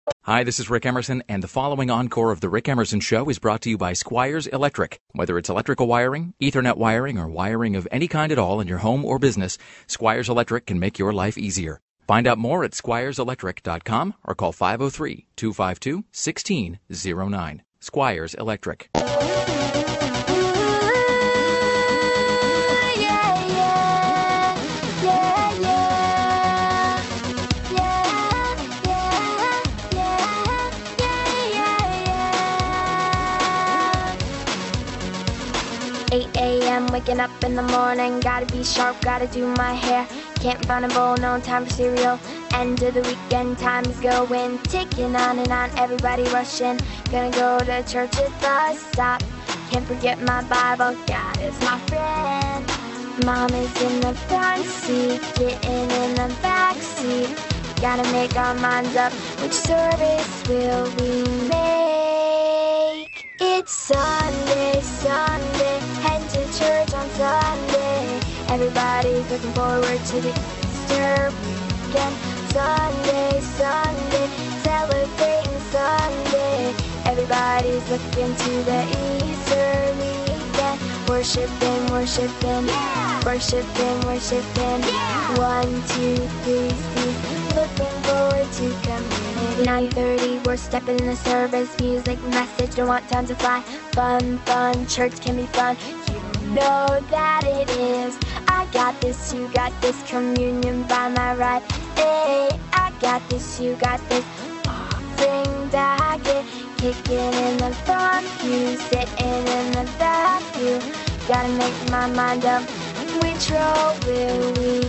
Hi, this is Rick Emerson, and the following encore of The Rick Emerson Show is brought to you by Squires Electric. Whether it's electrical wiring, Ethernet wiring, or wiring of any kind at all in your home or business, Squires Electric can make your life easier. Find out more at squireselectric.com or call 503-252-1609. Squires Electric. 8 a.m. waking up in the morning, gotta be sharp, gotta do my hair. Can't find a bowl, no time for cereal. End of the weekend, time is going, ticking on and on, everybody rushing. Gonna go to church at the stop. Can't forget my Bible, God is my friend. Mom is in the front seat, getting in the back seat. Gotta make our minds up, which service will we make? It's Sunday, Sunday, head to church on Sunday. Everybody's looking forward to the Easter weekend. Sunday, Sunday, celebrating Sunday. Everybody's looking to the Easter weekend. Worshiping, worshiping, yeah. Worshiping, worshiping, yeah. 1, 2, 3, see. Looking forward to community. 9:30, we're stepping in the service. Music, message, don't want time to fly. Fun, fun, church can be fun. You know that it is. I got this, you got this. Communion by my right. Hey, I got this, you got this. Offering basket, kicking in the front pew, sitting in the back pew. Gotta make my mind up. Which road will we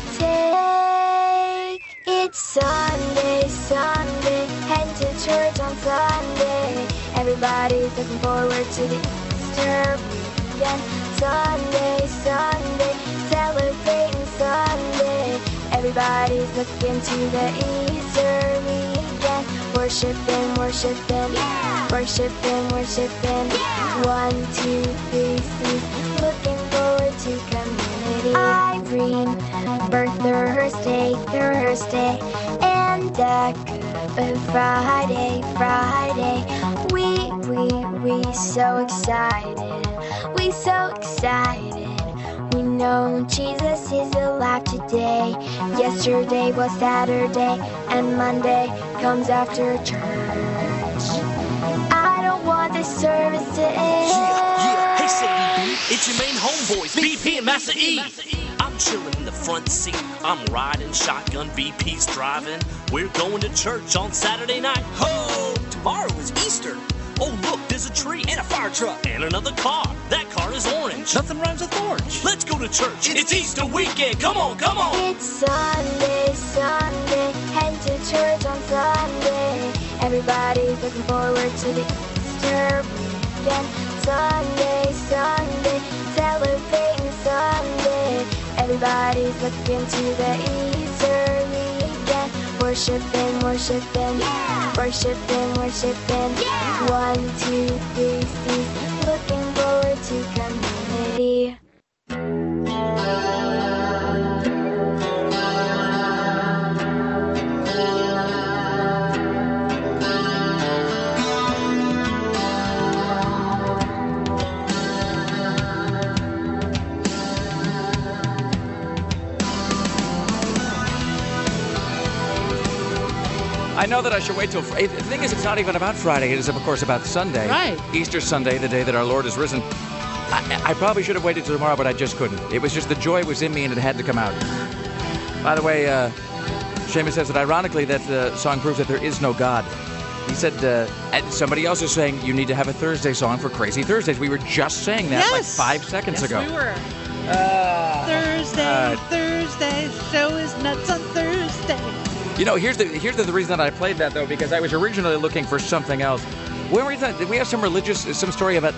take? It's Sunday, Sunday, head to church on Sunday. Everybody's looking forward to the Easter weekend. Sunday, Sunday, celebrating Sunday. Everybody's looking to the Easter weekend. Worshiping, worshiping, yeah. Worshiping, worshiping, yeah. 1, 2, 3, see. Looking forward to community. Irene, birth Thursday, Thursday, and Good Friday, Friday. We so excited, we so excited. We know Jesus is alive today. Yesterday was Saturday, and Monday comes after church. I don't want this service to end. Yeah. Hey, Sadie, it's your main homeboys, VP and Master E. I'm chilling in the front seat. I'm riding shotgun, VP's driving. We're going to church on Saturday night. Ho! Tomorrow is Easter. Oh, look, there's a tree And a fire truck. and another car. That car is orange. Nothing rhymes with orange. Let's go to church. It's Easter weekend. Come on, come on. It's Sunday, Sunday, head to church on Sunday. Everybody's looking forward to the Easter weekend. Sunday, Sunday, celebrating Sunday. Everybody's looking to the Easter weekend. Worshiping, worshiping, yeah. Worshiping, worshiping, yeah. 1, 2, 3, see. Looking forward to community. I know that I should wait till Friday. The thing is, it's not even about Friday. It is, of course, about Sunday. Right. Easter Sunday, the day that our Lord is risen. I probably should have waited till tomorrow, but I just couldn't. It was just the joy was in me, and it had to come out. By the way, Seamus says that ironically that song proves that there is no God. He said, and somebody else is saying you need to have a Thursday song for Crazy Thursdays. We were just saying that like 5 seconds ago. Yes, we were. Thursday, show is nuts on Thursday. You know, here's the reason that I played that, though, because I was originally looking for something else. Did we have some story about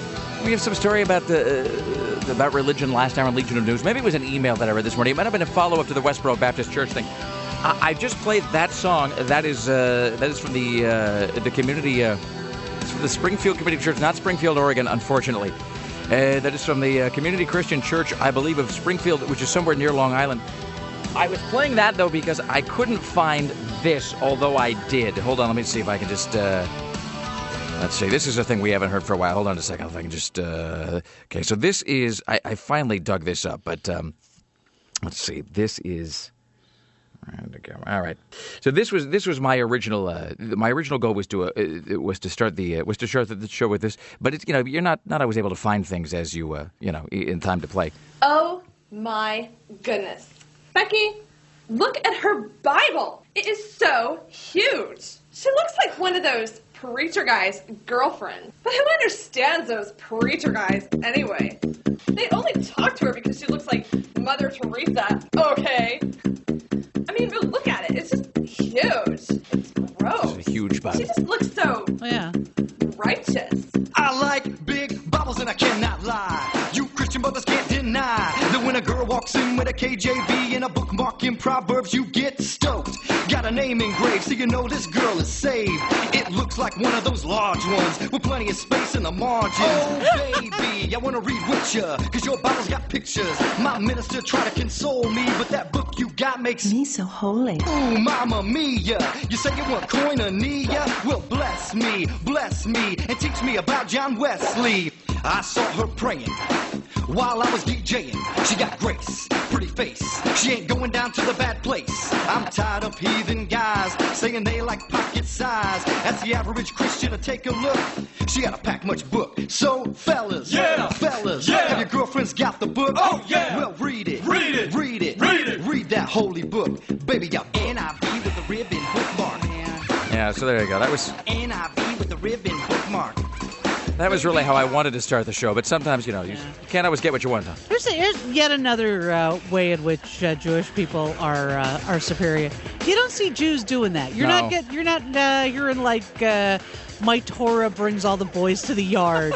about religion last hour on Legion of News? Maybe it was an email that I read this morning. It might have been a follow-up to the Westboro Baptist Church thing. I just played that song. That is from the community. It's from the Springfield Community Church, not Springfield, Oregon, unfortunately. That is from the Community Christian Church, I believe, of Springfield, which is somewhere near Long Island. I was playing that, though, because I couldn't find this, although I did. Hold on, let me see if I can just... let's see, this is a thing we haven't heard for a while. Hold on a second, if I can just... okay, so this is... I finally dug this up, but let's see. This is... All right. So this was my original goal was to start the show with this, but it's, you're not always able to find things as you in time to play. Oh my goodness, Becky, look at her Bible. It is so huge. She looks like one of those preacher guys' girlfriends. But who understands those preacher guys anyway? They only talk to her because she looks like Mother Teresa. Okay. I mean, but look at it. It's just huge. It's gross. It's a huge Bible. She just looks so righteous. I like big Bibles and I cannot lie. You Christian brothers can't deny that when a girl walks in with a KJV and a bookmark in Proverbs, you get stoked. Got a name engraved so you know this girl is saved. It looks like one of those large ones with plenty of space in the margins. Oh, baby, I want to read with ya, cause your Bible's got pictures. My minister tried to console me, but that book you got makes me so holy. Ooh, Mamma Mia. You say you want koinonia? Well, bless me, and teach me about John Wesley. I saw her praying while I was DJing. She got grace, pretty face. She ain't going down to the bad place. I'm tired of heathen guys saying they like pocket size. That's the average Christian to take a look. She gotta pack much book. So, fellas, have your girlfriends got the book? Oh, yeah. Well, read it. Read that holy book. Baby, got NIV with the ribbon bookmark. Yeah, so there you go. That was NIV with the ribbon bookmark. That was really how I wanted to start the show, but sometimes, you can't always get what you want. Here's yet another way in which Jewish people are superior. You don't see Jews doing that. You're not hearing like my Torah brings all the boys to the yard.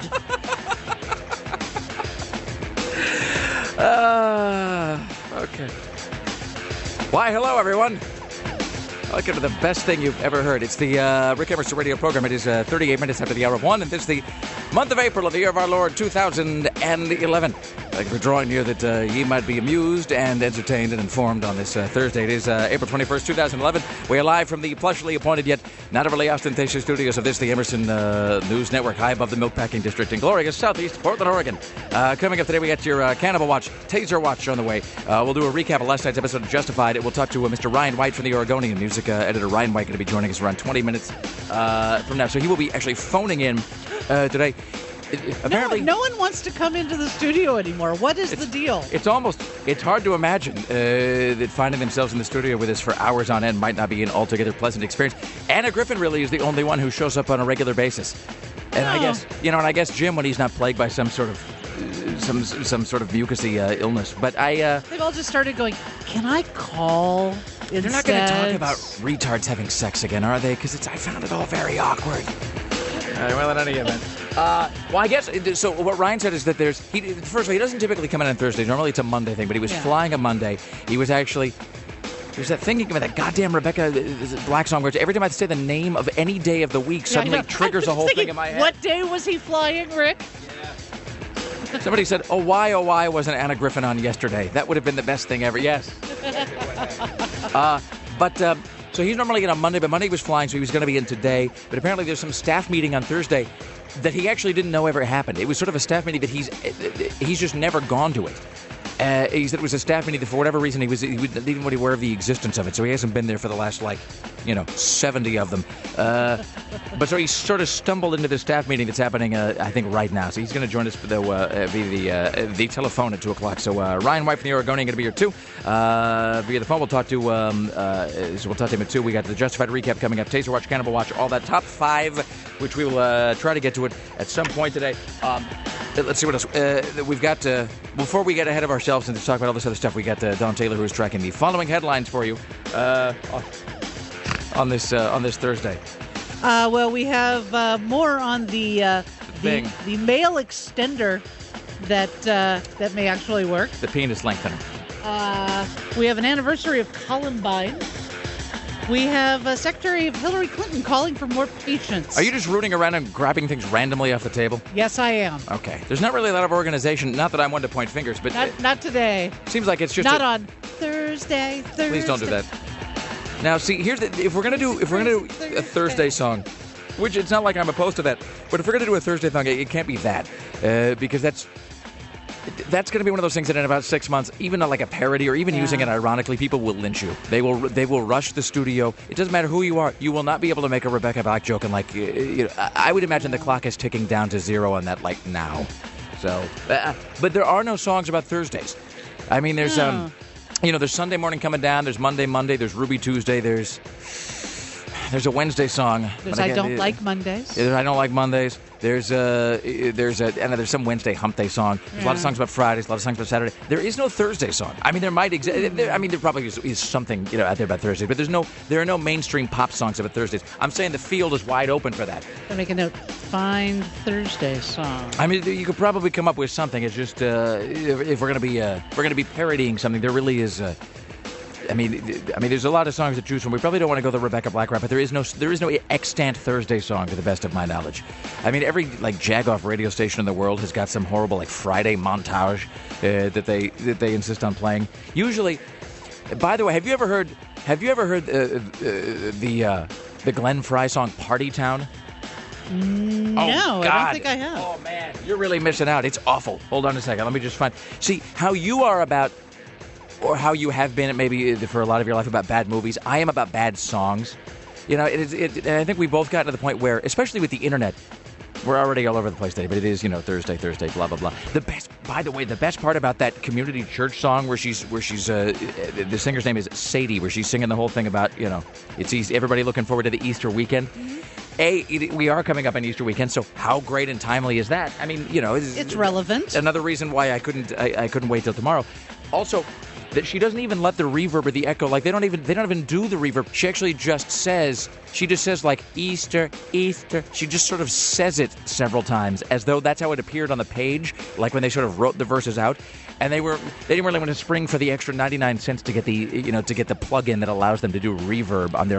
Okay. Why, hello, everyone. Welcome to the best thing you've ever heard. It's the Rick Emerson radio program. It is 38 minutes after the hour of 1, and this is the month of April of the year of our Lord, 2011. Thank you for drawing near that ye might be amused and entertained and informed on this Thursday. It is April 21st, 2011. We are live from the plushly appointed yet not overly ostentatious studios of this, the Emerson News Network, high above the Milkpacking District in glorious southeast Portland, Oregon. Coming up today, we got your Cannibal Watch, Taser Watch on the way. We'll do a recap of last night's episode of Justified. We'll talk to Mr. Ryan White from the Oregonian. Music editor Ryan White going to be joining us around 20 minutes from now. So he will be actually phoning in today. Apparently, no one wants to come into the studio anymore. What is the deal? It's hard to imagine that finding themselves in the studio with us for hours on end might not be an altogether pleasant experience. Anna Griffin really is the only one who shows up on a regular basis. And I guess Jim, when he's not plagued by some sort of mucousy illness. But they've all just started going, can I call instead? They're not going to talk about retards having sex again, are they? Because I found it all very awkward. Well, in any event. Well, I guess, so what Ryan said is that first of all, he doesn't typically come in on Thursdays. Normally it's a Monday thing, but he was flying a Monday. He was actually, there's that thing about that goddamn Rebecca Black song where every time I say the name of any day of the week, suddenly triggers a whole thing in my head. What day was he flying, Rick? Yeah. Somebody said, oh, why wasn't Anna Griffin on yesterday? That would have been the best thing ever. Yes. So he's normally in on Monday, but Monday was flying, so he was going to be in today. But apparently there's some staff meeting on Thursday that he actually didn't know ever happened. It was sort of a staff meeting that he's just never gone to it. He said it was a staff meeting that for whatever reason he didn't even be aware of the existence of it, so he hasn't been there for the last 70 of them. But so he sort of stumbled into the staff meeting that's happening, I think, right now. So he's going to join us via the telephone at 2 o'clock. So Ryan White from the Oregonian going to be here too. Via the phone, we'll talk to him at 2. We got the Justified recap coming up. Taser Watch, Cannibal Watch, all that top 5, which we will try to get to it at some point today. Let's see what else we've got. Before we get ahead of ourselves and to talk about all this other stuff, we got Don Taylor, who is tracking the following headlines for you on this Thursday. Well, we have more on the male extender that may actually work. The penis lengthener. We have an anniversary of Columbine. We have Secretary of Hillary Clinton calling for more patience. Are you just rooting around and grabbing things randomly off the table? Yes, I am. Okay. There's not really a lot of organization. Not that I'm one to point fingers, but... Not today. Seems like it's just... Not on Thursday. Please don't do that. Now, see, if we're gonna do a Thursday song, which it's not like I'm opposed to that, but if we're gonna do a Thursday song, it can't be that, because that's going to be one of those things that in about 6 months, even like a parody or even using it ironically, people will lynch you. They will rush the studio. It doesn't matter who you are. You will not be able to make a Rebecca Black joke. And like, I would imagine the clock is ticking down to zero on that like now. So, but there are no songs about Thursdays. I mean, there's there's Sunday morning coming down. There's Monday. There's Ruby Tuesday. There's a Wednesday song. I don't like Mondays. I don't like Mondays. There's some Wednesday hump day song. There's a lot of songs about Fridays, a lot of songs about Saturday. There is no Thursday song. I mean, there might exist. There probably is something out there about Thursdays, but there are no mainstream pop songs about Thursdays. I'm saying the field is wide open for that. I'll make a note. Find Thursday song. I mean, you could probably come up with something. It's just if we're gonna be parodying something, there really is. I mean, there's a lot of songs to choose from. We probably don't want to go the Rebecca Black route, but there is no extant Thursday song, to the best of my knowledge. I mean, every like jagoff radio station in the world has got some horrible like Friday montage that they insist on playing. Usually, by the way, have you ever heard the Glenn Frey song "Party Town"? No, I don't think I have. Oh man, you're really missing out. It's awful. Hold on a second. Let me just see how you are about. Or how you have been, maybe for a lot of your life, about bad movies. I am about bad songs. And I think we've both gotten to the point where, especially with the internet, we're already all over the place today. But it is, Thursday, blah blah blah. By the way, the best part about that community church song where she's the singer's name is Sadie, where she's singing the whole thing about it's easy, everybody looking forward to the Easter weekend. We are coming up on Easter weekend, so how great and timely is that? I mean, it's relevant. Another reason why I couldn't wait till tomorrow. Also, that she doesn't even let the reverb or the echo, like they don't even do the reverb. She actually just says like Easter, Easter. She just sort of says it several times as though that's how it appeared on the page, like when they sort of wrote the verses out. And they didn't really want to spring for the extra 99 cents to get the plug-in that allows them to do reverb on their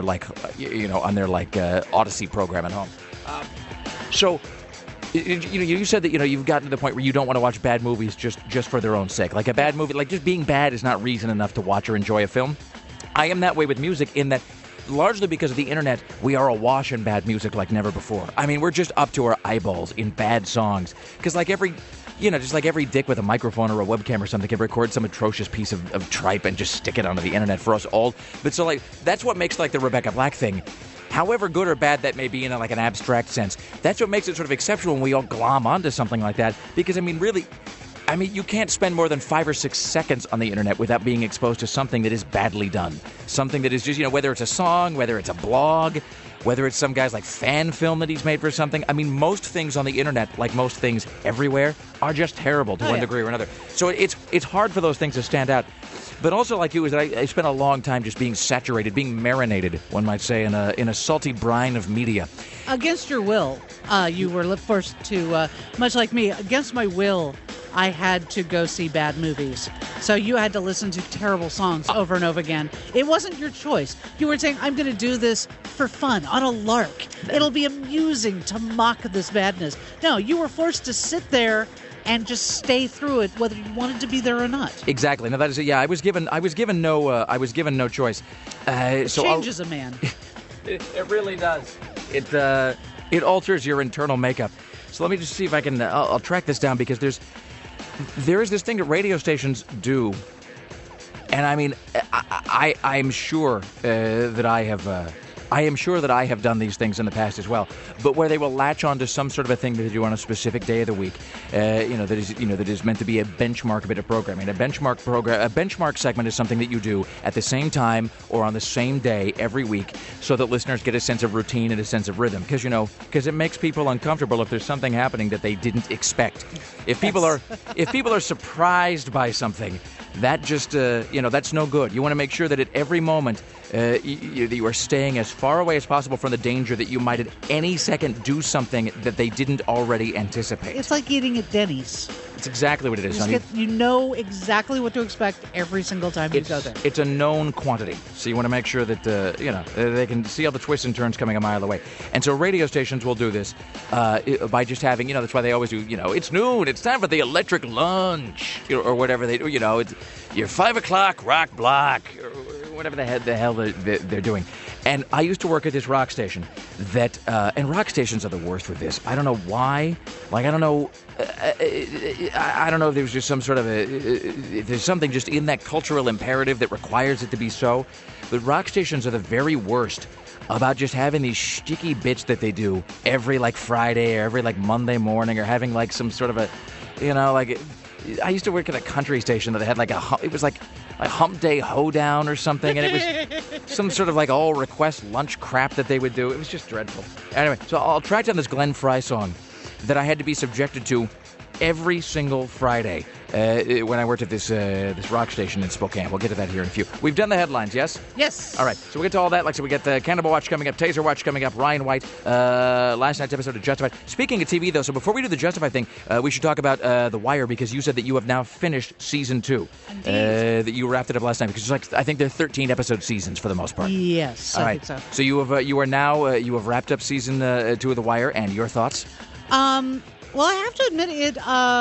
Odyssey program at home. So. You said that you've gotten to the point where you don't want to watch bad movies just for their own sake. Like a bad movie, like just being bad is not reason enough to watch or enjoy a film. I am that way with music in that, largely because of the internet, we are awash in bad music like never before. I mean, we're just up to our eyeballs in bad songs. Because like every dick with a microphone or a webcam or something can record some atrocious piece of tripe and just stick it onto the internet for us all. But so that's what makes like the Rebecca Black thing. However good or bad that may be in like an abstract sense, that's what makes it sort of exceptional when we all glom onto something like that. Because, you can't spend more than 5 or 6 seconds on the internet without being exposed to something that is badly done. Something that is just, whether it's a song, whether it's a blog, whether it's some guy's like fan film that he's made for something. I mean, most things on the internet, like most things everywhere, are just terrible to one degree or another. So it's hard for those things to stand out. But also, like you, is that I spent a long time just being saturated, being marinated, one might say, in a salty brine of media. Against your will, you were forced to, much like me, against my will, I had to go see bad movies. So you had to listen to terrible songs over and over again. It wasn't your choice. You were saying, I'm going to do this for fun, on a lark. It'll be amusing to mock this badness. No, you were forced to sit there and just stay through it, whether you wanted to be there or not. Exactly. Now that is it. Yeah, I was given no choice. Changes a man. It really does. It alters your internal makeup. So let me just see if I can. I'll track this down because there is this thing that radio stations do, and I mean, I'm sure that I have. I am sure that I have done these things in the past as well, but where they will latch on to some sort of a thing that they do on a specific day of the week, that is meant to be a benchmark bit of programming. A benchmark segment is something that you do at the same time or on the same day every week, so that listeners get a sense of routine and a sense of rhythm. Because it makes people uncomfortable if there's something happening that they didn't expect. If people are surprised by something, that just that's no good. You want to make sure that at every moment you are staying as far away as possible from the danger that you might at any second do something that they didn't already anticipate. It's like eating at Denny's. It's exactly what it is. You know exactly what to expect every single time you go there. It's a known quantity, so you want to make sure that they can see all the twists and turns coming a mile away. And so radio stations will do this by just having, that's why they always do, it's noon, it's time for the electric lunch, or whatever they do. It's your 5 o'clock rock block, or whatever the hell they're doing. And I used to work at this rock station that, and rock stations are the worst with this. I don't know why. Like, I don't know. I don't know if there's just some sort of if there's something just in that cultural imperative that requires it to be so. But rock stations are the very worst about just having these sticky bits that they do every, like, Friday or every, like, Monday morning, or having, like, some sort of a, like, I used to work at a country station that had, like, it was like a hump day hoedown or something, and it was some sort of, like, all request lunch crap that they would do. It was just dreadful. Anyway, so I'll track down this Glenn Frey song that I had to be subjected to every single Friday when I worked at this rock station in Spokane. We'll get to that here in a few. We've done the headlines, yes? Yes. All right, so we'll get to all that. Like I said, we got the Cannibal Watch coming up, Taser Watch coming up, Ryan White, last night's episode of Justified. Speaking of TV, though, so before we do the Justified thing, we should talk about The Wire, because you said that you have now finished season 2. Indeed. That you wrapped it up last night, because it's like, I think they're 13-episode seasons for the most part. Yes, all I right. think so. So you have wrapped up season 2 of The Wire, and your thoughts? Well, I have to admit it.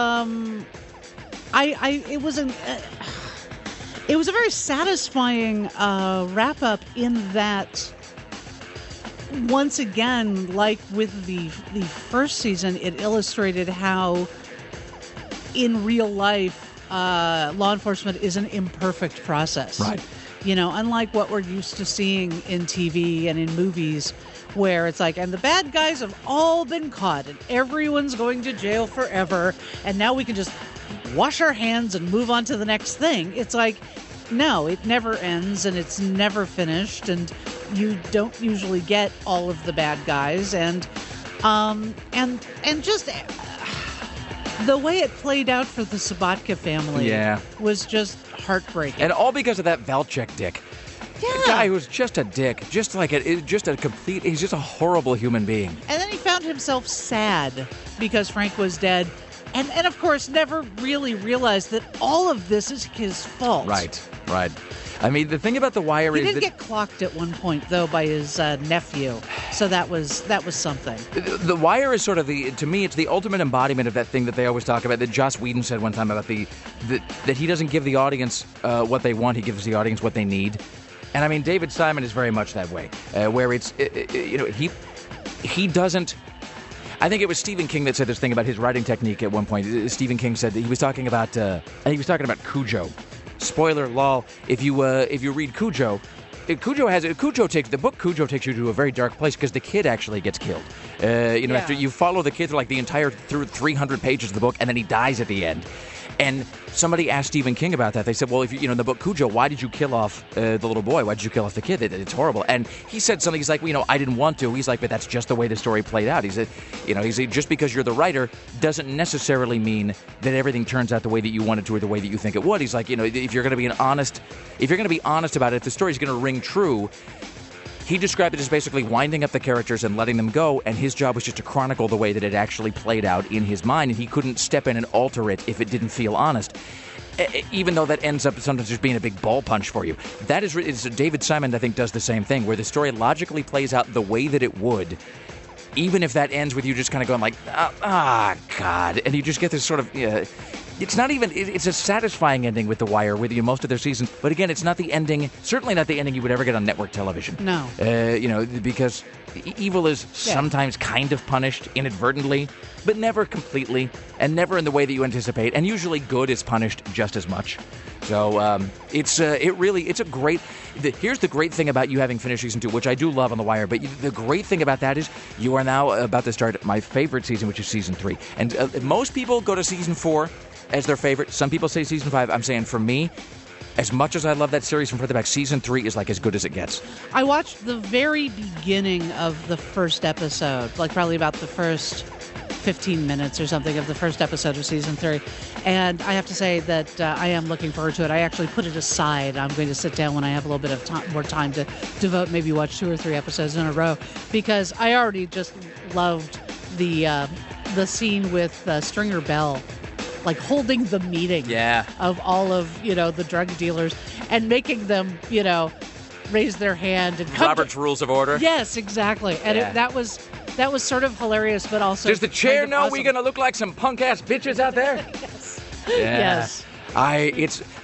It was a very satisfying wrap up in that. Once again, like with the first season, it illustrated how in real life law enforcement is an imperfect process. Right. Unlike what we're used to seeing in TV and in movies, where it's like, and the bad guys have all been caught and everyone's going to jail forever, and now we can just wash our hands and move on to the next thing. It's like, no, it never ends and it's never finished, and you don't usually get all of the bad guys, and just the way it played out for the Sabatka family was just heartbreaking. And all because of that Valchek dick. Yeah. A guy who's just a dick, he's just a horrible human being. And then he found himself sad because Frank was dead, and of course never really realized that all of this is his fault. Right. I mean, the thing about The Wire is he did get clocked at one point, though, by his nephew, so that was something. The Wire is sort of to me, it's the ultimate embodiment of that thing that they always talk about, that Joss Whedon said one time about that he doesn't give the audience what they want, he gives the audience what they need. And I mean, David Simon is very much that way, where it's, he doesn't. I think it was Stephen King that said this thing about his writing technique at one point. Stephen King said that he was talking about, Cujo. Spoiler, lol. If you read Cujo, Cujo takes you to a very dark place because the kid actually gets killed. After you follow the kid through like the entire through 300 pages of the book, and then he dies at the end. And somebody asked Stephen King about that. They said, well, if in the book Cujo, why did you kill off the little boy? Why did you kill off the kid? It's horrible. And he said something. He's like, I didn't want to. He's like, but that's just the way the story played out. He said, just because you're the writer doesn't necessarily mean that everything turns out the way that you wanted to or the way that you think it would. He's like, if you're going to be honest about it, if the story's going to ring true. He described it as basically winding up the characters and letting them go, and his job was just to chronicle the way that it actually played out in his mind, and he couldn't step in and alter it if it didn't feel honest, even though that ends up sometimes just being a big ball punch for you. That is David Simon, I think, does the same thing, where the story logically plays out the way that it would, even if that ends with you just kind of going like, God, and you just get this sort of... It's not even... It's a satisfying ending with The Wire, with most of their seasons. But again, it's not the ending... Certainly not the ending you would ever get on network television. No. Because evil is sometimes kind of punished inadvertently, but never completely, and never in the way that you anticipate. And usually good is punished just as much. So it's a great... Here's the great thing about you having finished season 2, which I do love on The Wire, but the great thing about that is you are now about to start my favorite season, which is season 3. And most people go to season 4 as their favorite. Some people say season 5. I'm saying for me, as much as I love that series from front to back, season 3 is like as good as it gets. I watched the very beginning of the first episode, like probably about the first 15 minutes or something of the first episode of season 3. And I have to say that I am looking forward to it. I actually put it aside. I'm going to sit down when I have a little bit of more time to devote, maybe watch 2 or 3 episodes in a row, because I already just loved the scene with Stringer Bell, like holding the meeting of all of, the drug dealers and making them, raise their hand and come Robert's Rules of Order. Yes, exactly. And that was sort of hilarious, but also... Does the chair know awesome. we're going to look like some punk-ass bitches out there? Yes. Yeah. Yes. I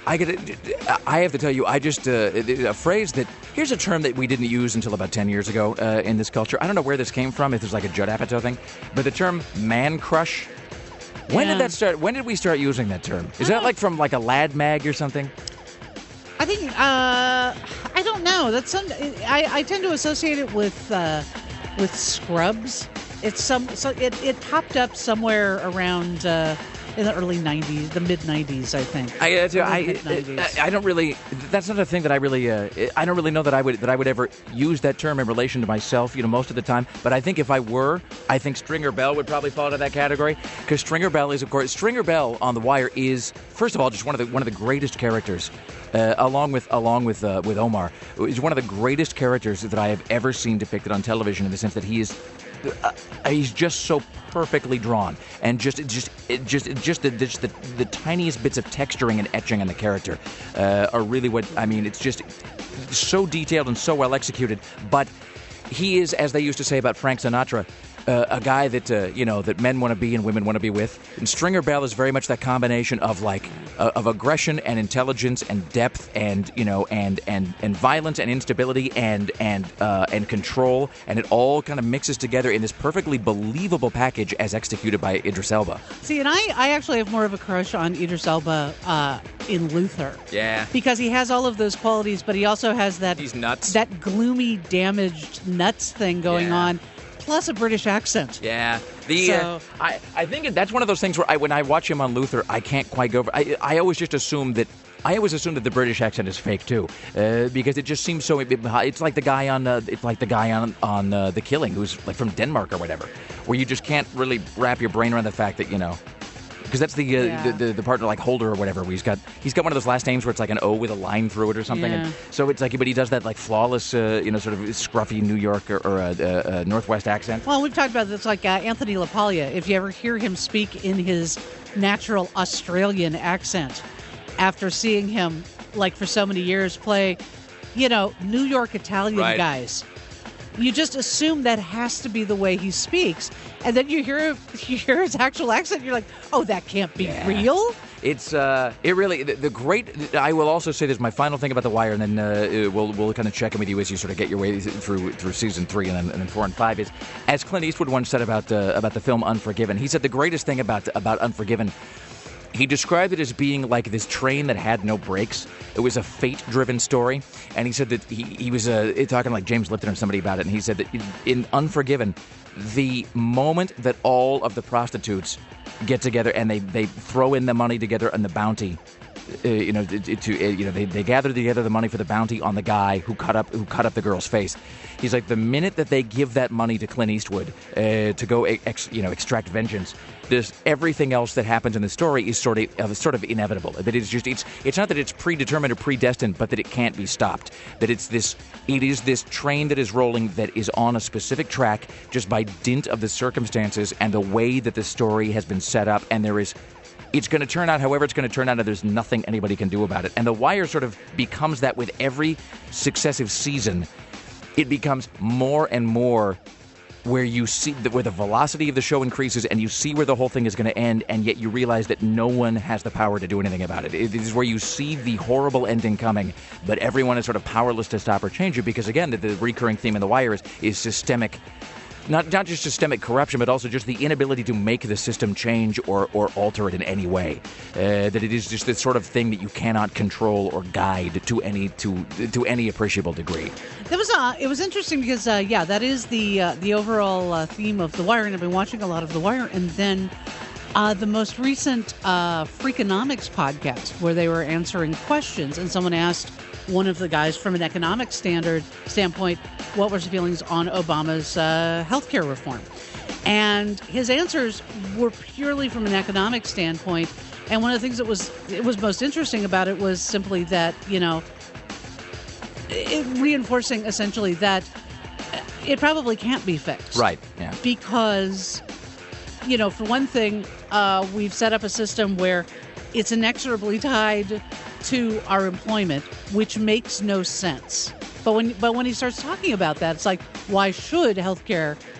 have to tell you, I just a phrase that here's a term that we didn't use until about 10 years ago in this culture. I don't know where this came from. If there's like a Judd Apatow thing, but the term "man crush." When did that start? When did we start using that term? Is that like from like a lad mag or something? I think I don't know. That's I tend to associate it with Scrubs. It popped up somewhere around in the early 90s, the mid 90s, I think. I don't really. That's not a thing that I really. I don't really know that I would ever use that term in relation to myself. Most of the time. But I think if I were, I think Stringer Bell would probably fall into that category, because Stringer Bell is, of course, Stringer Bell on The Wire is, first of all, just one of the greatest characters. Along with Omar, is one of the greatest characters that I have ever seen depicted on television, in the sense that he's just so perfectly drawn, and just the tiniest bits of texturing and etching on the character are really what I mean. It's just so detailed and so well executed. But he is, as they used to say about Frank Sinatra, a guy that that men want to be and women want to be with. And Stringer Bell is very much that combination of of aggression and intelligence and depth and and violence and instability and control, and it all kind of mixes together in this perfectly believable package as executed by Idris Elba. See, and I actually have more of a crush on Idris Elba in Luther. Yeah. Because he has all of those qualities, but he also has that he's nuts. That gloomy, damaged nuts thing going on. Plus a British accent. Yeah. I think that's one of those things where when I watch him on Luther, I can't quite go over. I always just assume that. I always assume that the British accent is fake too, because it just seems so. It's like the guy on The Killing, who's like from Denmark or whatever, where you just can't really wrap your brain around the fact that because that's the partner like Holder or whatever, where he's got one of those last names where it's like an O with a line through it or something, and so it's like, but he does that like flawless, sort of scruffy New York or Northwest accent. Well, we've talked about this, like Anthony LaPaglia. If you ever hear him speak in his natural Australian accent, after seeing him like for so many years play, New York Italian guys. You just assume that has to be the way he speaks, and then you hear his actual accent. You're like, "Oh, that can't be real." It's it really the great. I will also say this, my final thing about The Wire, and then we'll kind of check in with you as you sort of get your way through season 3 and then 4 and 5. Is, as Clint Eastwood once said about the film Unforgiven. He said the greatest thing about Unforgiven. He described it as being like this train that had no brakes. It was a fate-driven story. And he said that he was talking like James Lipton or somebody about it, and he said that in Unforgiven, the moment that all of the prostitutes get together and they throw in the money together and the bounty, they gather together the money for the bounty on the guy who cut up the girl's face. He's like, the minute that they give that money to Clint Eastwood to go extract vengeance, there's everything else that happens in the story is sort of inevitable. That it's not that it's predetermined or predestined, but that it can't be stopped. That it is this train that is rolling, that is on a specific track just by dint of the circumstances and the way that the story has been set up, and it's going to turn out however it's going to turn out, and there's nothing anybody can do about it. And The Wire sort of becomes that with every successive season. It becomes more and more where you see where the velocity of the show increases, and you see where the whole thing is going to end, and yet you realize that no one has the power to do anything about it. It is where you see the horrible ending coming, but everyone is sort of powerless to stop or change it, because, again, the recurring theme in The Wire is systemic. Not just systemic corruption, but also just the inability to make the system change or alter it in any way. That it is just this sort of thing that you cannot control or guide to any appreciable degree. It was interesting because that is the overall theme of The Wire, and I've been watching a lot of The Wire, and then the most recent Freakonomics podcast where they were answering questions, and someone asked one of the guys from an economic standpoint, what was his feelings on Obama's healthcare reform? And his answers were purely from an economic standpoint. And one of the things that was most interesting about it was simply that, reinforcing essentially that it probably can't be fixed. Right, yeah. Because, for one thing, we've set up a system where it's inexorably tied to our employment, which makes no sense. But when he starts talking about that, it's like, why should healthcare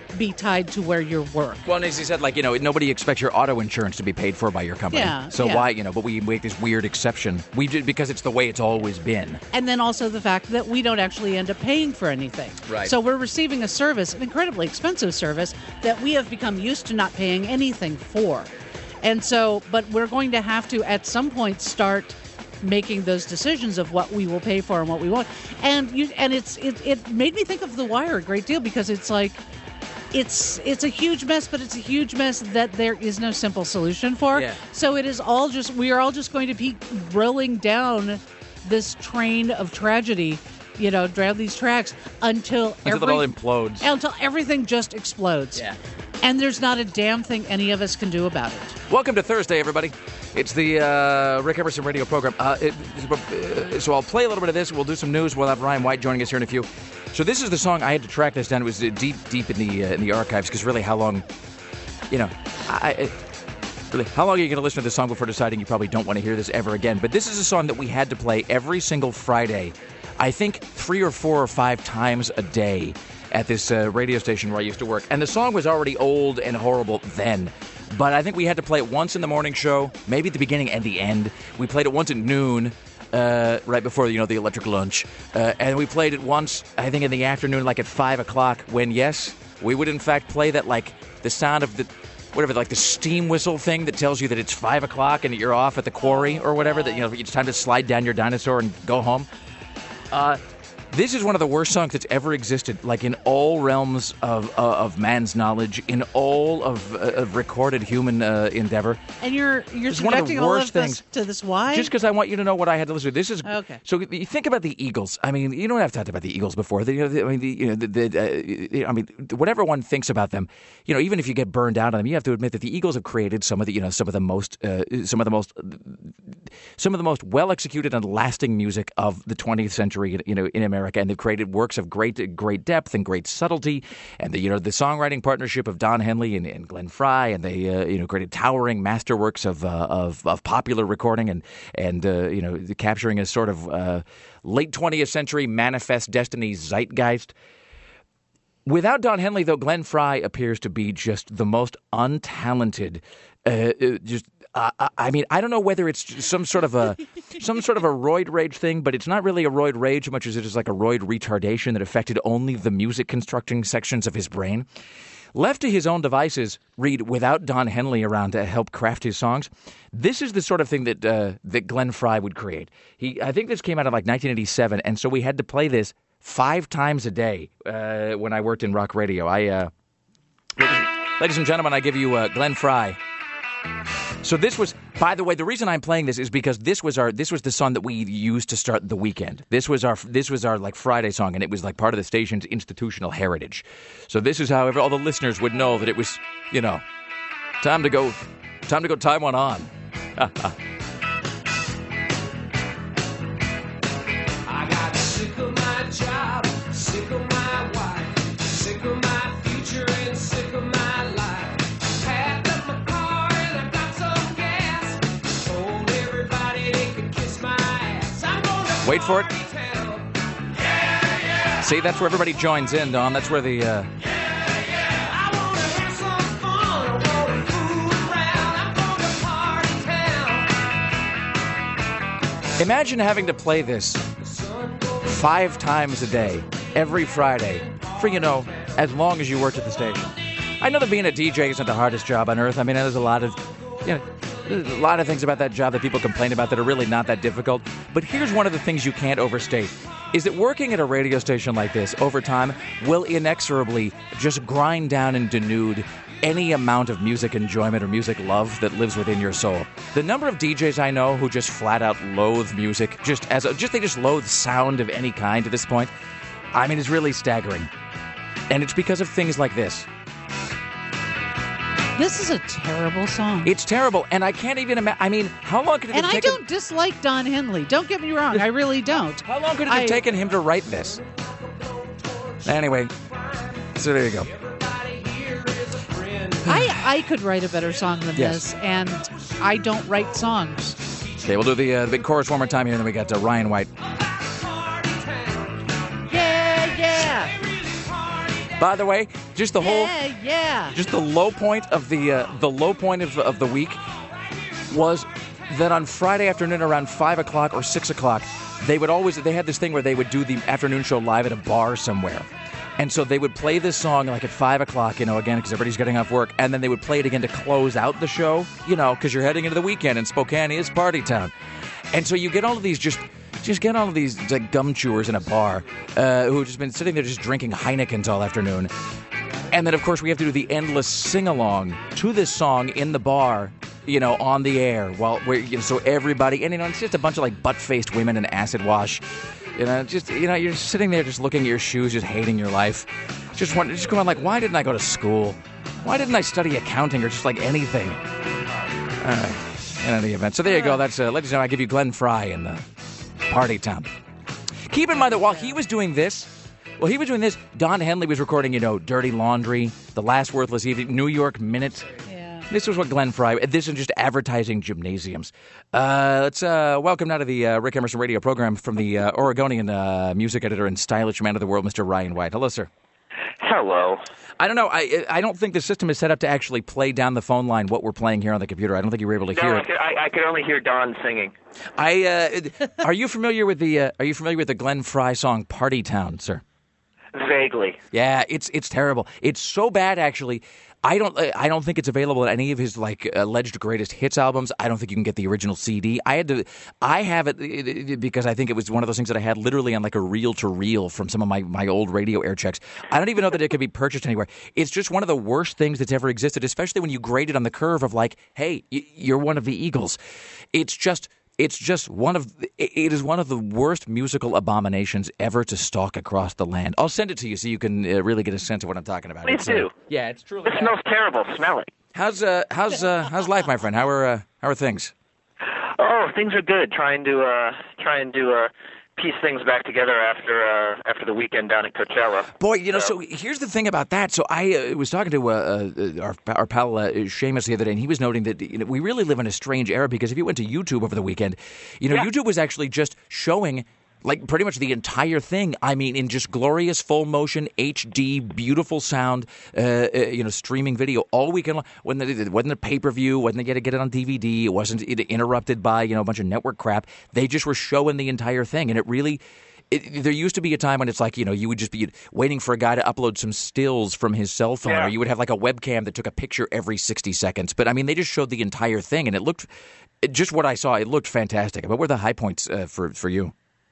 be tied to where you work. Well, and as he said, nobody expects your auto insurance to be paid for by your company. Yeah, so why, but we make this weird exception. We did because it's the way it's always been. And then also the fact that we don't actually end up paying for anything. Right. So we're receiving a service, an incredibly expensive service, that we have become used to not paying anything for. And so, but we're going to have to, at some point, start making those decisions of what we will pay for and what we won't. And it made me think of The Wire a great deal, because it's like, it's a huge mess, but it's a huge mess that there is no simple solution for. Yeah. So we are all just going to be rolling down this train of tragedy, down these tracks until it all implodes. Until everything just explodes. Yeah. And there's not a damn thing any of us can do about it. Welcome to Thursday, everybody. It's the Rick Emerson radio program. So I'll play a little bit of this. We'll do some news. We'll have Ryan White joining us here in a few. So this is the song. I had to track this down. It was deep in the archives, because really, how long, really, how long are you going to listen to this song before deciding you probably don't want to hear this ever again? But this is a song that we had to play every single Friday, I think 3 or 4 or 5 times a day at this radio station where I used to work. And the song was already old and horrible then. But I think we had to play it once in the morning show, maybe at the beginning and the end. We played it once at noon, right before, the electric lunch. And we played it once, I think, in the afternoon, like at 5 o'clock, when, yes, we would in fact play that, like, the sound of the steam whistle thing that tells you that it's 5 o'clock and that you're off at the quarry or whatever, that, it's time to slide down your dinosaur and go home. This is one of the worst songs that's ever existed, like in all realms of man's knowledge, in all of recorded human endeavor. And you're subjecting all of this to this. Why? Just because I want you to know what I had to listen to. This is okay. So you think about the Eagles. I mean, you don't have to talk about the Eagles before. Whatever one thinks about them, even if you get burned out on them, you have to admit that the Eagles have created some of the most well executed and lasting music of the 20th century, in America, and they've created works of great depth and great subtlety, and the songwriting partnership of Don Henley and Glenn Frey, and they created towering masterworks of popular recording and capturing a sort of late 20th century manifest destiny zeitgeist. Without Don Henley, though, Glenn Frey appears to be just the most untalented, I don't know whether it's some sort of a roid rage thing, but it's not really a roid rage as much as it is like a roid retardation that affected only the music constructing sections of his brain. Left to his own devices, Reed, without Don Henley around to help craft his songs, this is the sort of thing that Glenn Frey would create. I think this came out of like 1987, and so we had to play this 5 times a day when I worked in rock radio. Ladies and gentlemen, I give you Glenn Frey. So this was, by the way, the reason I'm playing this is because this was the song that we used to start the weekend. This was our like Friday song, and it was like part of the station's institutional heritage. So this is how all the listeners would know that it was, time to go tie one on. I got sick of my job, sick of my wife, sick of my future and sick of my life. Wait for it. See, that's where everybody joins in, Don. That's where the... Imagine having to play this 5 times a day, every Friday, for, as long as you worked at the station. I know that being a DJ isn't the hardest job on earth. I mean, there's a lot of things about that job that people complain about that are really not that difficult. But here's one of the things you can't overstate, is that working at a radio station like this over time will inexorably just grind down and denude any amount of music enjoyment or music love that lives within your soul. The number of DJs I know who just flat out loathe music, they just loathe sound of any kind at this point, I mean, it's really staggering. And it's because of things like this. This is a terrible song. It's terrible, and I can't even imagine. I mean, how long could it have taken... And I don't dislike Don Henley. Don't get me wrong. I really don't. How long could it have taken him to write this? Anyway, so there you go. I could write a better song than this, and I don't write songs. Okay, we'll do the big chorus one more time here, and then we got Ryan White. Yeah, yeah. By the way, just the whole, yeah. just the low point of the week was that on Friday afternoon around 5 o'clock or 6 o'clock, they had this thing where they would do the afternoon show live at a bar somewhere. And so they would play this song like at 5 o'clock, again, because everybody's getting off work. And then they would play it again to close out the show, because you're heading into the weekend and Spokane is party town. And so you get all of these just get all of these like gum chewers in a bar who've just been sitting there just drinking Heinekens all afternoon. And then, of course, we have to do the endless sing-along to this song in the bar, on the air. So everybody, and, it's just a bunch of like butt-faced women in acid wash. You're sitting there just looking at your shoes, just hating your life. Just going like, why didn't I go to school? Why didn't I study accounting or just like anything? In any event. So there you go. That's, ladies and gentlemen, I give you Glenn Fry in the party town. Keep in mind that while he was doing this, Don Henley was recording, Dirty Laundry, The Last Worthless Evening, New York Minute. Yeah. This was what Glenn Fry, this is just advertising gymnasiums. Let's welcome now to the Rick Emerson radio program from the Oregonian music editor and stylish man of the world, Mr. Ryan White. Hello, sir. Hello. I don't know. I don't think the system is set up to actually play down the phone line what we're playing here on the computer. I don't think you were able to hear it. I could only hear Don singing. Are you familiar with the Glenn Fry song "Party Town," sir? Vaguely. Yeah, it's terrible. It's so bad, actually. I don't think it's available at any of his alleged greatest hits albums. I don't think you can get the original CD. I have it because I think it was one of those things that I had literally on like a reel-to-reel from some of my old radio air checks. I don't even know that it could be purchased anywhere. It's just one of the worst things that's ever existed, especially when you grade it on the curve of like, hey, you're one of the Eagles. It is one of the worst musical abominations ever to stalk across the land. I'll send it to you so you can really get a sense of what I'm talking about. Please do. Yeah, it's truly. It smells terrible. Smell it. How's life, my friend? How are things? Oh, things are good. Trying to piece things back together after the weekend down at Coachella. Boy, so here's the thing about that. So I was talking to our pal Seamus the other day, and he was noting that we really live in a strange era because if you went to YouTube over the weekend, YouTube was actually just showing like pretty much the entire thing. I mean, in just glorious full motion HD, beautiful sound, streaming video all weekend long. It wasn't a pay-per-view, wasn't they get it on DVD, it wasn't interrupted by a bunch of network crap. They just were showing the entire thing, and it really. There used to be a time when it's like, you would just be waiting for a guy to upload some stills from his cell phone, or you would have like a webcam that took a picture every 60 seconds. But I mean, they just showed the entire thing, and it looked just what I saw. It looked fantastic. But what were the high points for you?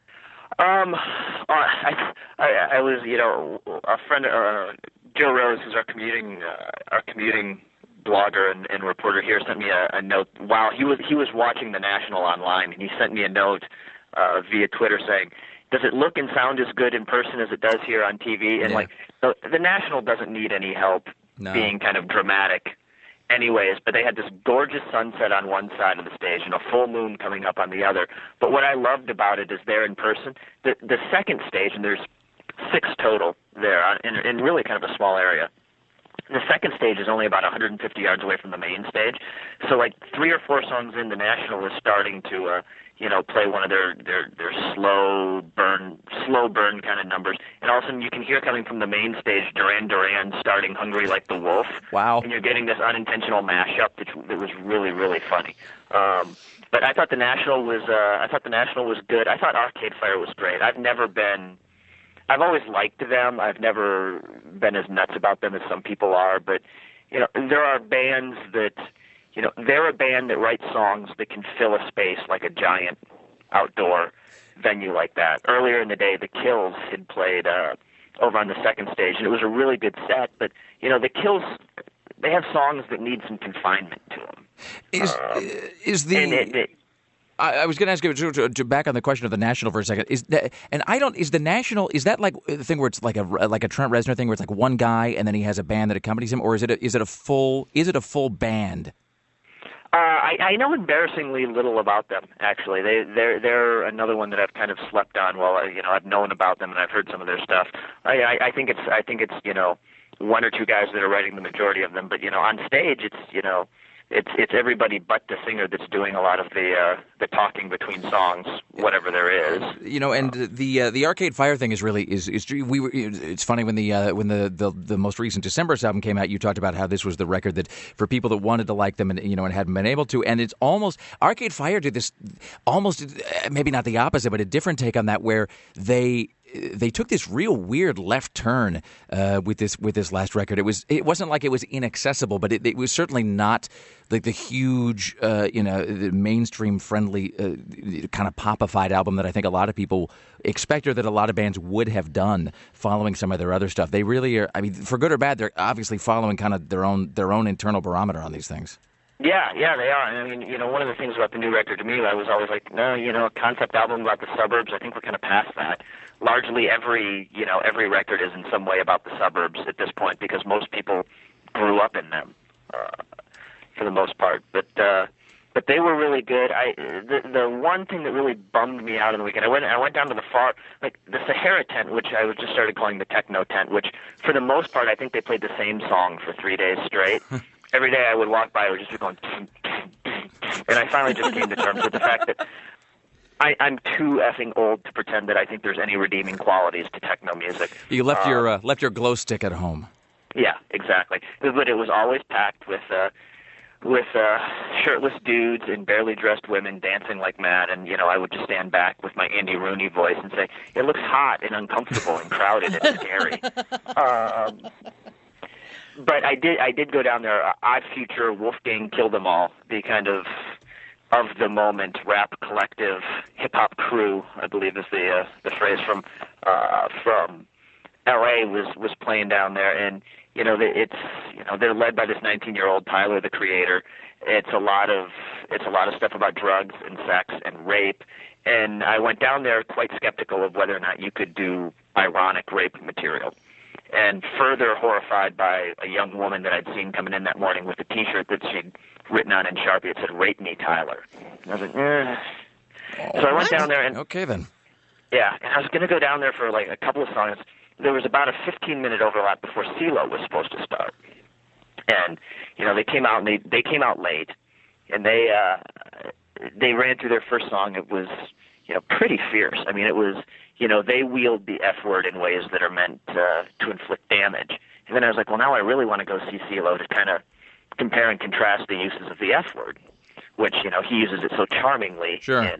I was, a friend, Joe Rose, who's our commuting blogger and reporter here, sent me a note while he was watching the National online, and he sent me a note via Twitter saying, "Does it look and sound as good in person as it does here on TV?" And the National doesn't need any help being kind of dramatic. Anyways, but they had this gorgeous sunset on one side of the stage and a full moon coming up on the other. But what I loved about it is there in person, the second stage, and there's 6 total there in really kind of a small area. The second stage is only about 150 yards away from the main stage. So like 3 or 4 songs in, the National is starting to play one of their slow burn kind of numbers. And all of a sudden you can hear coming from the main stage Duran Duran starting Hungry Like the Wolf. Wow. And you're getting this unintentional mashup that was really, really funny. But I thought the National was good. I thought Arcade Fire was great. I've always liked them. I've never been as nuts about them as some people are, but there are bands that they're a band that writes songs that can fill a space like a giant outdoor venue like that. Earlier in the day, the Kills had played over on the second stage, and it was a really good set, but the Kills, they have songs that need some confinement to them. I was going to ask you to back on the question of the National for a second. Is the National, is that like the thing where it's like a Trent Reznor thing where it's like one guy and then he has a band that accompanies him, or is it a full band? I know embarrassingly little about them, actually. They're another one that I've kind of slept on. Well, I've known about them and I've heard some of their stuff. I think it's 1 or 2 guys that are writing the majority of them, but on stage it's it's everybody but the singer that's doing a lot of the talking between songs, whatever there is. And the Arcade Fire thing is really is it's funny when the most recent December's album came out, you talked about how this was the record that for people that wanted to like them and and hadn't been able to, and it's almost Arcade Fire did this almost maybe not the opposite, but a different take on that, where they took this real weird left turn with this last record. It wasn't like it was inaccessible, but it was certainly not like the huge the mainstream friendly kind of popified album that I think a lot of people expect, or that a lot of bands would have done following some of their other stuff. They really are. I mean, for good or bad, they're obviously following kind of their own internal barometer on these things. Yeah, they are. And I mean, one of the things about the new record to me, I was always like, no, a concept album about the suburbs, I think we're kind of past that. Largely every record is in some way about the suburbs at this point, because most people grew up in them, for the most part. But they were really good. The one thing that really bummed me out on the weekend, I went down to the Sahara tent, which I just started calling the techno tent, which for the most part, I think they played the same song for 3 days straight. Every day I would walk by, I would just be going, and I finally just came to terms with the fact that I'm too effing old to pretend that I think there's any redeeming qualities to techno music. You left your glow stick at home. Yeah, exactly. But it was always packed with shirtless dudes and barely dressed women dancing like mad, and I would just stand back with my Andy Rooney voice and say, it looks hot and uncomfortable and crowded and scary. But I did go down there. Odd Future, Wolfgang Kill Them All, the kind of the moment rap collective, hip hop crew, I believe is the phrase from L.A. was playing down there, and they're led by this 19-year-old Tyler, the Creator. It's a lot of stuff about drugs and sex and rape, and I went down there quite skeptical of whether or not you could do ironic rape material. And further horrified by a young woman that I'd seen coming in that morning with a T-shirt that she'd written on in Sharpie. It said, "Rape me, Tyler." And I was like, So I went down there and... Okay, then. Yeah, and I was going to go down there for like a couple of songs. There was about a 15-minute overlap before CeeLo was supposed to start. And, they came out, and they came out late. And they ran through their first song. It was, pretty fierce. I mean, it was... they wield the F word in ways that are meant to inflict damage. And then I was like, well, now I really want to go see CeeLo to kind of compare and contrast the uses of the F word, which, he uses it so charmingly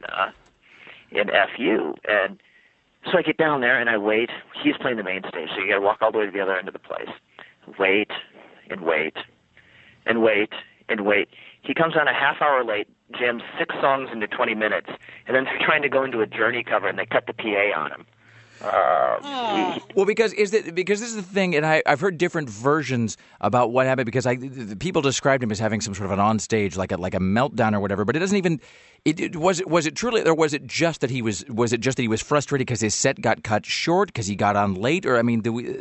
in FU. And so I get down there and I wait. He's playing the main stage, so you got to walk all the way to the other end of the place. Wait and wait and wait and wait. He comes on a half hour late, jams 6 songs into 20 minutes, and then they're trying to go into a Journey cover, and they cut the PA on him. Well, because this is the thing, and I've heard different versions about what happened, because people described him as having some sort of an onstage, like a meltdown or whatever, but it doesn't even. Was it truly, or was it just that he was frustrated because his set got cut short because he got on late, or I mean,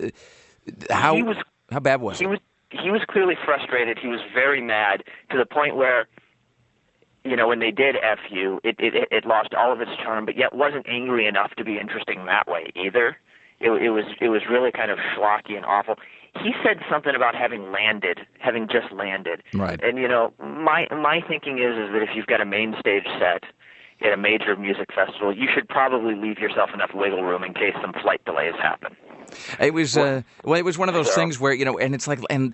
how bad was it? He was clearly frustrated. He was very mad, to the point where, when they did FU, it lost all of its charm, but yet wasn't angry enough to be interesting that way either. It was really kind of schlocky and awful. He said something about having just landed. Right. And my thinking is that if you've got a main stage set at a major music festival, you should probably leave yourself enough wiggle room in case some flight delays happen. It was it was one of those things where and it's like and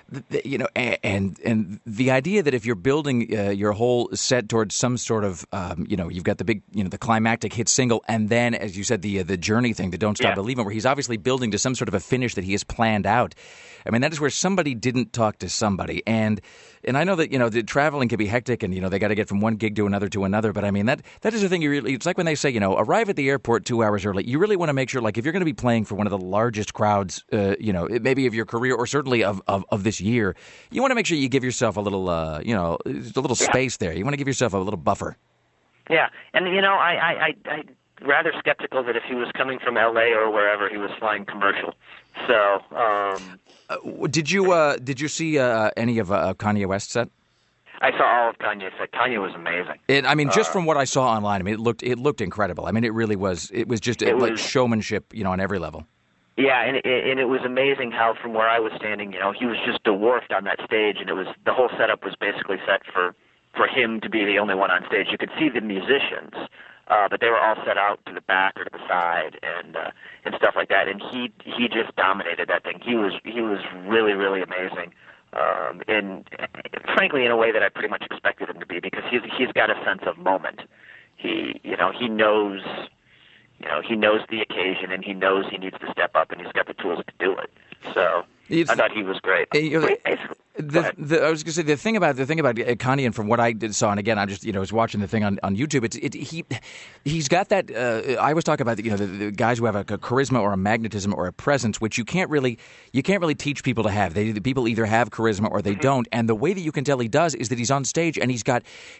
the idea that if you're building your whole set towards some sort of you've got the big the climactic hit single, and then, as you said, the Journey thing, the Don't Stop Believing, where he's obviously building to some sort of a finish that he has planned out. I mean, that is where somebody didn't talk to somebody, and I know that the traveling can be hectic, and they got to get from one gig to another. But I mean that is the thing. It's like when they say arrive at the airport 2 hours early. You really want to make sure, like, if you're going to be playing for one of the largest crowds, maybe of your career, or certainly of this year, you want to make sure you give yourself a little, a little space there. You want to give yourself a little buffer. Yeah, and I rather skeptical that if he was coming from L.A. or wherever, he was flying commercial. So, did you see any of Kanye West's set? I saw all of Kanye's set. Kanye was amazing. Just from what I saw online, it looked incredible. I mean, it really was. It was just like showmanship, on every level. Yeah, and it was amazing how from where I was standing, you know, he was just dwarfed on that stage, and the whole setup was basically set for him to be the only one on stage. You could see the musicians, but they were all set out to the back or to the side and stuff like that. And he just dominated that thing. He was really, really amazing, and frankly in a way that I pretty much expected him to be, because he's got a sense of moment. He knows. You know, he knows the occasion, and he knows he needs to step up, and he's got the tools to do it. So I thought he was great. I was going to say the thing about Kanye, and from what I saw, and again, I just was watching the thing on YouTube. He's got that. I was talking about the guys who have a charisma or a magnetism or a presence, which you can't really teach people to have. People either have charisma or they don't. And the way that you can tell he does is that he's on stage and the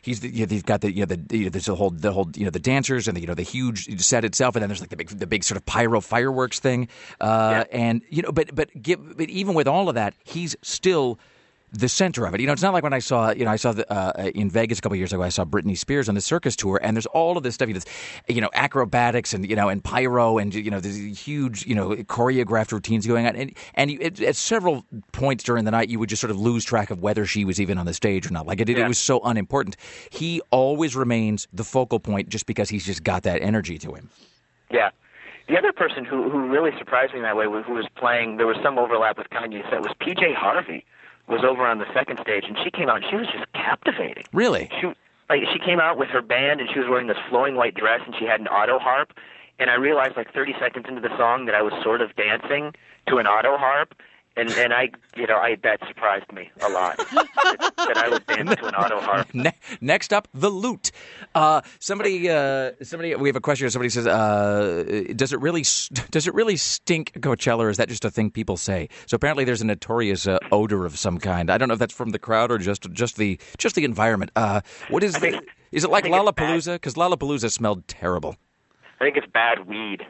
dancers and the huge set itself, and then there's like the big sort of pyro fireworks thing. And but even with all of that, he's still the center of it. It's not like when I saw in Vegas a couple of years ago, I saw Britney Spears on the circus tour, and there's all of this stuff, acrobatics and and pyro and these huge choreographed routines going on, and at several points during the night you would just sort of lose track of whether she was even on the stage or not. Like it was so unimportant. He always remains the focal point just because he's just got that energy to him. Yeah. The other person who really surprised me that way, who was playing, there was some overlap with Kanye's set, was PJ Harvey. Was over on the second stage, and she came out and she was just captivating. Really? She came out with her band, and she was wearing this flowing white dress, and she had an auto harp, and I realized like 30 seconds into the song that I was sort of dancing to an auto harp, and I that surprised me a lot that I was dancing to an auto harp. Next up, the lute. Somebody, we have a question. Somebody says, does it really stink Coachella, or is that just a thing people say? So apparently, there's a notorious odor of some kind. I don't know if that's from the crowd or just the environment. What is it? Is it like Lollapalooza? Because Lollapalooza smelled terrible. I think it's bad weed.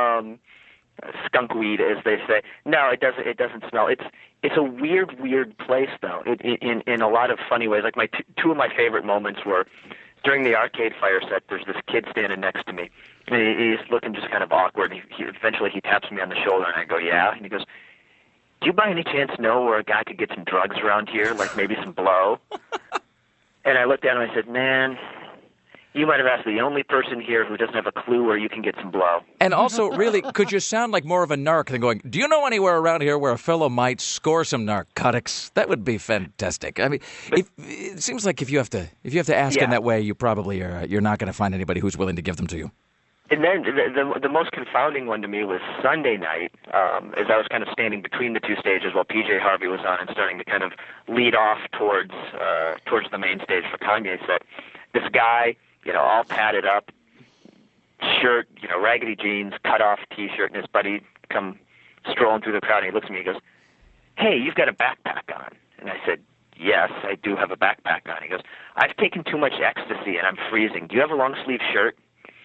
Skunk weed, as they say. No, it doesn't. It doesn't smell. It's a weird place, though. In a lot of funny ways. Like two of my favorite moments were during the Arcade Fire set. There's this kid standing next to me, and he's looking just kind of awkward. Eventually he taps me on the shoulder, and I go, "Yeah," and he goes, "Do you by any chance know where a guy could get some drugs around here, like maybe some blow?" And I looked at him and I said, "Man, you might have asked the only person here who doesn't have a clue where you can get some blow." And also, really, could you sound like more of a narc than going, "Do you know anywhere around here where a fellow might score some narcotics?" That would be fantastic. I mean, it seems like if you have to ask in that way, you probably you're not going to find anybody who's willing to give them to you. And then the most confounding one to me was Sunday night, as I was kind of standing between the two stages while PJ Harvey was on and starting to kind of lead off towards the main stage for Kanye's set. This guy, all padded up, shirt, raggedy jeans, cut off T-shirt, and his buddy come strolling through the crowd, and he looks at me and he goes, "Hey, you've got a backpack on." And I said, "Yes, I do have a backpack on." He goes, "I've taken too much ecstasy and I'm freezing. Do you have a long sleeve shirt?"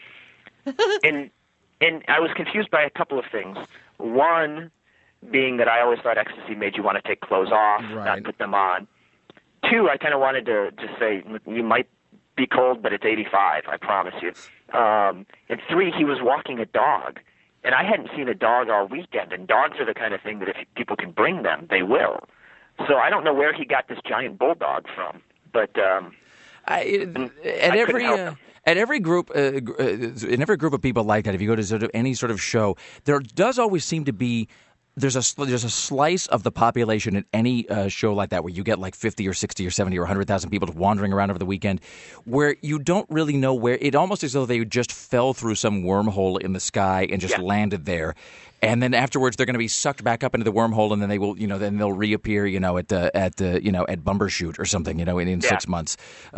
and I was confused by a couple of things. One being that I always thought ecstasy made you want to take clothes off, not put them on. Two, I kind of wanted to say, you might be cold, but it's 85, I promise you. And three, he was walking a dog. And I hadn't seen a dog all weekend, and dogs are the kind of thing that if people can bring them, they will. So I don't know where he got this giant bulldog from, but in every group of people like that, if you go to sort of any sort of show, there does always seem to be there's a slice of the population at any show like that where you get like 50 or 60 or 70 or 100,000 people wandering around over the weekend, where you don't really know where. It almost as though they just fell through some wormhole in the sky and just landed there. And then afterwards, they're going to be sucked back up into the wormhole, and then they will, then they'll reappear, at Bumbershoot or something, in 6 months.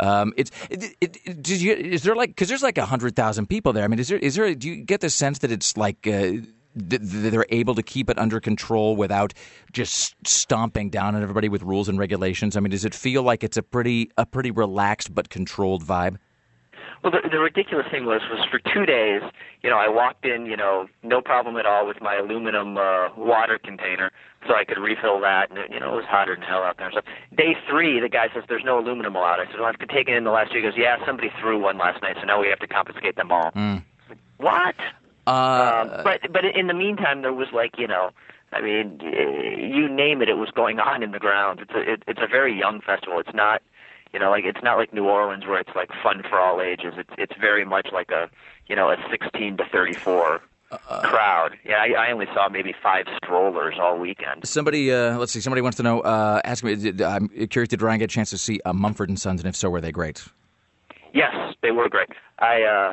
Is there like, because there's like 100,000 people there. I mean, is there? Do you get the sense that it's like they're able to keep it under control without just stomping down on everybody with rules and regulations? I mean, does it feel like it's a pretty relaxed but controlled vibe? Well, the ridiculous thing was for 2 days, I walked in, no problem at all with my aluminum water container, so I could refill that, and it was hotter than hell out there. So day 3, the guy says there's no aluminum allowed. I said, "Well, I've taken it in the last year." He goes, "Yeah, somebody threw one last night, so now we have to confiscate them all." What? But in the meantime, there was like, I mean, you name it, it was going on in the ground. It's a very young festival. It's not, it's not like New Orleans where it's like fun for all ages. It's very much like a 16 to 34 crowd. Yeah, I only saw maybe 5 strollers all weekend. Somebody, let's see. Somebody wants to know. Ask me. I'm curious. Did Ryan get a chance to see Mumford and Sons, and if so, were they great? Yes, they were great. I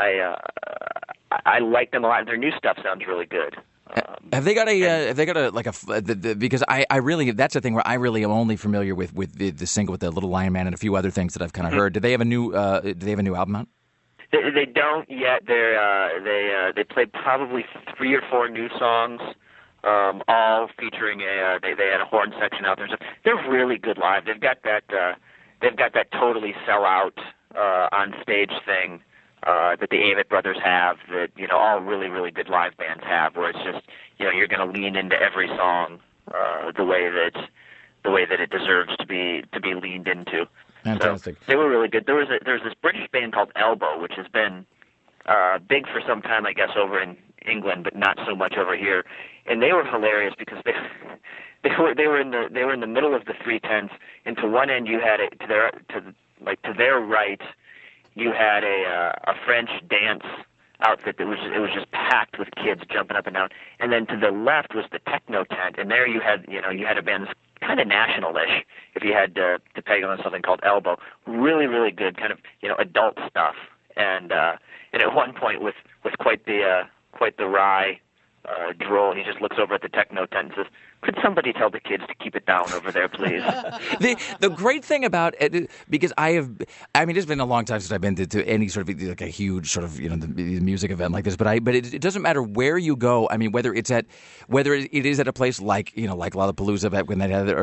like them a lot. Their new stuff sounds really good. Have they got because I really, that's the thing where I really am only familiar with the single with the Little Lion Man and a few other things that I've kind of heard. Do they have a new album out? They don't yet. They played probably 3 or 4 new songs, all featuring they had a horn section out there. So they're really good live. They've got that totally sell out on stage thing that the Avett Brothers have, that all really, really good live bands have, where it's just you're going to lean into every song the way that it deserves to be leaned into. Fantastic. So they were really good. There's this British band called Elbow, which has been big for some time, I guess, over in England, but not so much over here. And they were hilarious because they were in the middle of the 3 tents, and to one end you had it to their right. You had a French dance outfit that was just packed with kids jumping up and down, and then to the left was the techno tent, and there you had a band that's kind of national-ish, if you had to peg on something called Elbow. Really, really good, kind of adult stuff, and at one point with quite the wry droll, he just looks over at the techno tent and says, "Could somebody tell the kids to keep it down over there, please?" The great thing about it, because it's been a long time since I've been to any sort of like a huge sort of the music event like this, but it doesn't matter where you go. I mean, whether it is at a place like like Lollapalooza when they had or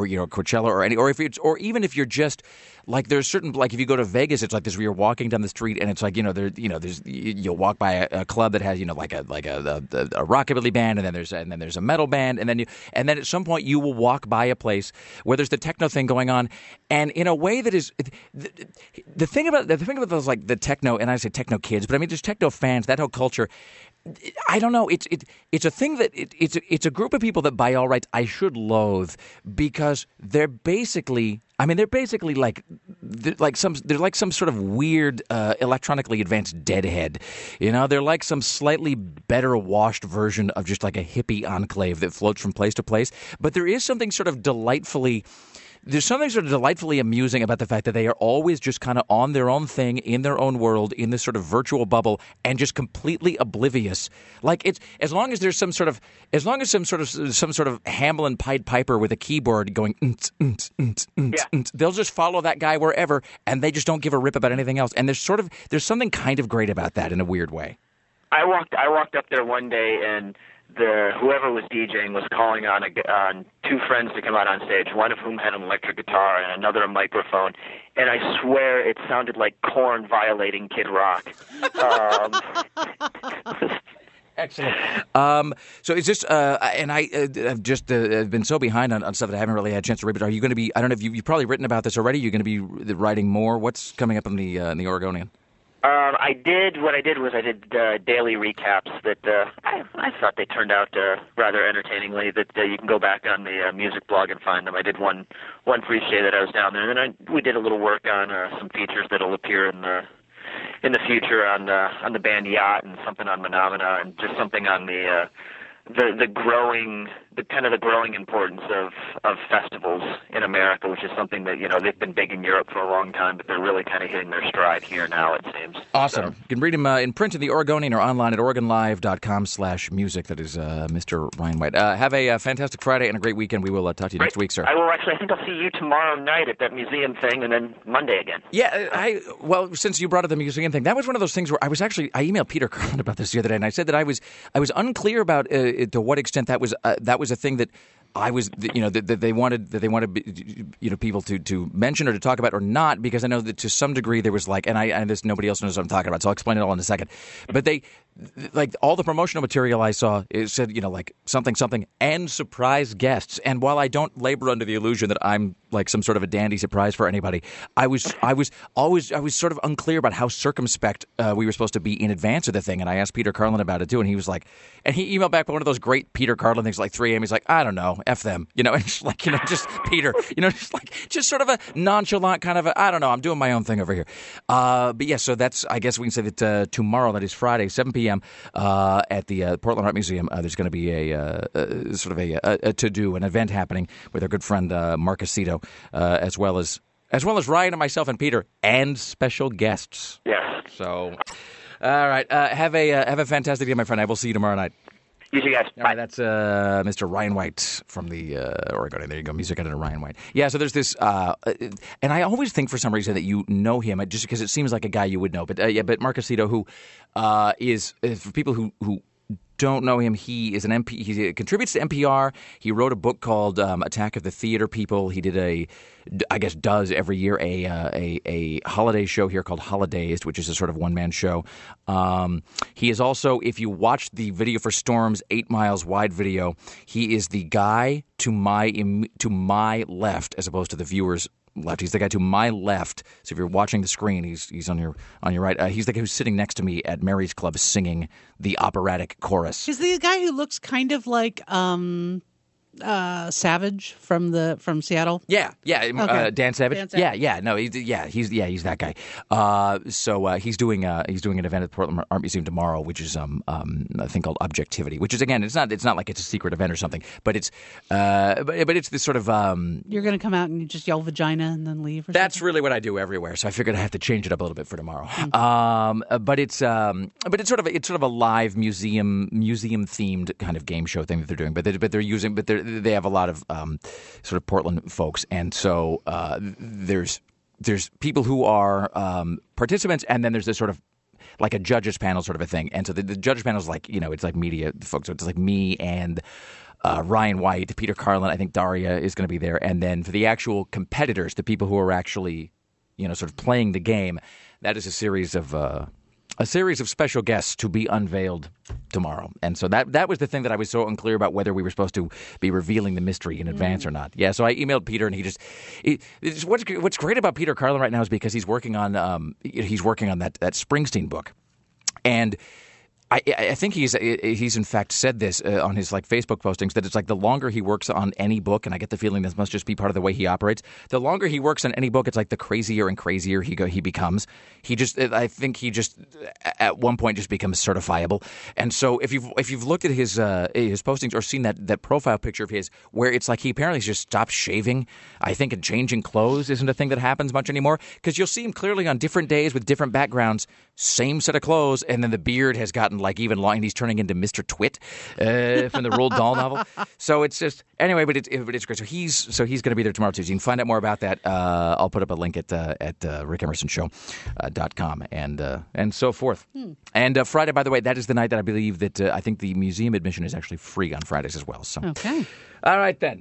Coachella or even if you're just like there's certain, like if you go to Vegas, it's like this where you're walking down the street and it's like you'll walk by a club that has like a rockabilly band, and then there's a metal band, and then at some point you will walk by a place where there's the techno thing going on, and in a way that is the thing about those, like the techno, and I say techno kids, but I mean just techno fans, that whole culture. I don't know. It's a thing that it's a group of people that by all rights I should loathe, because they're basically like some sort of weird electronically advanced Deadhead. They're like some slightly better washed version of just like a hippie enclave that floats from place to place. But there is something sort of delightfully amusing about the fact that they are always just kind of on their own thing, in their own world, in this sort of virtual bubble, and just completely oblivious. Like it's as long as some sort of Hamelin Pied Piper with a keyboard going, they'll just follow that guy wherever, and they just don't give a rip about anything else. And there's something kind of great about that in a weird way. I walked up there one day, and whoever was DJing was calling on 2 friends to come out on stage, one of whom had an electric guitar and another a microphone, and I swear it sounded like Korn violating Kid Rock. Excellent. So it's just, and I've just been so behind on stuff that I haven't really had a chance to read. But are you going to be? I don't know if you've probably written about this already. You're going to be writing more. What's coming up in the Oregonian? What I did was I did daily recaps that I thought they turned out rather entertainingly, that you can go back on the music blog and find them. I did one for each day that I was down there, and then we did a little work on some features that'll appear in the future on the band Yacht, and something on Menomina, and just something on the growing importance of festivals in America, which is something that they've been big in Europe for a long time, but they're really kind of hitting their stride here now, it seems. Awesome. You can read him in print in the Oregonian or online at OregonLive.com/music. That is Mr. Ryan White. Have a fantastic Friday and a great weekend. We will talk to you next week, sir. I will actually. I think I'll see you tomorrow night at that museum thing, and then Monday again. Yeah. Well, since you brought up the museum thing, that was one of those things where I emailed Peter Carlin about this the other day, and I said that I was unclear about to what extent that was a thing that I was, that they wanted people to mention or to talk about or not, because I know that to some degree there was like, and this nobody else knows what I'm talking about, so I'll explain it all in a second. But like all the promotional material I saw, it said, like something, and surprise guests. And while I don't labor under the illusion that I'm like some sort of a dandy surprise for anybody, I was sort of unclear about how circumspect we were supposed to be in advance of the thing. And I asked Peter Carlin about it too, and he was like, and he emailed back one of those great Peter Carlin things, like 3 a.m. He's like, I don't know, F them, and just like, just Peter, just sort of a nonchalant kind of I don't know, I'm doing my own thing over here. But yeah, so that's, I guess we can say that tomorrow, that is Friday, 7 p.m. At the Portland Art Museum, there's going to be a sort of a to-do, an event happening with our good friend Mark Aceto, as well as Ryan and myself and Peter, and special guests. Yes. So, all right, have a fantastic day, my friend. I will see you tomorrow night. You too, guys. All right, that's Mr. Ryan White from the Oregon. There you go, music editor Ryan White. Yeah, so there's this, and I always think for some reason that you know him, just because it seems like a guy you would know. But Mark Aceto, who is for people who don't know him, he is an MP. He contributes to NPR. He wrote a book called Attack of the Theater People. He did does every year a holiday show here called Holidays, which is a sort of one-man show. He is also, if you watch the Video for Storm's 8 Miles Wide video, he is the guy to my left as opposed to the viewer's left. He's the guy to my left. So if you're watching the screen, he's on your right. He's the guy who's sitting next to me at Mary's Club singing the operatic chorus. He's the guy who looks kind of like Savage from Seattle. Yeah, okay. Dan Savage. Dan Savage. Yeah. No, he's that guy. So he's doing an event at the Portland Art Museum tomorrow, which is a thing called Objectivity, which is, again, it's not like it's a secret event or something, but it's this sort of you're going to come out and you just yell vagina and then leave. That's really what I do everywhere. So I figured I have to change it up a little bit for tomorrow. But it's sort of a live museum themed kind of game show thing that they're doing. But they have a lot of sort of Portland folks, and so there's people who are participants, and then there's this sort of like a judges panel sort of a thing. And so the judges panel is like, it's like media folks. So it's like me and Ryan White, Peter Carlin. I think Daria is going to be there, and then for the actual competitors, the people who are actually sort of playing the game, that is a series of special guests to be unveiled tomorrow. And so that was the thing that I was so unclear about, whether we were supposed to be revealing the mystery in advance or not. Yeah, so I emailed Peter, and what's great about Peter Carlin right now is because he's working on that Springsteen book. And I think he's in fact said this on his Facebook postings, that it's like the longer he works on any book, and I get the feeling this must just be part of the way he operates. The longer he works on any book, it's like the crazier and crazier he becomes. I think he just at one point just becomes certifiable. And so if you've looked at his postings or seen that profile picture of his, where it's like he apparently just stopped shaving, I think, and changing clothes isn't a thing that happens much anymore, because you'll see him clearly on different days with different backgrounds, same set of clothes, and then the beard has gotten even long, and he's turning into Mr. Twit from the Roald Dahl novel. So it's just anyway, but it's great. So he's going to be there tomorrow too. So you can find out more about that. I'll put up a link at rickemersonshow.com and so forth. And Friday, by the way, that is the night that I believe that I think the museum admission is actually free on Fridays as well. So okay, all right then.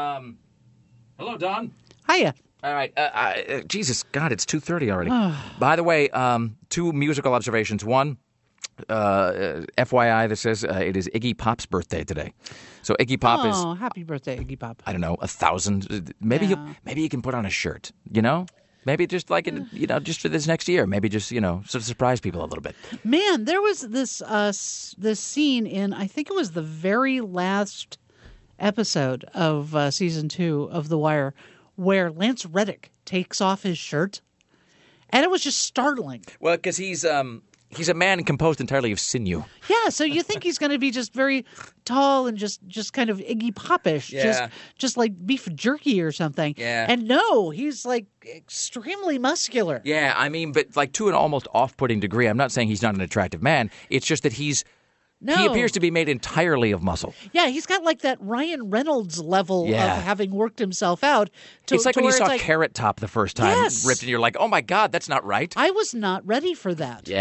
Hello, Don. Hiya. All right. Jesus God, it's 2:30 already. By the way, 2 musical observations. One. FYI, this says it is Iggy Pop's birthday today. So Iggy Pop is... Oh, happy birthday, Iggy Pop. I don't know, 1,000. Maybe he can put on a shirt, Maybe just like, just for this next year. Maybe just, sort of surprise people a little bit. Man, there was this scene in, I think it was the very last episode of season 2 of The Wire, where Lance Reddick takes off his shirt. And it was just startling. Well, because he's a man composed entirely of sinew. Yeah, so you think he's going to be just very tall and just kind of Iggy Pop-ish, just like beef jerky or something. Yeah. And no, he's like extremely muscular. Yeah, I mean, but like to an almost off-putting degree. I'm not saying he's not an attractive man. It's just that he appears to be made entirely of muscle. Yeah, he's got like that Ryan Reynolds level of having worked himself out. It's like when you saw Carrot Top the first time, yes, ripped, and you're like, oh my God, that's not right. I was not ready for that. Yeah.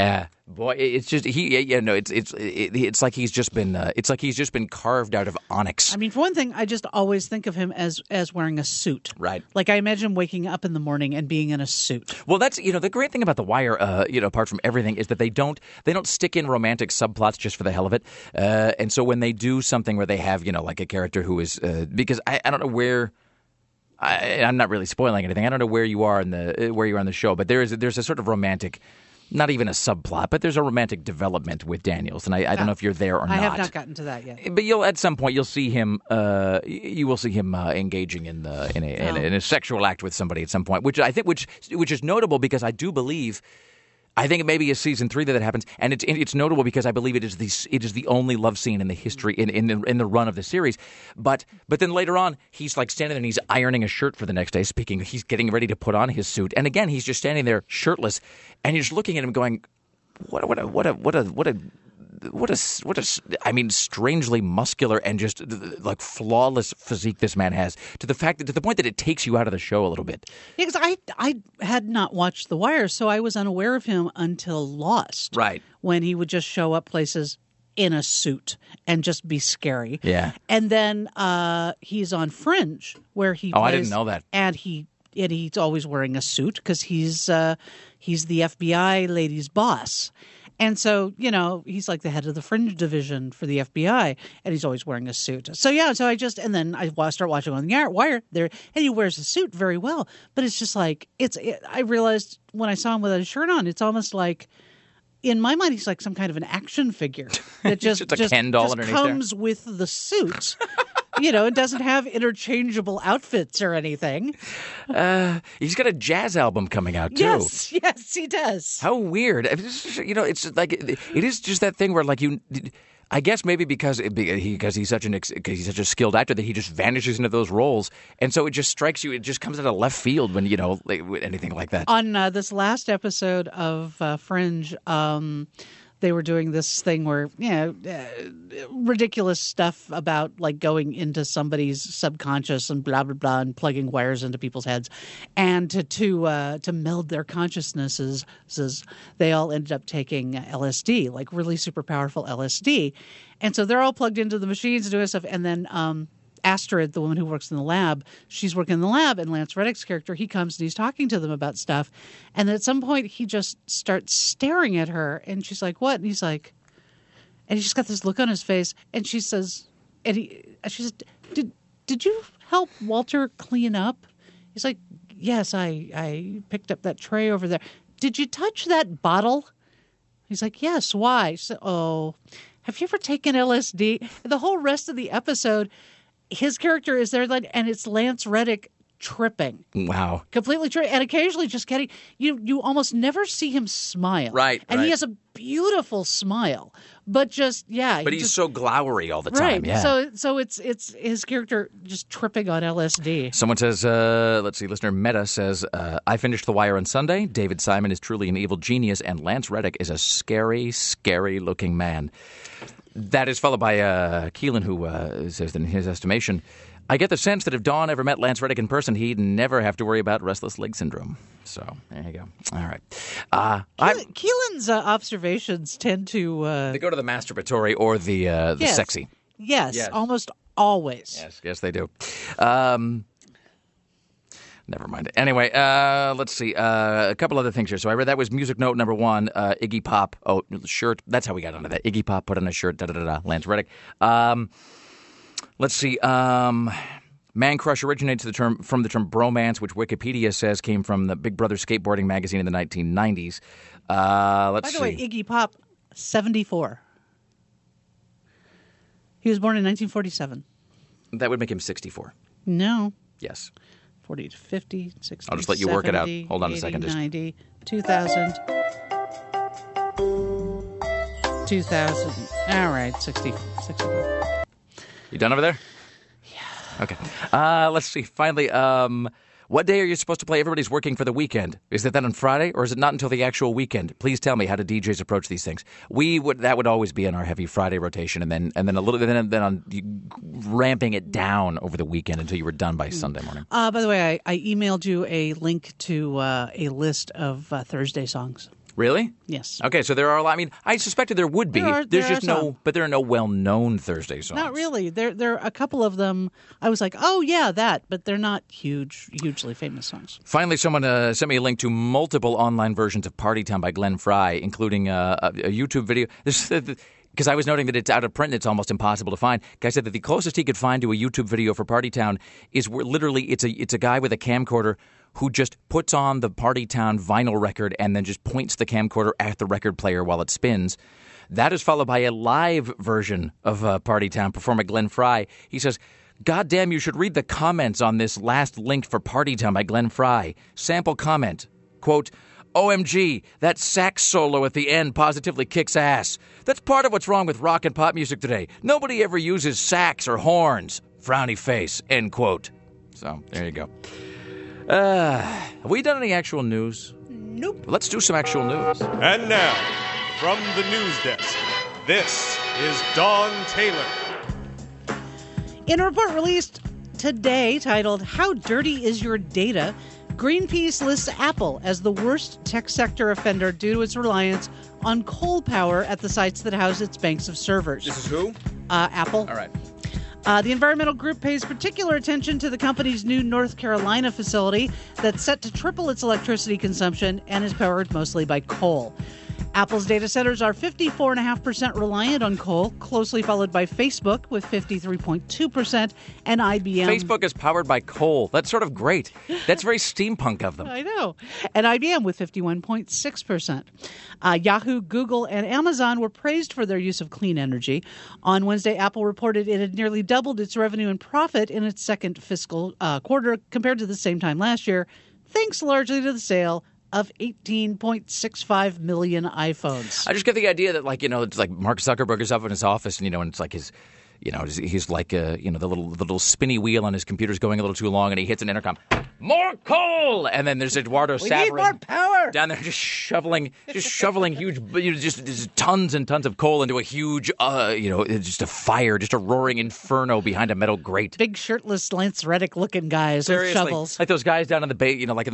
Boy, it's just it's like he's just been carved out of onyx. I mean, for one thing, I just always think of him as wearing a suit. Right. Like I imagine waking up in the morning and being in a suit. Well, that's the great thing about The Wire, apart from everything, is that they don't stick in romantic subplots just for the hell of it. And so when they do something where they have like a character who is because I don't know where. I'm not really spoiling anything. I don't know where you are in the show, but there's a sort of romantic. Not even a subplot, but there's a romantic development with Daniels, and I don't know if you're there or not. I have not gotten to that yet. But at some point you'll see him. You will see him engaging in a sexual act with somebody at some point, which is notable because I do believe. I think it maybe is season 3 that happens, and it's notable because I believe it is the only love scene in the history in the run of the series. But then later on, he's like standing there and he's ironing a shirt for the next day. He's getting ready to put on his suit, and again he's just standing there shirtless, and you're just looking at him going, what a strangely muscular and just like flawless physique this man has to the point that it takes you out of the show a little bit. Yeah, because I had not watched The Wire, so I was unaware of him until Lost. Right. When he would just show up places in a suit and just be scary. Yeah. And then he's on Fringe where he plays, I didn't know that. And he's always wearing a suit because he's the FBI lady's boss. And so, he's like the head of the Fringe division for the FBI, and he's always wearing a suit. So, and then I start watching on the Wire there, and he wears a suit very well. But it's just like, I realized when I saw him without a shirt on, it's almost like, in my mind, he's like some kind of an action figure that just Ken doll underneath comes there. with the suit. It doesn't have interchangeable outfits or anything. He's got a jazz album coming out, too. Yes, he does. How weird. It's like, it is just that thing where, like, I guess maybe because he's such a skilled actor that he just vanishes into those roles. And so it just strikes you, it just comes out of left field when, anything like that. On this last episode of Fringe, they were doing this thing where, ridiculous stuff about like going into somebody's subconscious and blah, blah, blah, and plugging wires into people's heads. And to meld their consciousnesses, they all ended up taking LSD, like really super powerful LSD. And so they're all plugged into the machines doing stuff. And then Astrid, the woman who works in the lab, she's working in the lab, and Lance Reddick's character, he comes and he's talking to them about stuff. And then at some point, he just starts staring at her, and she's like, what? And he's like, and he's just got this look on his face, and she says, she says, did you help Walter clean up? He's like, yes, I picked up that tray over there. Did you touch that bottle? He's like, yes, why? So, have you ever taken LSD? And the whole rest of the episode, his character is there, and it's Lance Reddick tripping. Wow. Completely tripping. And occasionally just getting, you almost never see him smile. Right. And he has a beautiful smile. But just, yeah. But he's so glowery all the time. Right. Yeah. So it's his character just tripping on LSD. Someone says, let's see, listener Meta says, I finished The Wire on Sunday. David Simon is truly an evil genius, and Lance Reddick is a scary, scary looking man. That is followed by Keelan, who says that in his estimation, I get the sense that if Dawn ever met Lance Reddick in person, he'd never have to worry about restless leg syndrome. So there you go. All right. Keelan's observations tend to... they go to the masturbatory or the sexy. Yes, almost always. Yes, they do. Never mind. Anyway, let's see. A couple other things here. So I read that was music note number 1, Iggy Pop. Oh, shirt. That's how we got onto that. Iggy Pop put on a shirt, Lance Reddick. Let's see. Man Crush originates from the term bromance, which Wikipedia says came from the Big Brother skateboarding magazine in the 1990s. By the way, Iggy Pop, 74. He was born in 1947. That would make him 64. No. Yes. 40 to 50, 60, I'll just let you 70, work it out. Hold on 80, a second. 90, 2000. 2000. All right, 64. You done over there? Yeah. Okay. Let's see. Finally, what day are you supposed to play Everybody's Working for the Weekend? Is it then on Friday, or is it not until the actual weekend? Please tell me, how do DJs approach these things? That would always be in our heavy Friday rotation, and then a little bit, then on ramping it down over the weekend until you were done by Sunday morning. By the way, I emailed you a link to a list of Thursday songs. Really? Yes. Okay, so there are a lot. I mean, I suspected there would be. There are no well-known Thursday songs. Not really. There are a couple of them. I was like, oh yeah, that, but they're not hugely famous songs. Finally, someone sent me a link to multiple online versions of Party Town by Glenn Fry, including a YouTube video. Because I was noting that it's out of print and it's almost impossible to find. Guy said that the closest he could find to a YouTube video for Party Town is where literally it's a guy with a camcorder who just puts on the Party Town vinyl record and then just points the camcorder at the record player while it spins. That is followed by a live version of Party Town performed by Glenn Fry. He says, "God damn, you should read the comments on this last link for Party Town by Glenn Fry. Sample comment, quote, OMG, that sax solo at the end positively kicks ass. That's part of what's wrong with rock and pop music today. Nobody ever uses sax or horns. Frowny face, end quote." So, there you go. Have we done any actual news? Nope. Let's do some actual news. And now, from the news desk, this is Dawn Taylor. In a report released today titled, How Dirty Is Your Data?, Greenpeace lists Apple as the worst tech sector offender due to its reliance on coal power at the sites that house its banks of servers. This is who? Apple. All right. The environmental group pays particular attention to the company's new North Carolina facility that's set to triple its electricity consumption and is powered mostly by coal. Apple's data centers are 54.5% reliant on coal, closely followed by Facebook with 53.2% and IBM. Facebook is powered by coal. That's sort of great. That's very steampunk of them. I know. And IBM with 51.6%. Yahoo, Google, and Amazon were praised for their use of clean energy. On Wednesday, Apple reported it had nearly doubled its revenue and profit in its second fiscal quarter compared to the same time last year, thanks largely to the sale of 18.65 million iPhones. I just get the idea that, it's like Mark Zuckerberg is up in his office, and it's like his, he's like, the little spinny wheel on his computer's going a little too long, and he hits an intercom. More coal! And then there's Eduardo Saverin. We need more power! Down there just shoveling huge, just tons and tons of coal into a huge, just a fire, just a roaring inferno behind a metal grate. Big shirtless Lance Reddick-looking guys with shovels. Like those guys down in the bay, like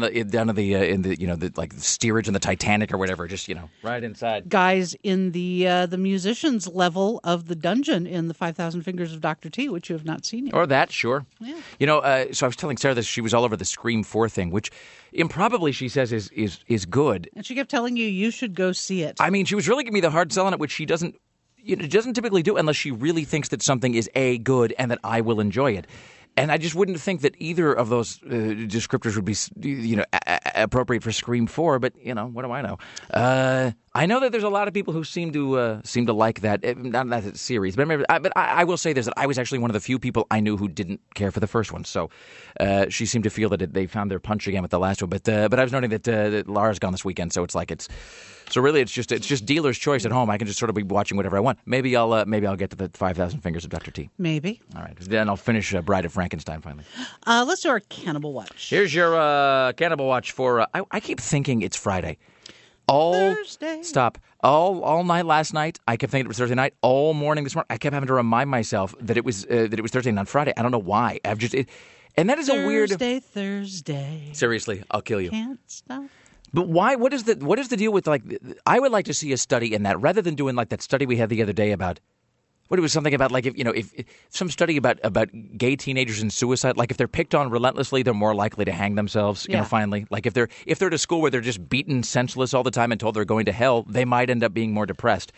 the steerage in the Titanic or whatever, just, right inside. Guys in the musicians level of the dungeon in the 5,000 Fingers of Dr. T, which you have not seen yet. Or that, sure. Yeah. So I was telling Sarah that she was all over the Scream 4 thing, which improbably she says is good. And she kept telling you should go see it. I mean, she was really giving me the hard sell on it, which she doesn't typically do unless she really thinks that something is good and that I will enjoy it. And I just wouldn't think that either of those descriptors would be, appropriate for Scream 4. But what do I know? I know that there's a lot of people who seem to like that, not that series. But I will say this: that I was actually one of the few people I knew who didn't care for the first one. So she seemed to feel that they found their punch again with the last one. But I was noting that Laura's gone this weekend, so so really it's just dealer's choice at home. I can just sort of be watching whatever I want. Maybe I'll get to the 5,000 Fingers of Dr. T. Maybe. All right. Then I'll finish Bride of Frankenstein finally. Let's do our Cannibal Watch. Here's your Cannibal Watch for. I keep thinking it's Friday. Thursday. Stop. All night last night, I kept thinking it was Thursday night. All morning this morning, I kept having to remind myself that it was Thursday, not Friday. I don't know why. And that is a weird. Thursday. Seriously, I'll kill you. Can't stop. But why? What is the deal with I would like to see a study in that rather than doing like that study we had the other day about. What it was something about if some study about gay teenagers and suicide, like if they're picked on relentlessly, they're more likely to hang themselves. Finally, like if they're at a school where they're just beaten senseless all the time and told they're going to hell, they might end up being more depressed.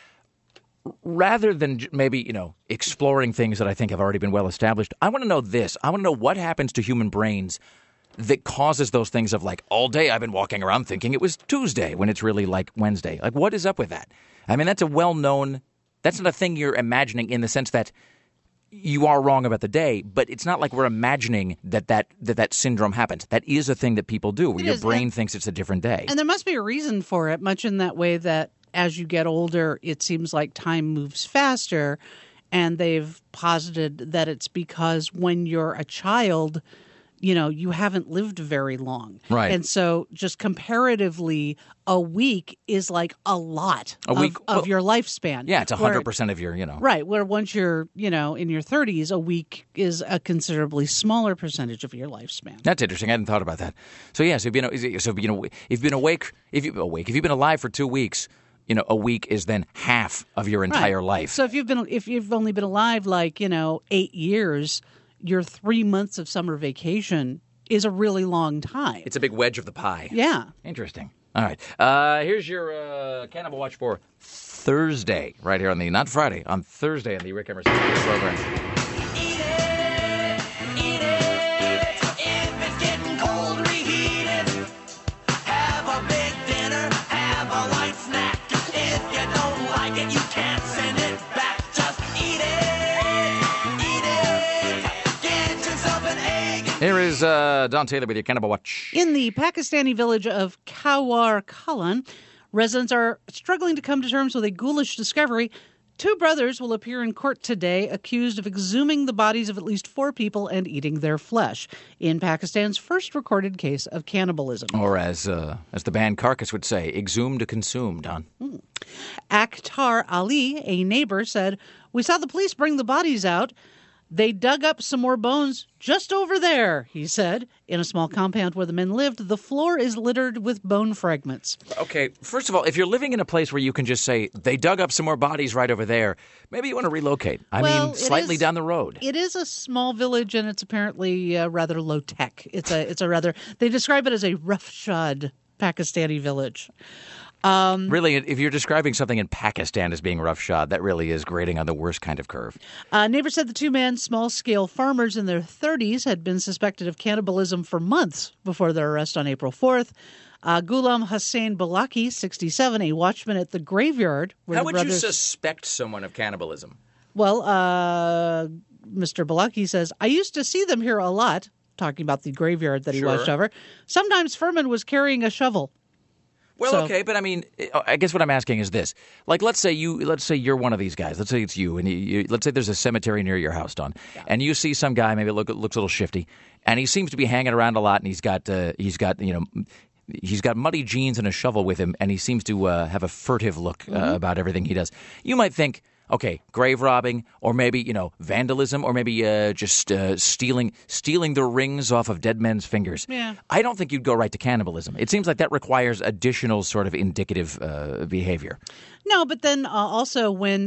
Rather than maybe exploring things that I think have already been well established, I want to know this. I want to know what happens to human brains that causes those things of like all day I've been walking around thinking it was Tuesday when it's really like Wednesday. Like what is up with that? I mean, that's a well-known. That's not a thing you're imagining in the sense that you are wrong about the day, but it's not like we're imagining that syndrome happens. That is a thing that people do where your brain thinks it's a different day. And there must be a reason for it, much in that way that as you get older, it seems like time moves faster. And they've posited that it's because when you're a child, you haven't lived very long. Right. And so just comparatively, a week is like a lot of your lifespan. Yeah, it's 100% of your, Right, where once you're, in your 30s, a week is a considerably smaller percentage of your lifespan. That's interesting. I hadn't thought about that. So yeah, if you've been alive for 2 weeks, a week is then half of your entire life. So if you've only been alive 8 years, your 3 months of summer vacation is a really long time. It's a big wedge of the pie. Yeah. Interesting. All right. Here's your Cannibal Watch for Thursday, right here not Friday, on Thursday on the Rick Emerson program. Here is Don Taylor with your Cannibal Watch. In the Pakistani village of Kawar Kalan, residents are struggling to come to terms with a ghoulish discovery. 2 brothers will appear in court today accused of exhuming the bodies of at least 4 people and eating their flesh in Pakistan's first recorded case of cannibalism. Or as the band Carcass would say, exhumed to consume, Don. Akhtar Ali, a neighbor, said, "We saw the police bring the bodies out. They dug up some more bones just over there," he said. In a small compound where the men lived, the floor is littered with bone fragments. Okay, first of all, if you're living in a place where you can just say, they dug up some more bodies right over there, maybe you want to relocate. I mean, slightly down the road. It is a small village, and it's apparently rather low-tech. It's a rather, they describe it as a roughshod Pakistani village. Really, if you're describing something in Pakistan as being roughshod, that really is grading on the worst kind of curve. Neighbors said the 2 men, small-scale farmers in their 30s, had been suspected of cannibalism for months before their arrest on April 4th. Ghulam Hussain Balaki, 67, a watchman at the graveyard. How would you suspect someone of cannibalism? Well, Mr. Balaki says, "I used to see them here a lot," talking about the graveyard that he watched over. "Sometimes Furman was carrying a shovel." Well, okay, but I mean, I guess what I'm asking is this: like, let's say you're one of these guys. Let's say it's you, and let's say there's a cemetery near your house, Don, and you see some guy maybe looks a little shifty, and he seems to be hanging around a lot, and he's got muddy jeans and a shovel with him, and he seems to have a furtive look about everything he does. You might think, okay, grave robbing, or maybe, vandalism, or maybe just stealing the rings off of dead men's fingers. Yeah. I don't think you'd go right to cannibalism. It seems like that requires additional sort of indicative behavior. No, but then also when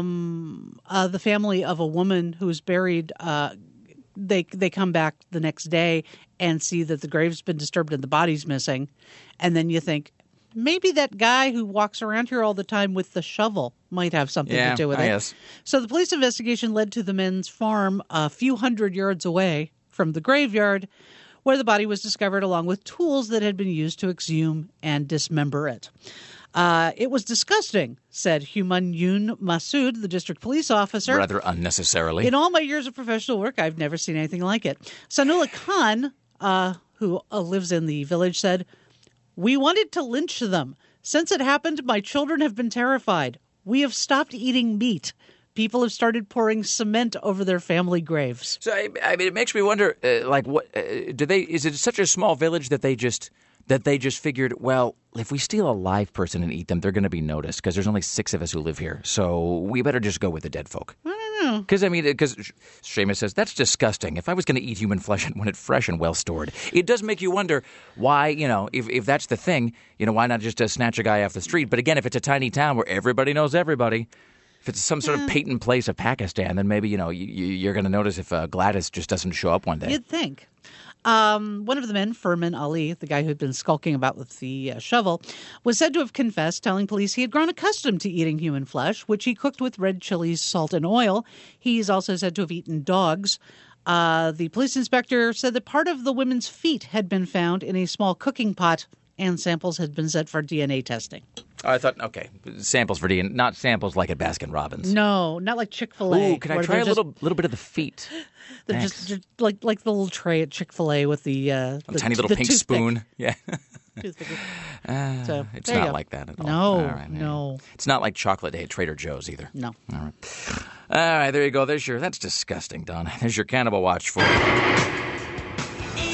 the family of a woman who's buried, they come back the next day and see that the grave's been disturbed and the body's missing, and then you think, maybe that guy who walks around here all the time with the shovel might have something to do with it. Yes. So the police investigation led to the men's farm a few hundred yards away from the graveyard, where the body was discovered along with tools that had been used to exhume and dismember it. It was disgusting, said Humayun Masood, the district police officer. Rather unnecessarily. In all my years of professional work, I've never seen anything like it. Sanullah Khan, who lives in the village, said, "We wanted to lynch them. Since it happened, my children have been terrified. We have stopped eating meat. People have started pouring cement over their family graves." So, I mean, it makes me wonder, what is it such a small village that they just figured, well, if we steal a live person and eat them, they're going to be noticed because there's only 6 of us who live here. So we better just go with the dead folk. I don't know. Because Seamus says, that's disgusting. If I was going to eat human flesh and want it fresh and well stored, it does make you wonder why, if that's the thing, why not just snatch a guy off the street? But again, if it's a tiny town where everybody knows everybody, if it's some sort of Peyton Place of Pakistan, then maybe, you're going to notice if Gladys just doesn't show up one day. You'd think. One of the men, Furman Ali, the guy who'd been skulking about with the shovel, was said to have confessed, telling police he had grown accustomed to eating human flesh, which he cooked with red chilies, salt, and oil. He's also said to have eaten dogs. The police inspector said that part of the women's feet had been found in a small cooking pot, and samples had been sent for DNA testing. I thought, okay, samples for DNA, not samples like at Baskin-Robbins. No, not like Chick-fil-A. Ooh, can I try a little bit of the feet? They're just like the little tray at Chick-fil-A with the tiny little pink toothpick. Spoon. Yeah. So, it's not like that at all. No, all right, no. It's not like chocolate day at Trader Joe's either. No. All right, there you go. That's disgusting, Don. There's your Cannibal Watch for you.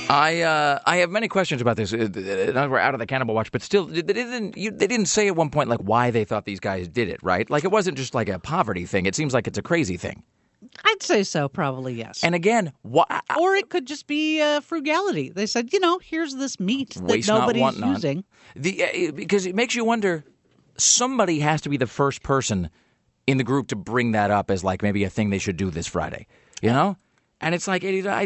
I have many questions about this. We're out of the Cannibal Watch, but still, they didn't say at one point like why they thought these guys did it, right? Like it wasn't just like a poverty thing. It seems like it's a crazy thing. I'd say so, probably, yes. And again, or it could just be frugality. They said, here's this meat that waste nobody's using. Because it makes you wonder, somebody has to be the first person in the group to bring that up as like maybe a thing they should do this Friday, you know? And it's like, I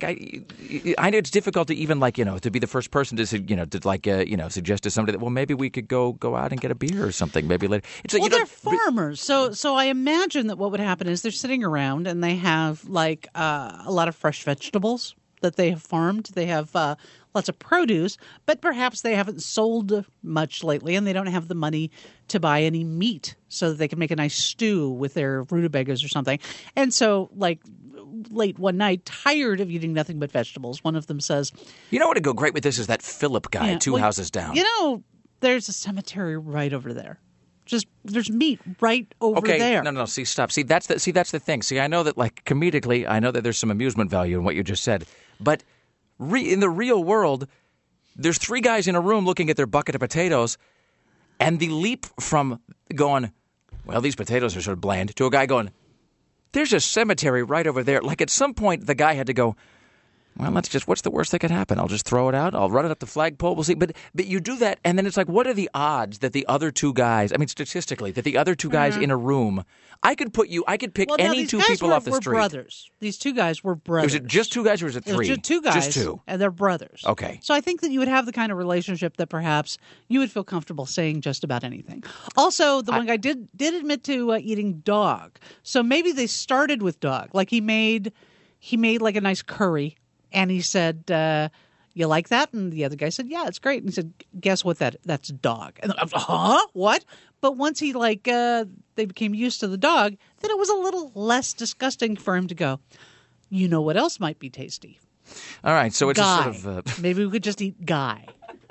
know it's difficult to even to be the first person to suggest to somebody that, well, maybe we could go out and get a beer or something maybe later. It's like, they're farmers, so I imagine that what would happen is they're sitting around and they have a lot of fresh vegetables that they have farmed. They have lots of produce, but perhaps they haven't sold much lately, and they don't have the money to buy any meat so that they can make a nice stew with their rutabagas or something. And so, late one night, tired of eating nothing but vegetables, one of them says, "You know what would go great with this is that Philip guy, two houses down. There's a cemetery right over there. Just there's meat right over there." No. See, stop. See, that's the thing. See, I know that comedically, I know that there's some amusement value in what you just said, but in the real world, there's three guys in a room looking at their bucket of potatoes, and the leap from going, well, these potatoes are sort of bland, to a guy going, there's a cemetery right over there. Like at some point, the guy had to go, well, what's the worst that could happen? I'll just throw it out. I'll run it up the flagpole. We'll see. But you do that, and then it's like, what are the odds that the other two guys, statistically, that the other two guys in a room, I could pick any two people off the street. Brothers. These two guys were brothers. Was it just two guys or was it three? It was just two guys. Just two. And they're brothers. Okay. So I think that you would have the kind of relationship that perhaps you would feel comfortable saying just about anything. Also, the one guy did admit to eating dog. So maybe they started with dog. Like he made like a nice curry. And he said, you like that? And the other guy said, yeah, it's great. And he said, guess what? That's dog. And what? But once he they became used to the dog, then it was a little less disgusting for him to go, you know what else might be tasty? All right. So it's Guy. a sort of... Maybe we could just eat Guy.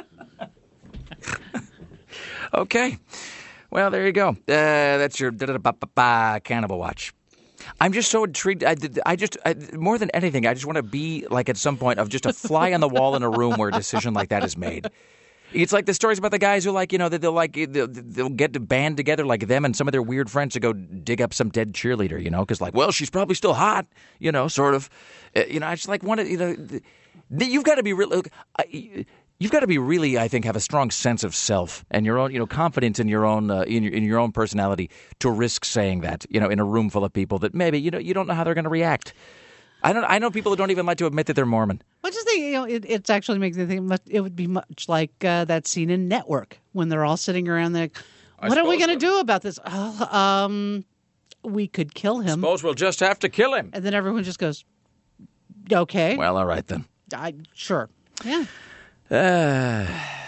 Okay. Well, there you go. That's your Cannibal Watch. I'm just so intrigued. I more than anything, I just want to be at some point of just a fly on the wall in a room where a decision like that is made. It's like the stories about the guys who they'll get to band together like them and some of their weird friends to go dig up some dead cheerleader, because well, she's probably still hot, sort of. I just want to, you've got to be really. You've got to be really, I think, have a strong sense of self and your own, confidence in your own, in your own personality to risk saying that, in a room full of people that maybe you don't know how they're going to react. I know people who don't even like to admit that they're Mormon. I just think it actually makes me think it would be much like that scene in Network when they're all sitting around there. What are we going to do about this? We could kill him. Suppose we'll just have to kill him. And then everyone just goes, okay. Well, all right then. Sure. Yeah. Okay.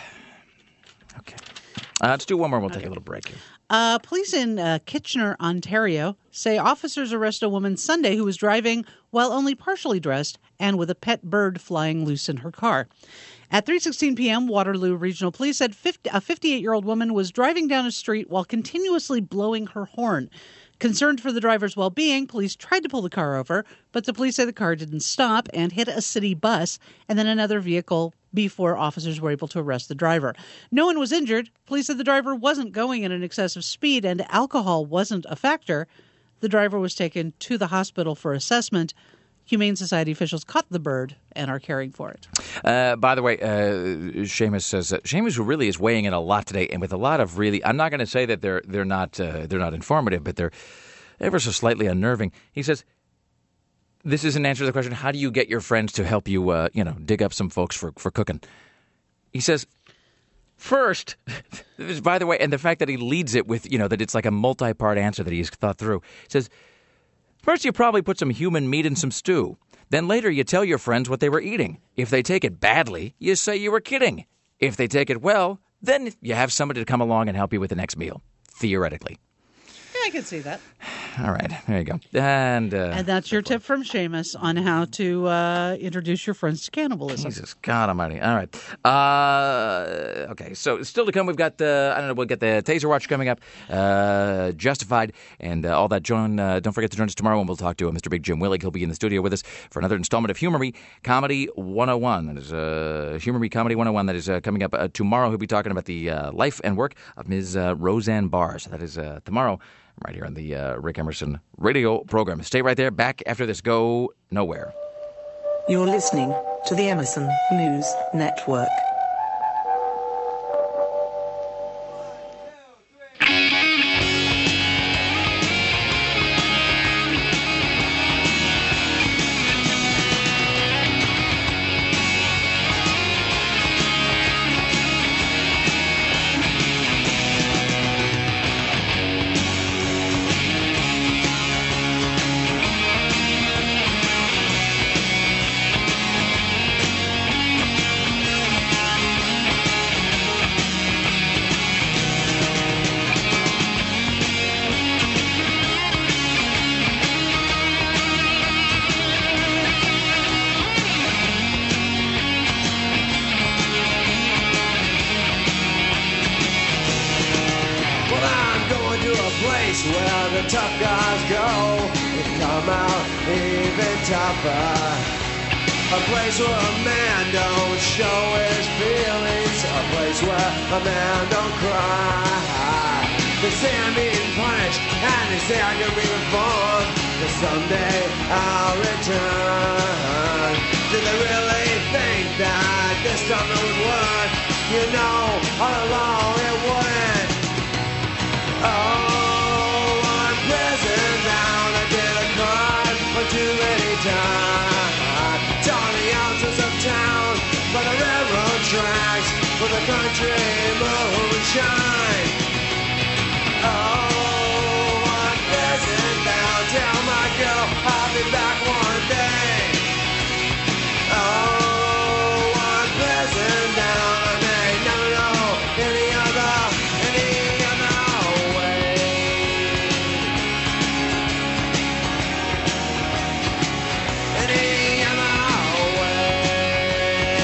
Let's do one more. We'll take a little break here. Police in Kitchener, Ontario, say officers arrest a woman Sunday who was driving while only partially dressed and with a pet bird flying loose in her car. At 3:16 p.m., Waterloo Regional Police said a 58-year-old woman was driving down a street while continuously blowing her horn. Concerned for the driver's well-being, police tried to pull the car over, but the police say the car didn't stop and hit a city bus and then another vehicle before officers were able to arrest the driver. No one was injured. Police said the driver wasn't going at an excessive speed and alcohol wasn't a factor. The driver was taken to the hospital for assessment. Humane Society officials caught the bird and are caring for it. By the way, Seamus says Seamus really is weighing in a lot today, and with a lot of really. I'm not going to say that they're not informative, but they're ever so slightly unnerving. He says, "This is an answer to the question: how do you get your friends to help you, dig up some folks for cooking?" He says, first, by the way, and the fact that he leads it with that it's like a multi-part answer that he's thought through. He says, first, you probably put some human meat in some stew. Then later, you tell your friends what they were eating. If they take it badly, you say you were kidding. If they take it well, then you have somebody to come along and help you with the next meal, theoretically. Yeah, I can see that. All right, there you go. And that's your tip from Seamus on how to introduce your friends to cannibalism. Jesus God Almighty! All right, okay. So still to come, we've got we'll get the Taser Watch coming up, Justified, and all that. Don't forget to join us tomorrow when we'll talk to Mr. Big Jim Willig. He'll be in the studio with us for another installment of Humory Comedy 101. That is Humory Comedy 101. That is coming up tomorrow. He'll be talking about the life and work of Ms. Roseanne Barr. So that is tomorrow, right here on the Rick Emerson radio program. Stay right there. Back after this. Go nowhere. You're listening to the Emerson News Network. Where the tough guys go, they come out even tougher. A place where a man don't show his feelings, a place where a man don't cry. They say I'm being punished, and they say I can be reformed, but someday I'll return. Do they really think that this time it would work? You know, all along it wouldn't. Oh, too many times, on the outskirts of town, by the railroad tracks, where the country moonshine. Oh, one pleasant down, tell my girl I'll be back one day. Oh, one pleasant down, I may never know any other way. Any other way.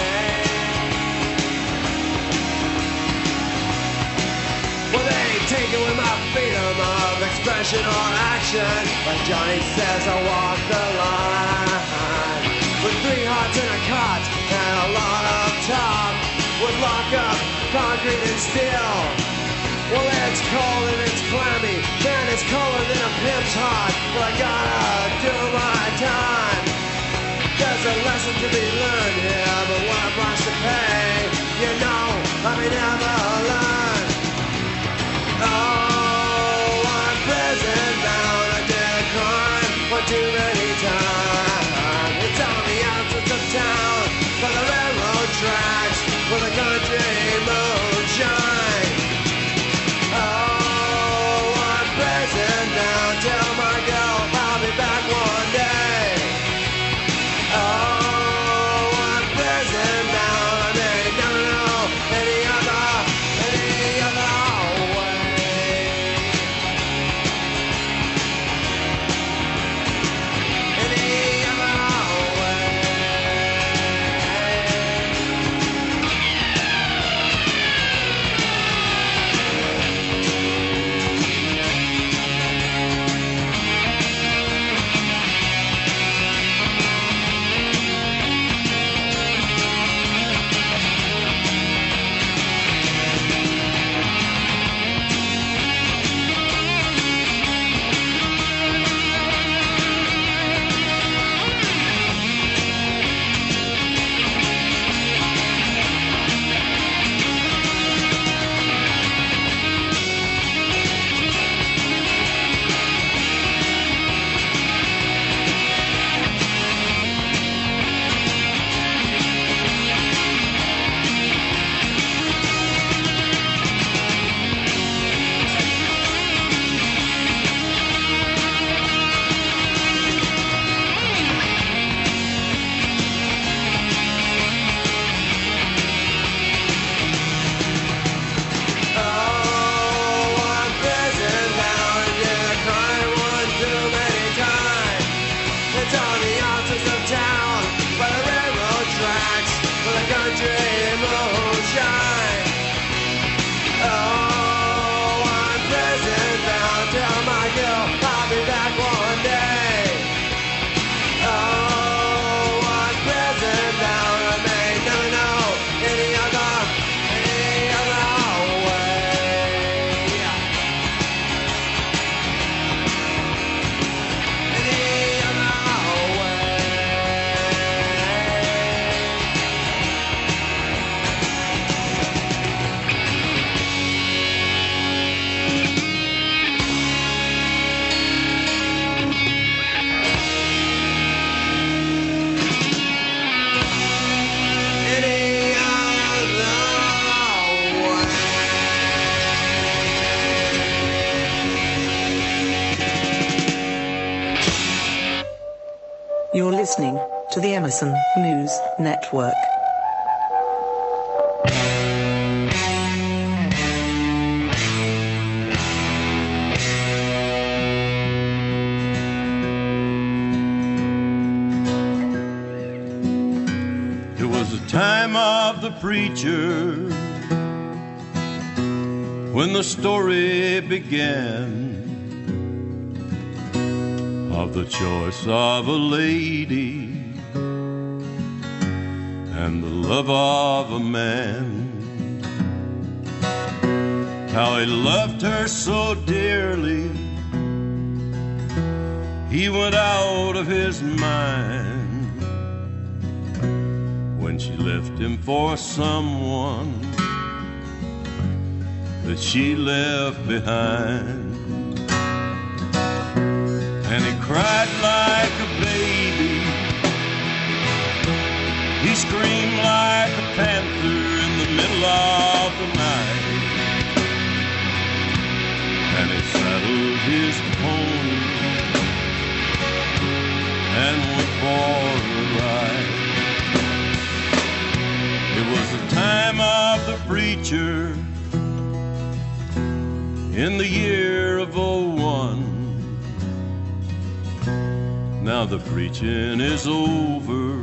Well, they take away my freedom of expression or action. Like Johnny says, I walk the line. With 3 hearts in a cot and a lot of talk. With lock up, concrete and steel. Well, it's cold and it's clammy, and it's colder than a pimp's heart. But I gotta do my time. There's a lesson to be learned here, but what a price to pay. You know, I may never learn. Oh, one prison bound, I did a crime one too many times. It's on the outskirts of town, by the railroad tracks, where the country moonshine. Oh, one prison down, tell my girl I'll be back one day. Oh, Emerson News Network. It was the time of the preacher when the story began of the choice of a lady and the love of a man. How he loved her so dearly, he went out of his mind when she left him for someone that she left behind. And he cried like a baby, he screamed like a panther in the middle of the night. And he saddled his pony and went for a ride. It was the time of the preacher in the year of 01. Now the preaching is over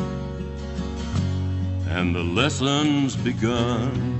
and the lesson's begun.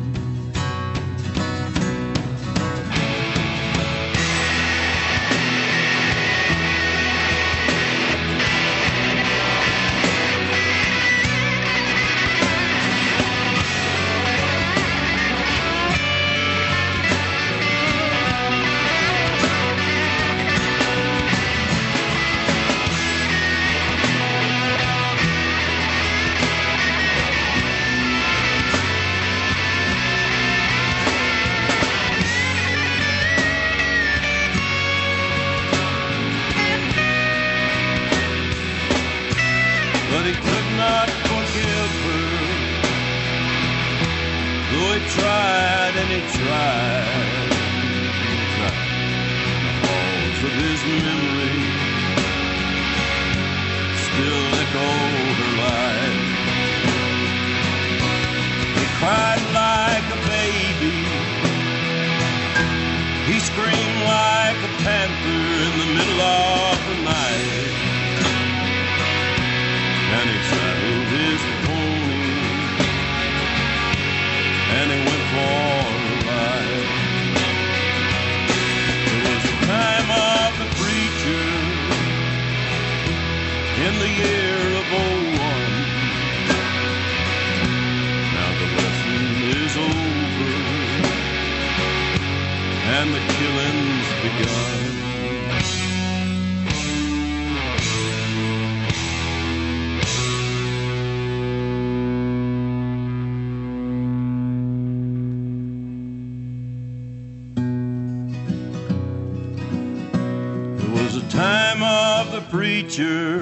Preacher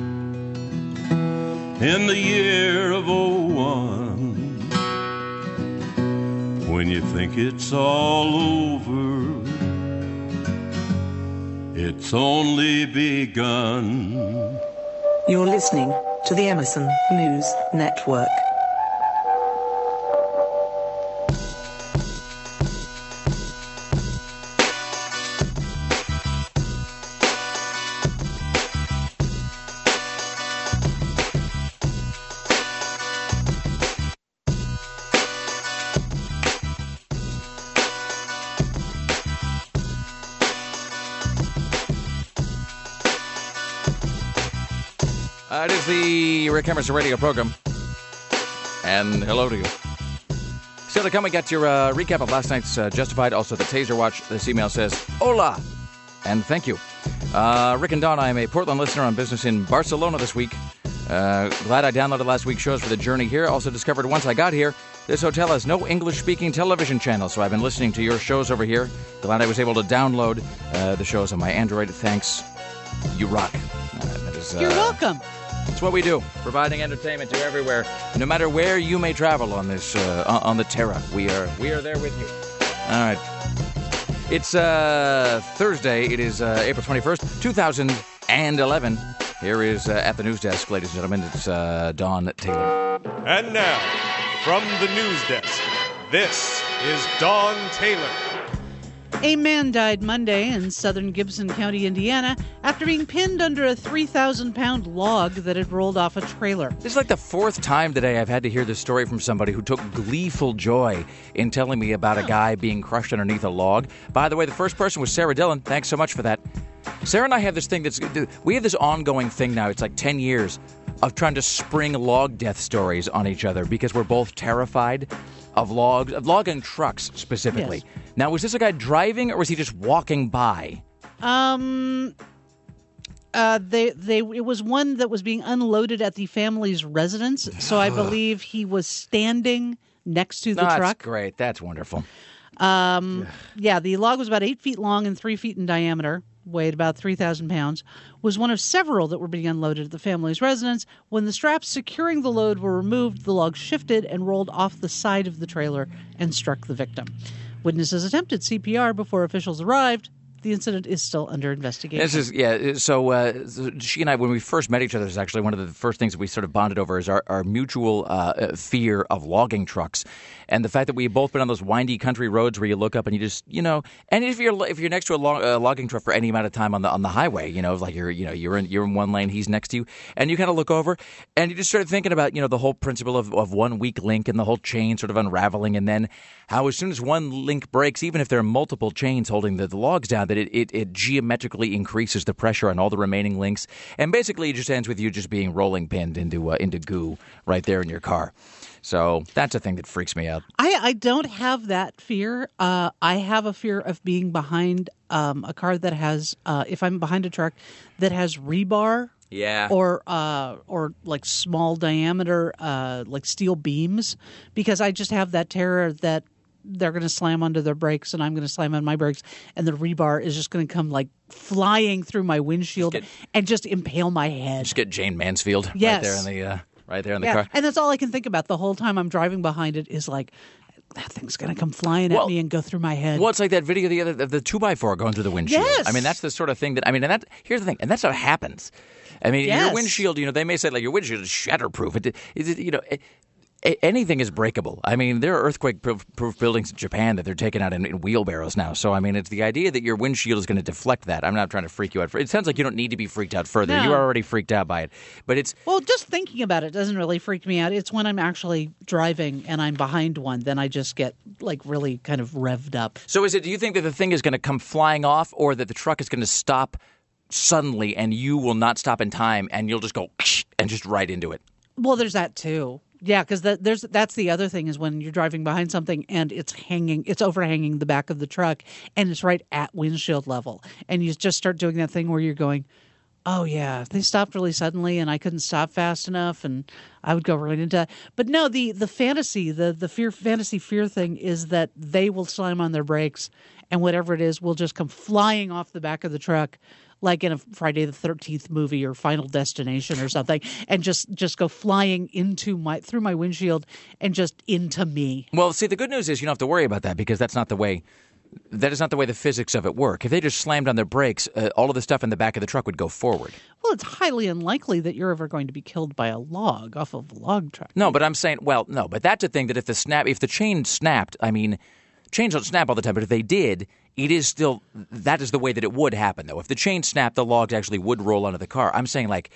in the year of 01. When you think it's all over, it's only begun. You're listening to the Emerson News Network. It is the Rick Emerson radio program. And hello to you. Still to come, we got your recap of last night's Justified. Also, the Taser Watch. This email says, Hola! And thank you. Rick and Don, I am a Portland listener on business in Barcelona this week. Glad I downloaded last week's shows for the journey here. Also discovered once I got here, this hotel has no English-speaking television channel, so I've been listening to your shows over here. Glad I was able to download the shows on my Android. Thanks. You rock. You're welcome. It's what we do, providing entertainment to everywhere, no matter where you may travel on this on the Terra. We are there with you. All right. It's Thursday. It is April 21st, 2011. Here is At the News Desk, ladies and gentlemen. It's Dawn Taylor. And now, from the news desk, this is Dawn Taylor. A man died Monday in southern Gibson County, Indiana, after being pinned under a 3,000-pound log that had rolled off a trailer. This is like the fourth time today I've had to hear this story from somebody who took gleeful joy in telling me about a guy being crushed underneath a log. By the way, the first person was Sarah Dillon. Thanks so much for that. Sarah and I have this thing we have this ongoing thing now. It's like 10 years of trying to spring log death stories on each other because we're both terrified of logging trucks specifically. Yes. Now, was this a guy driving or was he just walking by? It was one that was being unloaded at the family's residence, so I believe he was standing next to the truck. That's great. That's wonderful. Yeah, the log was about 8 feet long and 3 feet in diameter, weighed about 3,000 pounds, was one of several that were being unloaded at the family's residence. When the straps securing the load were removed, the log shifted and rolled off the side of the trailer and struck the victim. Witnesses attempted CPR before officials arrived. The incident is still under investigation. So she and I, when we first met each other, is actually one of the first things that we sort of bonded over is our mutual fear of logging trucks, and the fact that we've both been on those windy country roads where you look up and you just, and if you're next to a logging truck for any amount of time on the highway, like you're in one lane, he's next to you, and you kind of look over and you just start thinking about the whole principle of one weak link and the whole chain sort of unraveling, and then how as soon as one link breaks, even if there are multiple chains holding the logs down, that it geometrically increases the pressure on all the remaining links, and basically it just ends with you just being rolling pinned into goo right there in your car. So that's a thing that freaks me out. I don't have that fear. I have a fear of being behind a car that has, if I'm behind a truck that has rebar. Yeah. Or like small diameter, like steel beams, because I just have that terror that they're going to slam onto their brakes and I'm going to slam on my brakes and the rebar is just going to come like flying through my windshield and just impale my head. Just get Jane Mansfield yes. right there in the car. And that's all I can think about the whole time I'm driving behind it is like, that thing's going to come flying at me and go through my head. Well, it's like that video of the 2x4 going through the windshield. Yes. I mean, that's the sort of thing that, here's the thing, and that's how it happens. I mean, yes. Your windshield, they may say like your windshield is shatterproof. Anything is breakable. I mean, there are earthquake-proof buildings in Japan that they're taking out in wheelbarrows now. So, I mean, it's the idea that your windshield is going to deflect that. I'm not trying to freak you out. It sounds like you don't need to be freaked out further. No. You are already freaked out by it. But it's... Well, just thinking about it doesn't really freak me out. It's when I'm actually driving and I'm behind one, then I just get, like, really kind of revved up. So do you think that the thing is going to come flying off or that the truck is going to stop suddenly and you will not stop in time and you'll just go and just right into it? Well, there's that too. Yeah, because that's the other thing is when you're driving behind something and it's overhanging the back of the truck and it's right at windshield level. And you just start doing that thing where you're going, oh, yeah, they stopped really suddenly and I couldn't stop fast enough and I would go right into that. But no, the fantasy, the fantasy fear thing is that they will slam on their brakes and whatever it is will just come flying off the back of the truck like in a Friday the 13th movie or Final Destination or something, and just go flying through my windshield and just into me. Well, see, the good news is you don't have to worry about that because that is not the way the physics of it work. If they just slammed on their brakes, all of the stuff in the back of the truck would go forward. Well, it's highly unlikely that you're ever going to be killed by a log off of a log truck. No, but I'm saying, but that's a thing that if the chain snapped, I mean, chains don't snap all the time, but if they did, that is the way that it would happen, though. If the chain snapped, the logs actually would roll onto the car. I'm saying, like,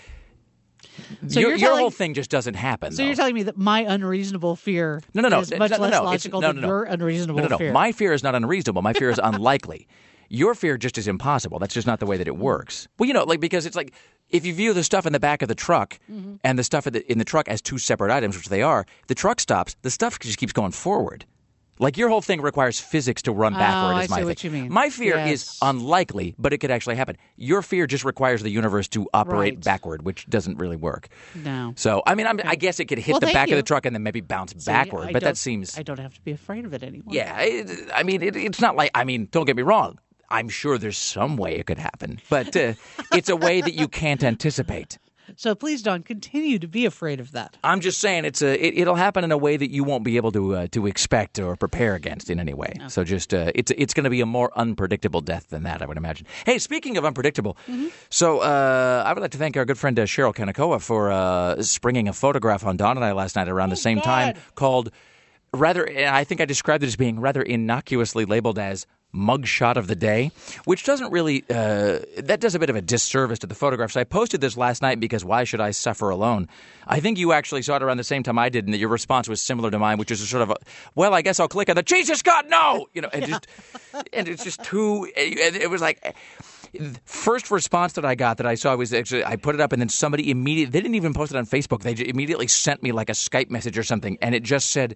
so your whole thing just doesn't happen, So you're telling me that my unreasonable fear is much less logical than your unreasonable fear? No. My fear is not unreasonable. My fear is unlikely. Your fear just is impossible. That's just not the way that it works. Well, because it's like if you view the stuff in the back of the truck and the stuff in the truck as two separate items, which they are, the truck stops, the stuff just keeps going forward. Like your whole thing requires physics to run backward. I see what you mean. My fear is unlikely, but it could actually happen. Your fear just requires the universe to operate backward, which doesn't really work. No. So, I mean, I guess it could hit the back of the truck and then maybe bounce backward, but that seems... I don't have to be afraid of it anymore. Yeah, it's not like... I mean, don't get me wrong. I'm sure there's some way it could happen, but it's a way that you can't anticipate. So please, Don, continue to be afraid of that. I'm just saying it'll happen in a way that you won't be able to expect or prepare against in any way. No. So just it's going to be a more unpredictable death than that, I would imagine. Hey, speaking of unpredictable, so I would like to thank our good friend Cheryl Kanakawa for springing a photograph on Don and I last night around the same time called I think I described it as being rather innocuously labeled as mugshot of the day, which doesn't really that does a bit of a disservice to the photograph. So I posted this last night because why should I suffer alone? I think you actually saw it around the same time I did, and that your response was similar to mine, which is a sort of well, I guess I'll click on the Jesus God no, and it's just too. It was like. First response that I got that I saw was actually I put it up and then somebody immediately they didn't even post it on Facebook. They immediately sent me like a Skype message or something, and it just said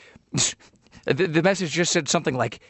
the message just said something like.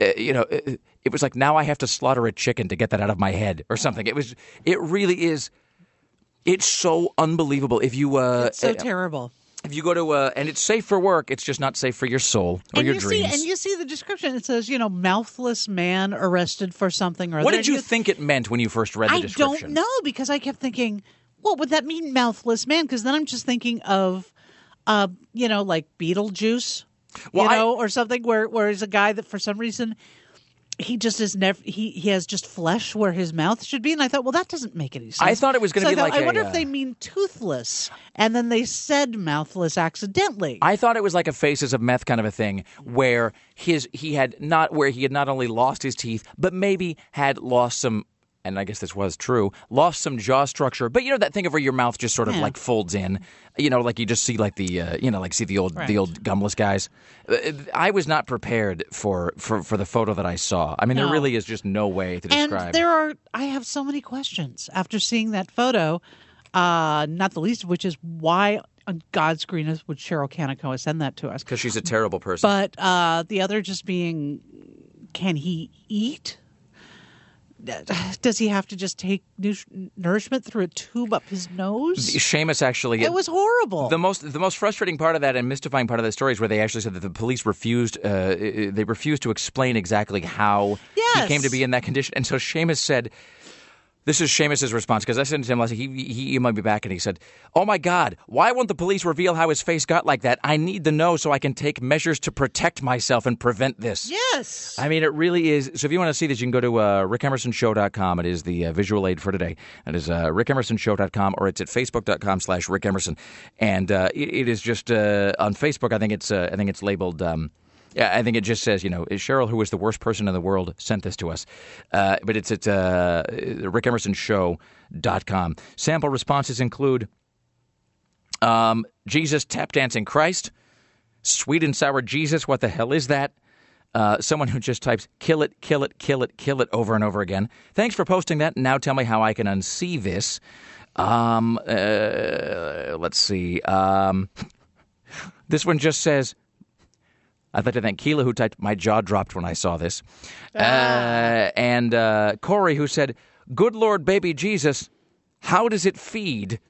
It was like, now I have to slaughter a chicken to get that out of my head or something. It really is. It's so unbelievable. If you, it's so terrible. If you go to, and it's safe for work, it's just not safe for your soul or your dreams. And you see the description. It says, mouthless man arrested for something or other. What did you think it meant when you first read the description? I don't know, because I kept thinking, what would that mean, mouthless man? Because then I'm just thinking of, like Beetlejuice. Well, or something where he's a guy that for some reason he just is never he has just flesh where his mouth should be, and I thought, well, that doesn't make any sense. I thought it was going to be I wonder if they mean toothless, and then they said mouthless accidentally. I thought it was like a Faces of Meth kind of a thing where he had not only lost his teeth, but maybe had lost some. And I guess this was true, lost some jaw structure. But that thing of where your mouth just sort of like folds in, like you just see like the, see the old gumless guys. I was not prepared for the photo that I saw. I mean, there really is just no way to describe. And I have so many questions after seeing that photo, not the least of which is why on God's greenest would Cheryl Kanakawa send that to us? Because she's a terrible person. But the other just being, can he eat? Does he have to just take nourishment through a tube up his nose? Seamus actually... It was horrible. The most frustrating part of that and mystifying part of the story is where they actually said that the police refused to explain exactly how he came to be in that condition. And so Seamus said... This is Seamus's response, because I sent it to him last week. He emailed me back and he said, "Oh my God, why won't the police reveal how his face got like that? I need to know so I can take measures to protect myself and prevent this." Yes. I mean, it really is. So if you want to see this, you can go to rickemersonshow.com. It is the visual aid for today. It is rickemersonshow.com, or it's at facebook.com/Rick Emerson. And it is just on Facebook. I think it's labeled... Yeah, I think it just says, Cheryl, who is the worst person in the world, sent this to us. But it's at rickemersonshow.com. Sample responses include Jesus tap dancing Christ, sweet and sour Jesus, what the hell is that? Someone who just types kill it, kill it, kill it, kill it over and over again. Thanks for posting that. Now tell me how I can unsee this. Let's see. This one just says... I'd like to thank Keela, who typed, "My jaw dropped when I saw this." And Corey, who said, "Good Lord, baby Jesus, how does it feed?"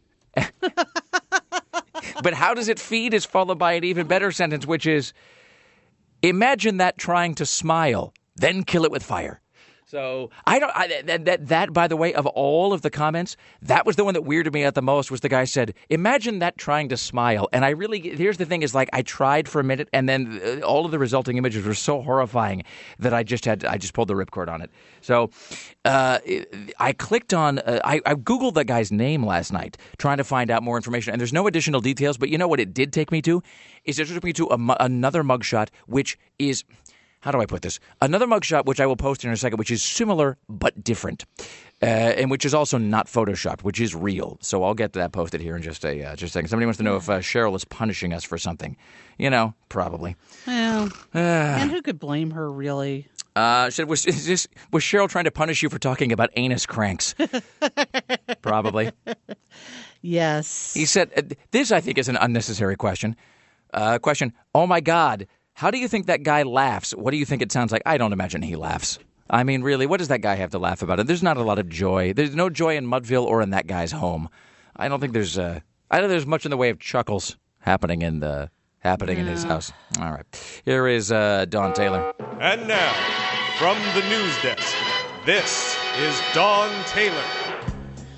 But how does it feed is followed by an even better sentence, which is, "Imagine that trying to smile, then kill it with fire." So that by the way, of all of the comments, that was the one that weirded me out the most. Was the guy said, "Imagine that trying to smile," and here's the thing: is like I tried for a minute, and then all of the resulting images were so horrifying that I just pulled the ripcord on it. So I clicked on I Googled that guy's name last night, trying to find out more information, and there's no additional details. But you know what it did take me to? It took me to another mugshot, which is. How do I put this? Another mugshot, which I will post in a second, which is similar but different, and which is also not photoshopped, which is real. So I'll get that posted here in just a second. Somebody wants to know if Cheryl is punishing us for something. Probably. Well, and who could blame her, really? Was Cheryl trying to punish you for talking about anus cranks? Probably. Yes. He said, this I think is an unnecessary question. Oh my God. How do you think that guy laughs? What do you think it sounds like? I don't imagine he laughs. I mean, really, what does that guy have to laugh about? There's not a lot of joy. There's no joy in Mudville or in that guy's home. I don't think there's much in the way of chuckles happening in his house. All right. Here is Don Taylor. And now, from the news desk, this is Don Taylor.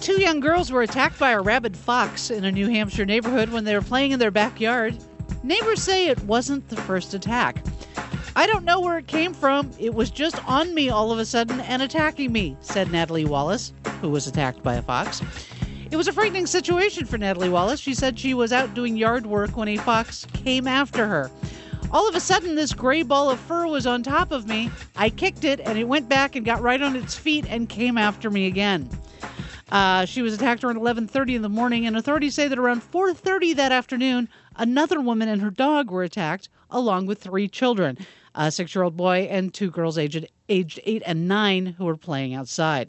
Two young girls were attacked by a rabid fox in a New Hampshire neighborhood when they were playing in their backyard. Neighbors say it wasn't the first attack. I don't know where it came from. It was just on me all of a sudden and attacking me, said Natalie Wallace, who was attacked by a fox. It was a frightening situation for Natalie Wallace. She said she was out doing yard work when a fox came after her. All of a sudden, this gray ball of fur was on top of me. I kicked it, and it went back and got right on its feet and came after me again. She was attacked around 11:30 in the morning, and authorities say that around 4:30 that afternoon, another woman and her dog were attacked, along with 3 children, a 6-year-old boy and 2 girls aged 8 and 9 who were playing outside.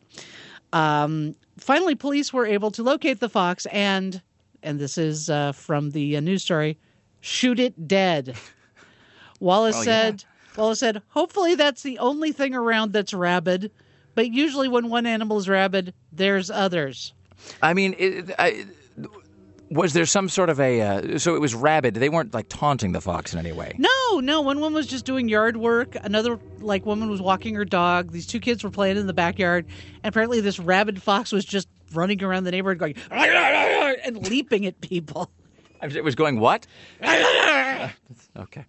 Finally, police were able to locate the fox and this is from the news story, shoot it dead. Wallace said, hopefully that's the only thing around that's rabid, but usually when one animal is rabid, there's others. I mean, was there some sort of so it was rabid. They weren't like taunting the fox in any way. No. One woman was just doing yard work. Another woman was walking her dog. These 2 kids were playing in the backyard. And apparently this rabid fox was just running around the neighborhood going, and leaping at people. It was going what? Okay.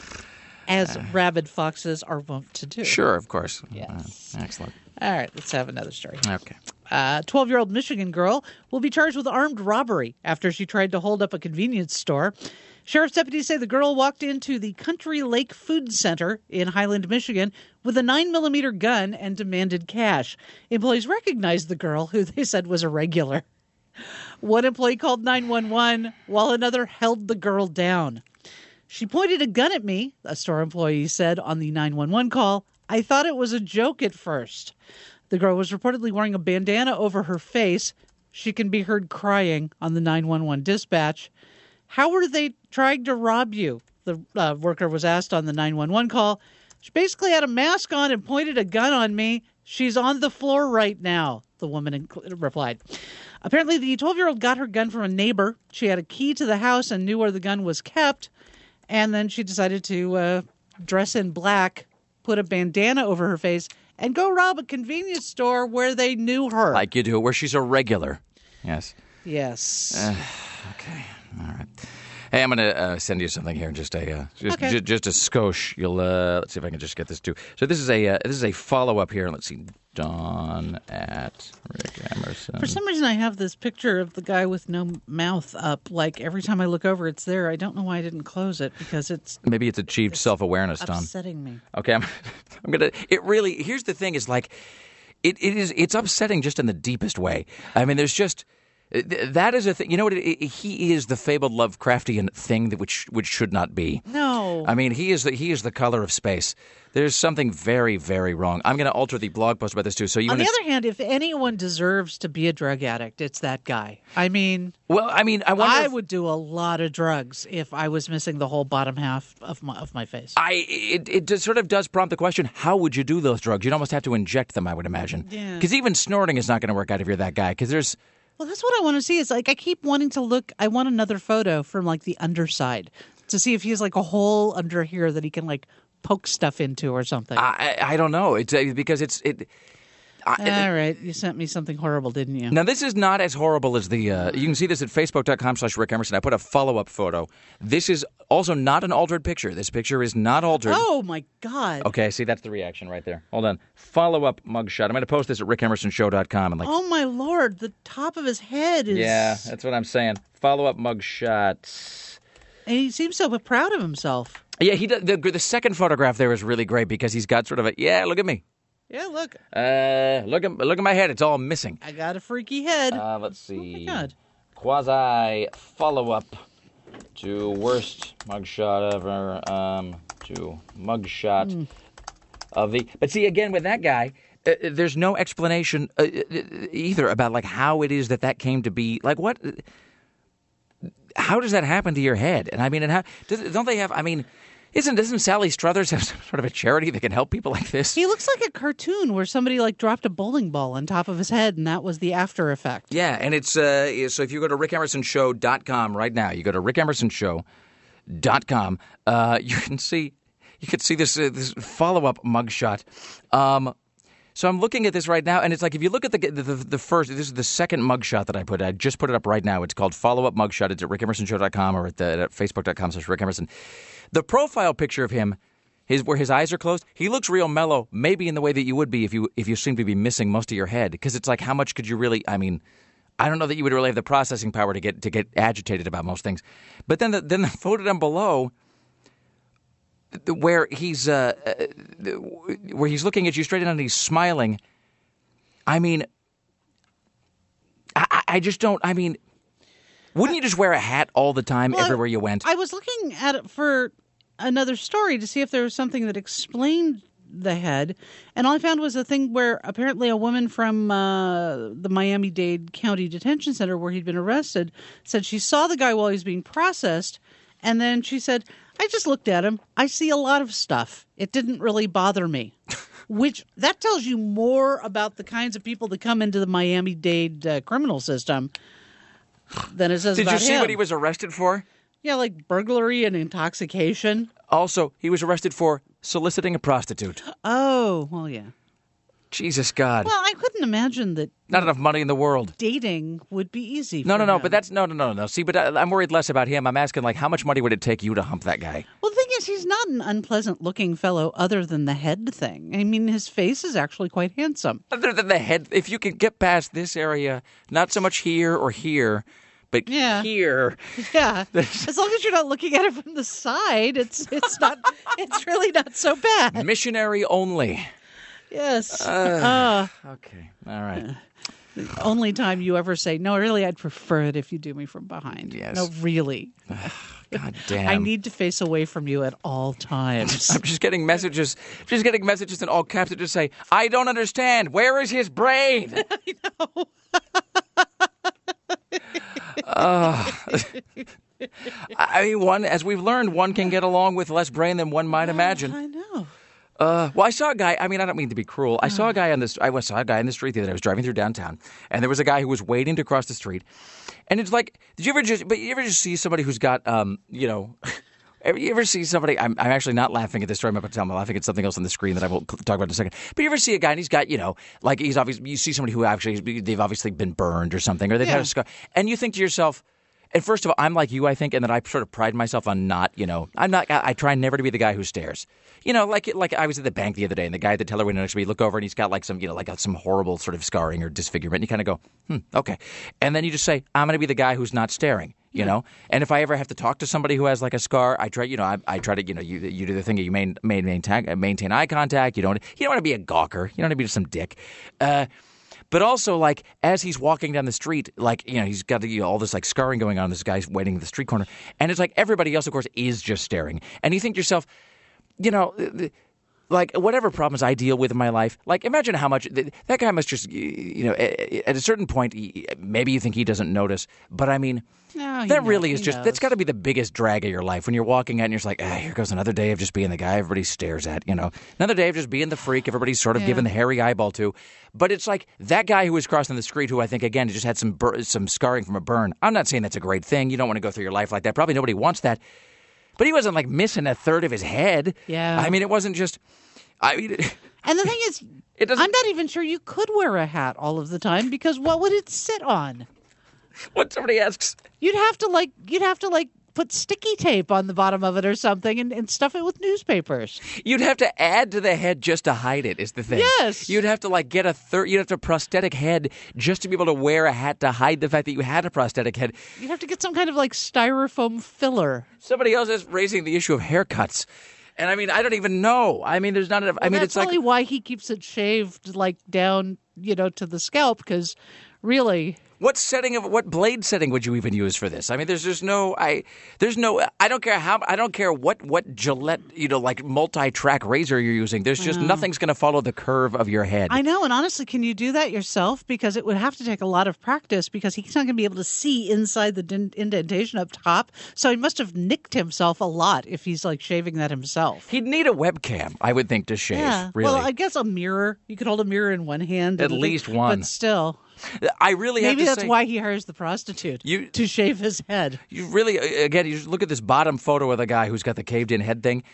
As rabid foxes are wont to do. Sure, of course. Yes. Excellent. All right, let's have another story. Okay. 12-year-old Michigan girl will be charged with armed robbery after she tried to hold up a convenience store. Sheriff's deputies say the girl walked into the Country Lake Food Center in Highland, Michigan, with a 9mm gun and demanded cash. Employees recognized the girl, who they said was a regular. One employee called 911, while another held the girl down. She pointed a gun at me, a store employee said on the 911 call. I thought it was a joke at first. The girl was reportedly wearing a bandana over her face. She can be heard crying on the 911 dispatch. How were they trying to rob you? The worker was asked on the 911 call. She basically had a mask on and pointed a gun on me. She's on the floor right now, the woman replied. Apparently, the 12-year-old got her gun from a neighbor. She had a key to the house and knew where the gun was kept. And then she decided to dress in black, put a bandana over her face, and go rob a convenience store where they knew her. Like you do, where she's a regular. Yes. Yes. Okay. All right. Hey, I'm going to send you something here in just a skosh. You'll let's see if I can just get this too. So this is a follow up here. Let's see. Dawn at Rick Emerson. For some reason, I have this picture of the guy with no mouth up. Like every time I look over, it's there. I don't know why I didn't close it because maybe it's achieved self-awareness, Dawn. Upsetting me. Okay, I'm gonna. It really. Here's the thing: is like, it's upsetting just in the deepest way. I mean, there's just. That is a thing. You know what? He is the fabled Lovecraftian thing which should not be. No. I mean, he is the color of space. There's something very, very wrong. I'm going to alter the blog post about this too. So on the other hand, if anyone deserves to be a drug addict, it's that guy. I mean, I would do a lot of drugs if I was missing the whole bottom half of my face. It sort of does prompt the question: how would you do those drugs? You'd almost have to inject them, I would imagine. Yeah. Because even snorting is not going to work out if you're that guy. Because there's. Well, that's what I want to see. It's like I keep wanting to look. I want another photo from like the underside to see if he has like a hole under here that he can like poke stuff into or something. I don't know. It's because all right, you sent me something horrible, didn't you? Now, this is not as horrible as the... you can see this at facebook.com/Rick Emerson. I put a follow-up photo. This is also not an altered picture. This picture is not altered. Oh, my God. Okay, see, that's the reaction right there. Hold on. Follow-up mugshot. I'm going to post this at rickemersonshow.com. And oh, my Lord. The top of his head is... Yeah, that's what I'm saying. Follow-up mugshot. And he seems so proud of himself. Yeah, he does. The second photograph there is really great because he's got sort of a... Yeah, look at me. Yeah, look. Look at my head. It's all missing. I got a freaky head. Let's see. Oh, my God. Quasi follow-up to worst mugshot ever. To mugshot of the... But see, again, with that guy, there's no explanation either about, like, how it is that came to be. Like, what... How does that happen to your head? And I mean, don't they have... I mean... Doesn't Sally Struthers have some sort of a charity that can help people like this? He looks like a cartoon where somebody like dropped a bowling ball on top of his head, and that was the after effect. Yeah, and it's so if you go to rickemersonshow.com right now, you go to rickemersonshow.com, you can see this follow-up mugshot. So I'm looking at this right now, and it's like if you look at the first, this is the second mugshot that I put. I just put it up right now. It's called Follow Up Mugshot. It's at rickemersonshow.com or at facebook.com/Rick Emerson. The profile picture of him, where his eyes are closed, he looks real mellow, maybe in the way that you would be if you seem to be missing most of your head. Because it's like, how much could you really? I mean, I don't know that you would really have the processing power to get agitated about most things. But then the photo down below, where he's looking at you straight in and he's smiling. I mean, I just don't. I mean, wouldn't you just wear a hat all the time everywhere you went? I was looking at it for another story to see if there was something that explained the head, and all I found was a thing where apparently a woman from the Miami-Dade County Detention Center, where he'd been arrested, said she saw the guy while he was being processed, and then she said, I just looked at him. I see a lot of stuff. It didn't really bother me. Which, that tells you more about the kinds of people that come into the Miami-Dade criminal system than it says about him. Did you see what he was arrested for? Yeah, like burglary and intoxication. Also, he was arrested for soliciting a prostitute. Oh, well, yeah. Jesus God. Well, I couldn't imagine that. Not enough money in the world. Dating would be easy. No. him. But that's no. See, but I'm worried less about him. I'm asking, like, how much money would it take you to hump that guy? Well, the thing is, he's not an unpleasant-looking fellow other than the head thing. I mean, his face is actually quite handsome. Other than the head, if you can get past this area, not so much here or here, but here. Yeah. As long as you're not looking at it from the side, it's really not so bad. Missionary only. Yes. Okay. All right. The only time you ever say, no, really, I'd prefer it if you do me from behind. Yes. No, really. God damn. I need to face away from you at all times. I'm just getting messages in all caps that just say, I don't understand. Where is his brain? I know. I mean, as we've learned, one can get along with less brain than one might imagine. I know. Well, I saw a guy. I mean, I don't mean to be cruel. I saw a guy in the street the other day. I was driving through downtown, and there was a guy who was waiting to cross the street. And it's like, you ever just see somebody who's got, you ever see somebody? I'm actually not laughing at this story I'm about to tell. I'm laughing at something else on the screen that I will talk about in a second. But you ever see a guy and he's got, like he's obviously, you see somebody who actually they've obviously been burned or something, or they've had a scar, and you think to yourself. And first of all, I'm like you, I think, and that I sort of pride myself on not, I try never to be the guy who stares. Like I was at the bank the other day, and the guy at the teller window next to me, look over, and he's got like some, some horrible sort of scarring or disfigurement, and you kind of go, okay. And then you just say, I'm going to be the guy who's not staring, And if I ever have to talk to somebody who has like a scar, I try, I try to, you do the thing, you maintain eye contact. You don't want to be a gawker. You don't want to be just some dick. But also, like, as he's walking down the street, like, he's got all this, like, scarring going on. This guy's waiting at the street corner. And it's like everybody else, of course, is just staring. And you think to yourself, like, whatever problems I deal with in my life, like, imagine how much that guy must just, at a certain point, maybe you think he doesn't notice. But, I mean, that really is just, that's got to be the biggest drag of your life when you're walking out and you're just like, here goes another day of just being the guy everybody stares at, Another day of just being the freak everybody's sort of giving the hairy eyeball to. But it's like that guy who was crossing the street who I think, again, just had some scarring from a burn. I'm not saying that's a great thing. You don't want to go through your life like that. Probably nobody wants that. But he wasn't like missing a third of his head. Yeah. I mean, it wasn't just... And the thing is, I'm not even sure you could wear a hat all of the time because what would it sit on? What somebody asks. You'd have to put sticky tape on the bottom of it or something and stuff it with newspapers. You'd have to add to the head just to hide it is the thing. Yes. You'd have to you'd have to prosthetic head just to be able to wear a hat to hide the fact that you had a prosthetic head. You'd have to get some kind of like styrofoam filler. Somebody else is raising the issue of haircuts. And I mean, I don't even know. I mean, there's not enough. I mean, that's it's probably why he keeps it shaved like down, to the scalp, because really. What blade setting would you even use for this? I mean, I don't care what Gillette, like multi-track razor you're using. There's just nothing's going to follow the curve of your head. I know. And honestly, can you do that yourself? Because it would have to take a lot of practice because he's not going to be able to see inside the indentation up top. So he must have nicked himself a lot if he's like shaving that himself. He'd need a webcam, I would think, to shave. Yeah. Really. Well, I guess a mirror. You could hold a mirror in one hand. At least one. But still. I really have to say... Maybe that's why he hires the prostitute, to shave his head. You really, again, you look at this bottom photo of the guy who's got the caved-in head thing.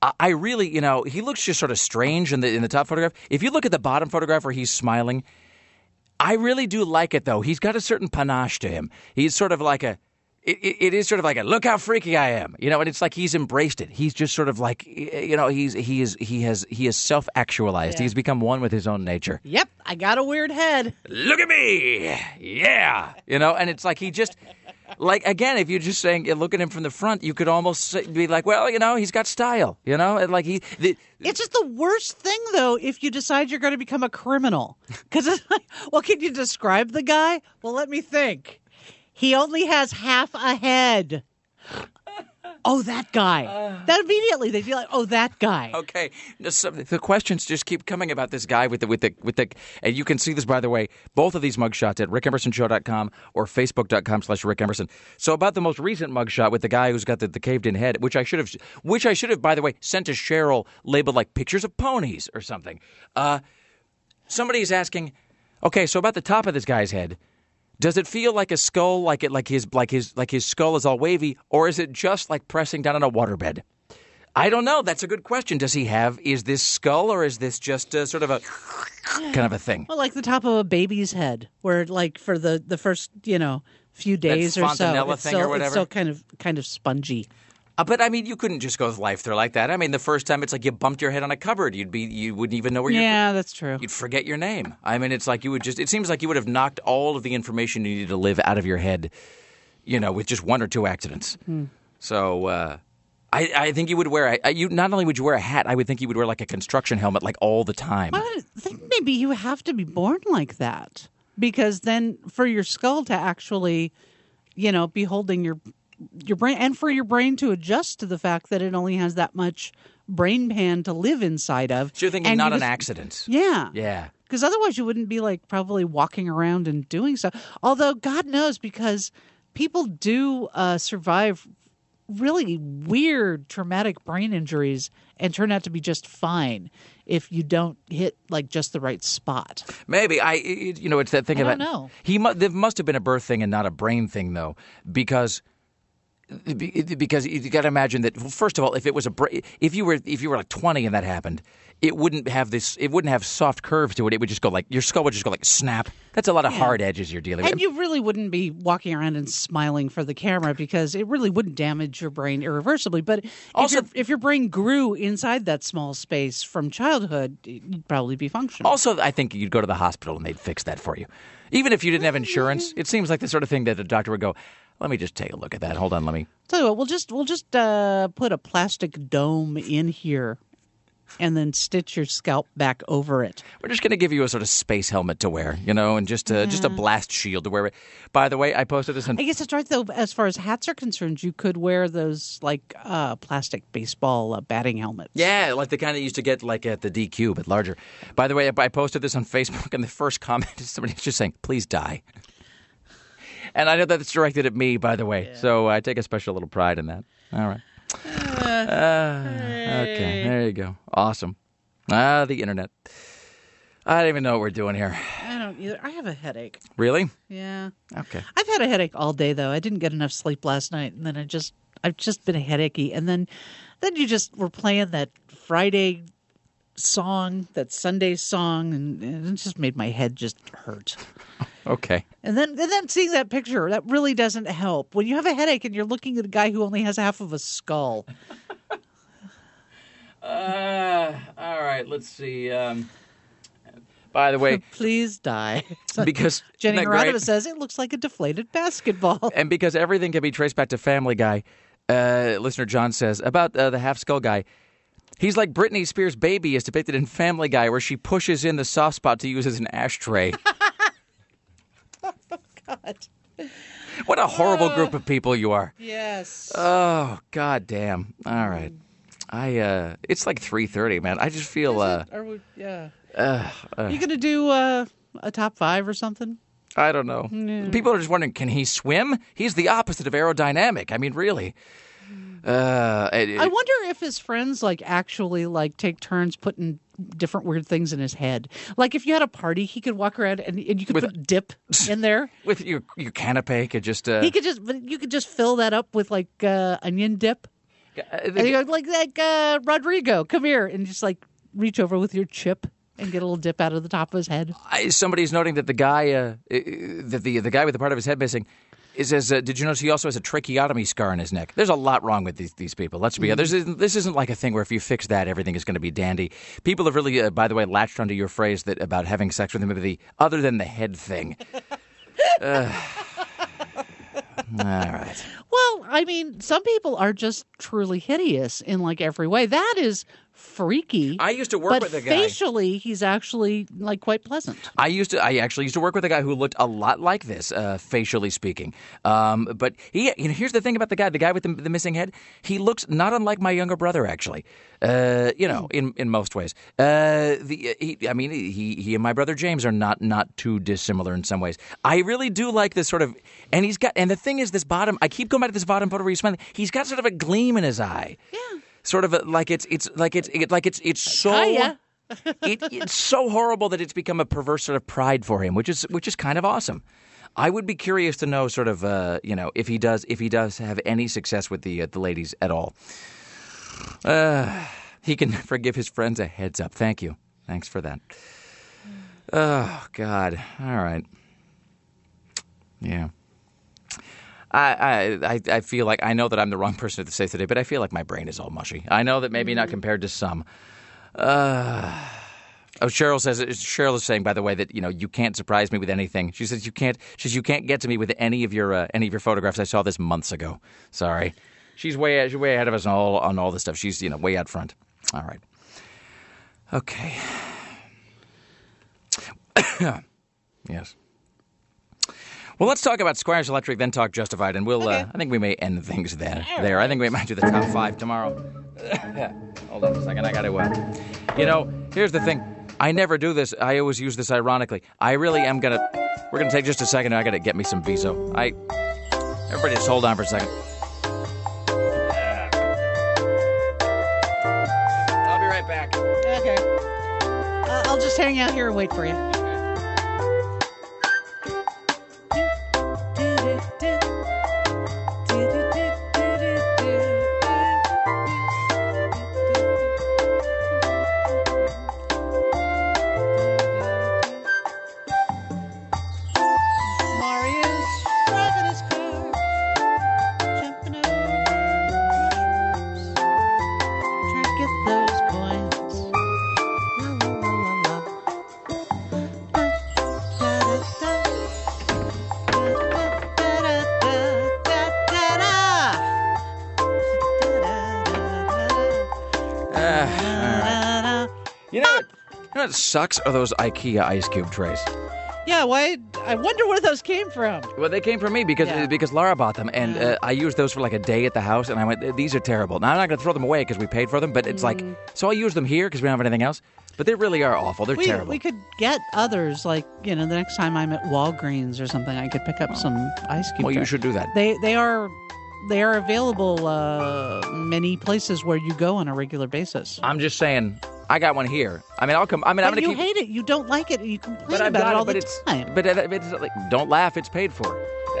I really, he looks just sort of strange in the top photograph. If you look at the bottom photograph where he's smiling, I really do like it, though. He's got a certain panache to him. He's sort of like it is sort of like a look how freaky I am, and it's like he's embraced it. He's just sort of like, he is self-actualized. Yeah. He's become one with his own nature. Yep, I got a weird head. Look at me, yeah, and it's like he just, like again, if you're just saying look at him from the front, you could almost be like, well, he's got style, and like It's just the worst thing, though, if you decide you're going to become a criminal. Because it's like, well, can you describe the guy? Well, let me think. He only has half a head. Oh, that guy. That immediately they'd be like, oh, that guy. Okay. So the questions just keep coming about this guy with the and you can see this, by the way, both of these mugshots at rickemersonshow.com or facebook.com/Rick Emerson. So about the most recent mugshot with the guy who's got the caved in head, which I should have, by the way, sent to Cheryl labeled like pictures of ponies or something. Somebody's asking, okay, so about the top of this guy's head, does it feel like a skull, like his skull is all wavy, or is it just like pressing down on a waterbed? I don't know. That's a good question. Is this skull, or is this just sort of a kind of a thing? Well, like the top of a baby's head, where like for the first few days or so, Fontanella thing or whatever? it's still kind of spongy. But I mean, you couldn't just go life through like that. I mean, the first time it's like you bumped your head on a cupboard, you wouldn't even know where you're. Yeah, that's true. You'd forget your name. I mean, it's like it seems like you would have knocked all of the information you needed to live out of your head, with just one or two accidents. So I think you would wear not only would you wear a hat, I would think you would wear like a construction helmet like all the time. Well, I think maybe you have to be born like that, because then for your skull to actually, be holding your brain, and for your brain to adjust to the fact that it only has that much brain pan to live inside of. So you're thinking not an accident. Yeah. Yeah. Because otherwise you wouldn't be like probably walking around and doing stuff. Although God knows, because people do survive really weird traumatic brain injuries and turn out to be just fine if you don't hit like just the right spot. Maybe it's that thing I about. don't know. There must have been a birth thing and not a brain thing, though, because you got to imagine that. Well, first of all, if you were like 20 and that happened, it wouldn't have soft curves to it. It would just go like your skull would just go like snap. That's a lot of hard edges you're dealing with. And you really wouldn't be walking around and smiling for the camera, because it really wouldn't damage your brain irreversibly. But if your brain grew inside that small space from childhood, you'd probably be functional. Also, I think you'd go to the hospital and they'd fix that for you. Even if you didn't have insurance, it seems like the sort of thing that a doctor would go, let me just take a look at that. Hold on, let me. Tell you what, we'll just put a plastic dome in here, and then stitch your scalp back over it. We're just going to give you a sort of space helmet to wear, and just a blast shield to wear. By the way, I posted this. I guess that's right, though. As far as hats are concerned, you could wear those like plastic baseball batting helmets. Yeah, like the kind that you used to get like at the DQ, but larger. By the way, I posted this on Facebook, and the first comment is somebody just saying, "Please die." And I know that it's directed at me, by the way, so I take a special little pride in that. All right. Okay, there you go. Awesome. The internet. I don't even know what we're doing here. I don't either. I have a headache. Really? Yeah. Okay. I've had a headache all day, though. I didn't get enough sleep last night, and then I've just been headachy. And then you just were playing that Friday song, that Sunday song, and it just made my head just hurt. Okay. And then seeing that picture, that really doesn't help. When you have a headache and you're looking at a guy who only has half of a skull. All right, let's see. By the way, please die. Because Jenny Maradova says it looks like a deflated basketball. And because everything can be traced back to Family Guy, listener John says about the half skull guy. He's like Britney Spears' baby is depicted in Family Guy, where she pushes in the soft spot to use as an ashtray. Oh, God. What a horrible group of people you are. Yes. Oh, God damn. All right. It's like 3:30, man. I just feel... Yeah. You going to do a top 5 or something? I don't know. Yeah. People are just wondering, can he swim? He's the opposite of aerodynamic. I mean, really. I wonder if his friends actually take turns putting different weird things in his head. Like if you had a party, he could walk around and you could put dip in there. With your canapé could just... you could just fill that up with onion dip. And you go, like Rodrigo, come here, and just like reach over with your chip and get a little dip out of the top of his head. Somebody's noting that the guy, the guy with the part of his head missing, did you notice he also has a tracheotomy scar in his neck? There's a lot wrong with these people. Let's be honest. This isn't like a thing where if you fix that, everything is going to be dandy. People have really, by the way, latched onto your phrase that about having sex with him, other than the head thing. All right. Well, I mean, some people are just truly hideous in like every way. That is freaky. I used to work with a guy. Facially, he's actually like quite pleasant. I actually used to work with a guy who looked a lot like this, facially speaking. But here's the thing about the guy with the missing head. He looks not unlike my younger brother, actually. In most ways. He and my brother James are not too dissimilar in some ways. I really do like this sort of, and the thing is, this bottom. I keep going back to this bottom photo where he's smiling. He's got sort of a gleam in his eye. Yeah. Sort of like it's so it's so horrible that it's become a perverse sort of pride for him, which is kind of awesome. I would be curious to know sort of if he does have any success with the ladies at all. He can never give his friends a heads up. Thank you. Thanks for that. Oh God. All right. Yeah. I feel like I know that I'm the wrong person to say today, but I feel like my brain is all mushy. I know that maybe not compared to some. Cheryl is saying, by the way, that you can't surprise me with anything. She says you can't get to me with any of your photographs. I saw this months ago. Sorry, she's way ahead of us on all this stuff. She's way out front. All right. Okay. Yes. Well, let's talk about Squires Electric, then talk Justified, and we'll. Okay. I think we may end things there. I think we might do the top 5 tomorrow. Hold on a second. I got to. Here's the thing. I never do this. I always use this ironically. I really am gonna. We're gonna take just a second. I got to get me some Viso. Everybody, just hold on for a second. I'll be right back. Okay. I'll just hang out here and wait for you. What sucks are those IKEA ice cube trays. Yeah, why? I wonder where those came from. Well, they came from me because Laura bought them, and I used those for like a day at the house, and I went, these are terrible. Now, I'm not going to throw them away because we paid for them, but it's like, so I'll use them here because we don't have anything else. But they really are awful. They're terrible. We could get others, like, the next time I'm at Walgreens or something, I could pick up some ice cube trays. You should do that. They are available many places where you go on a regular basis. I'm just saying, I got one here. I mean, I'll come. I mean, I'm going to keep. You hate it. You don't like it. You complain about it all the time. But it's like, don't laugh. It's paid for.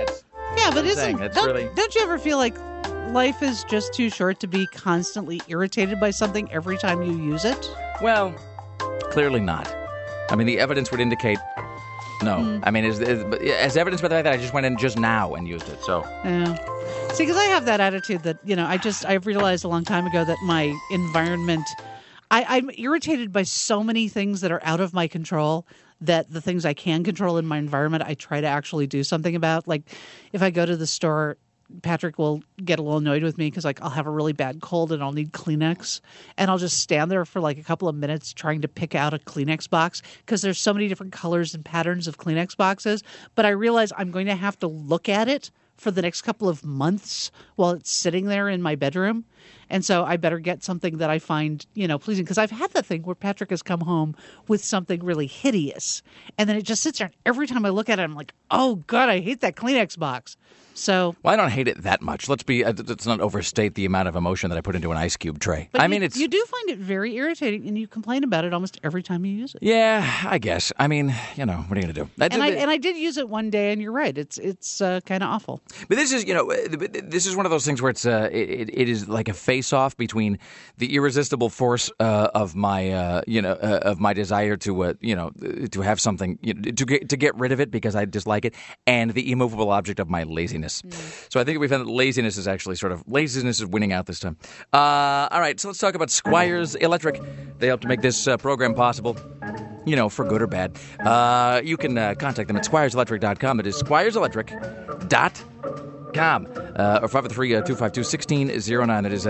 Don't you ever feel like life is just too short to be constantly irritated by something every time you use it? Well, clearly not. I mean, the evidence would indicate no. I mean, as evidenced by the fact that I just went in just now and used it. So. Yeah. See, because I have that attitude that I've realized a long time ago that my environment. I'm irritated by so many things that are out of my control that the things I can control in my environment, I try to actually do something about. Like, if I go to the store, Patrick will get a little annoyed with me because, like, I'll have a really bad cold and I'll need Kleenex. And I'll just stand there for, like, a couple of minutes trying to pick out a Kleenex box because there's so many different colors and patterns of Kleenex boxes. But I realize I'm going to have to look at it for the next couple of months while it's sitting there in my bedroom. And so I better get something that I find, pleasing. Because I've had that thing where Patrick has come home with something really hideous. And then it just sits there. And every time I look at it, I'm like, oh, God, I hate that Kleenex box. So, well, I don't hate it that much. Let's not overstate the amount of emotion that I put into an ice cube tray. But you do find it very irritating, and you complain about it almost every time you use it. Yeah, I guess. I mean, what are you going to do? And I did use it one day, and you're right. It's kind of awful. But this is, this is one of those things where it's it is like a face-off between the irresistible force of my of my desire to to have something to get rid of it because I dislike it, and the immovable object of my laziness. So I think we found that laziness is winning out this time. All right, so let's talk about Squires Electric. They help to make this program possible. For good or bad. You can contact them at squireselectric.com. It is squireselectric.com. Or 503-252-1609. That is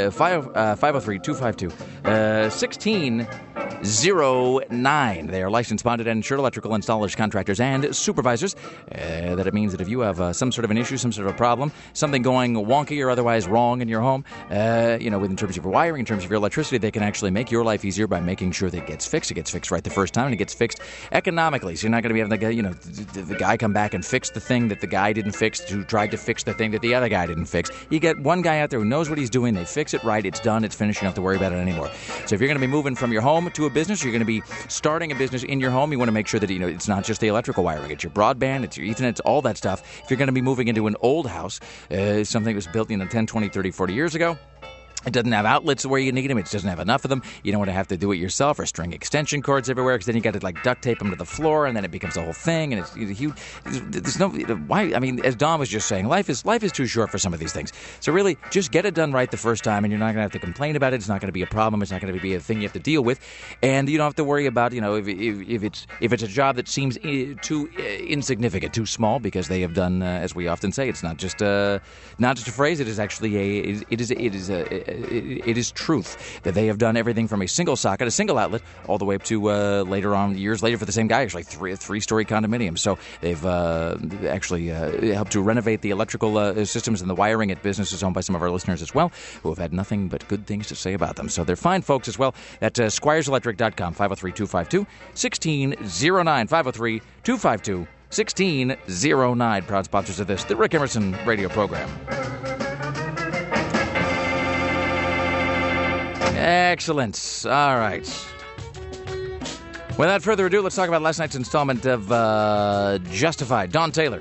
503-252-1609. They are licensed, bonded, and insured electrical installers, contractors, and supervisors. That it means that if you have some sort of an issue, some sort of a problem, something going wonky or otherwise wrong in your home, in terms of your wiring, in terms of your electricity, they can actually make your life easier by making sure that it gets fixed. It gets fixed right the first time, and it gets fixed economically. So you're not going to be having the guy come back and fix the thing that the guy didn't fix who tried to fix the thing that the other guy didn't fix. You get one guy out there who knows what he's doing. They fix it right. It's done. It's finished. You don't have to worry about it anymore. So if you're going to be moving from your home to a business, you're going to be starting a business in your home, you want to make sure that it's not just the electrical wiring. It's your broadband, it's your Ethernet, it's all that stuff. If you're going to be moving into an old house, something that was built 10, 20, 30, 40 years ago, it doesn't have outlets where you need them. It doesn't have enough of them. You don't want to have to do it yourself or string extension cords everywhere because then you got to duct tape them to the floor and then it becomes a whole thing. And it's huge. There's no why. I mean, as Don was just saying, life is too short for some of these things. So really, just get it done right the first time, and you're not going to have to complain about it. It's not going to be a problem. It's not going to be a thing you have to deal with, and you don't have to worry about if it's a job that seems too insignificant, too small, because they have done, as we often say, it's not just a phrase. It is actually it is truth that they have done everything from a single socket, a single outlet, all the way up to years later for the same guy, actually three-story condominium. So they've actually helped to renovate the electrical systems and the wiring at businesses owned by some of our listeners as well, who have had nothing but good things to say about them. So they're fine folks as well at squireselectric.com, 503-252-1609, 503-252-1609. Proud sponsors of this, the Rick Emerson radio program. Excellent. All right. Without further ado, let's talk about last night's installment of Justified. Don Taylor.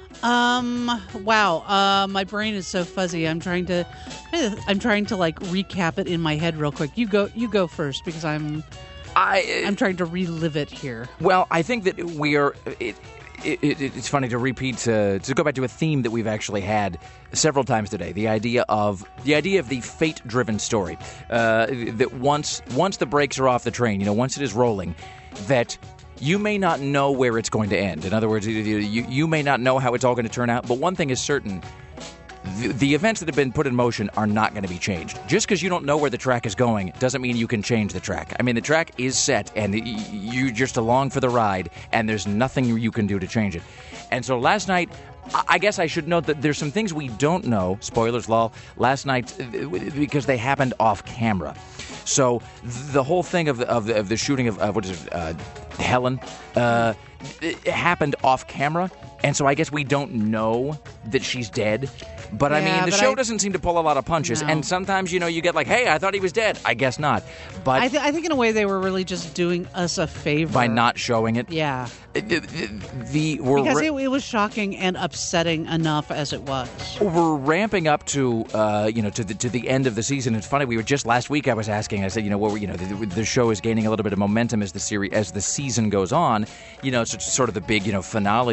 Wow. My brain is so fuzzy. I'm trying to recap it in my head real quick. You go first because I'm trying to relive it here. Well, I think that we are. It's funny to repeat to go back to a theme that we've actually had several times today. The idea of the fate-driven story. That once the brakes are off the train, once it is rolling, that you may not know where it's going to end. In other words, you may not know how it's all going to turn out. But one thing is certain. The events that have been put in motion are not going to be changed. Just because you don't know where the track is going doesn't mean you can change the track. I mean, the track is set, and you're just along for the ride, and there's nothing you can do to change it. And so last night, I guess I should note that there's some things we don't know, spoilers, lol, last night, because they happened off camera. So the whole thing of the shooting of Helen, it happened off camera. And so I guess we don't know that she's dead. But I mean, the show doesn't seem to pull a lot of punches. No. And sometimes, you get like, hey, I thought he was dead. I guess not. But I think in a way they were really just doing us a favor. By not showing it? Yeah. Because it was shocking and upsetting enough as it was. We're ramping up to the end of the season. It's funny, we were just last week. I was asking. I said, the show is gaining a little bit of momentum as the season goes on. It's sort of the big finale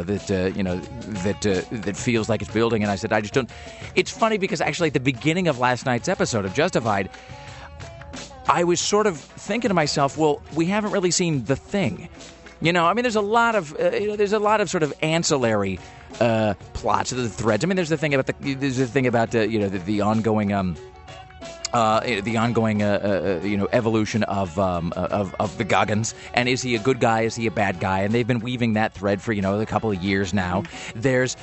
that feels like it's building. And I said, I just don't. It's funny because actually at the beginning of last night's episode of Justified, I was sort of thinking to myself, well, we haven't really seen the thing. There's a lot of sort of ancillary plots, the threads. I mean, there's the thing about the ongoing evolution of the Goggins, and is he a good guy? Is he a bad guy? And they've been weaving that thread for a couple of years now. There's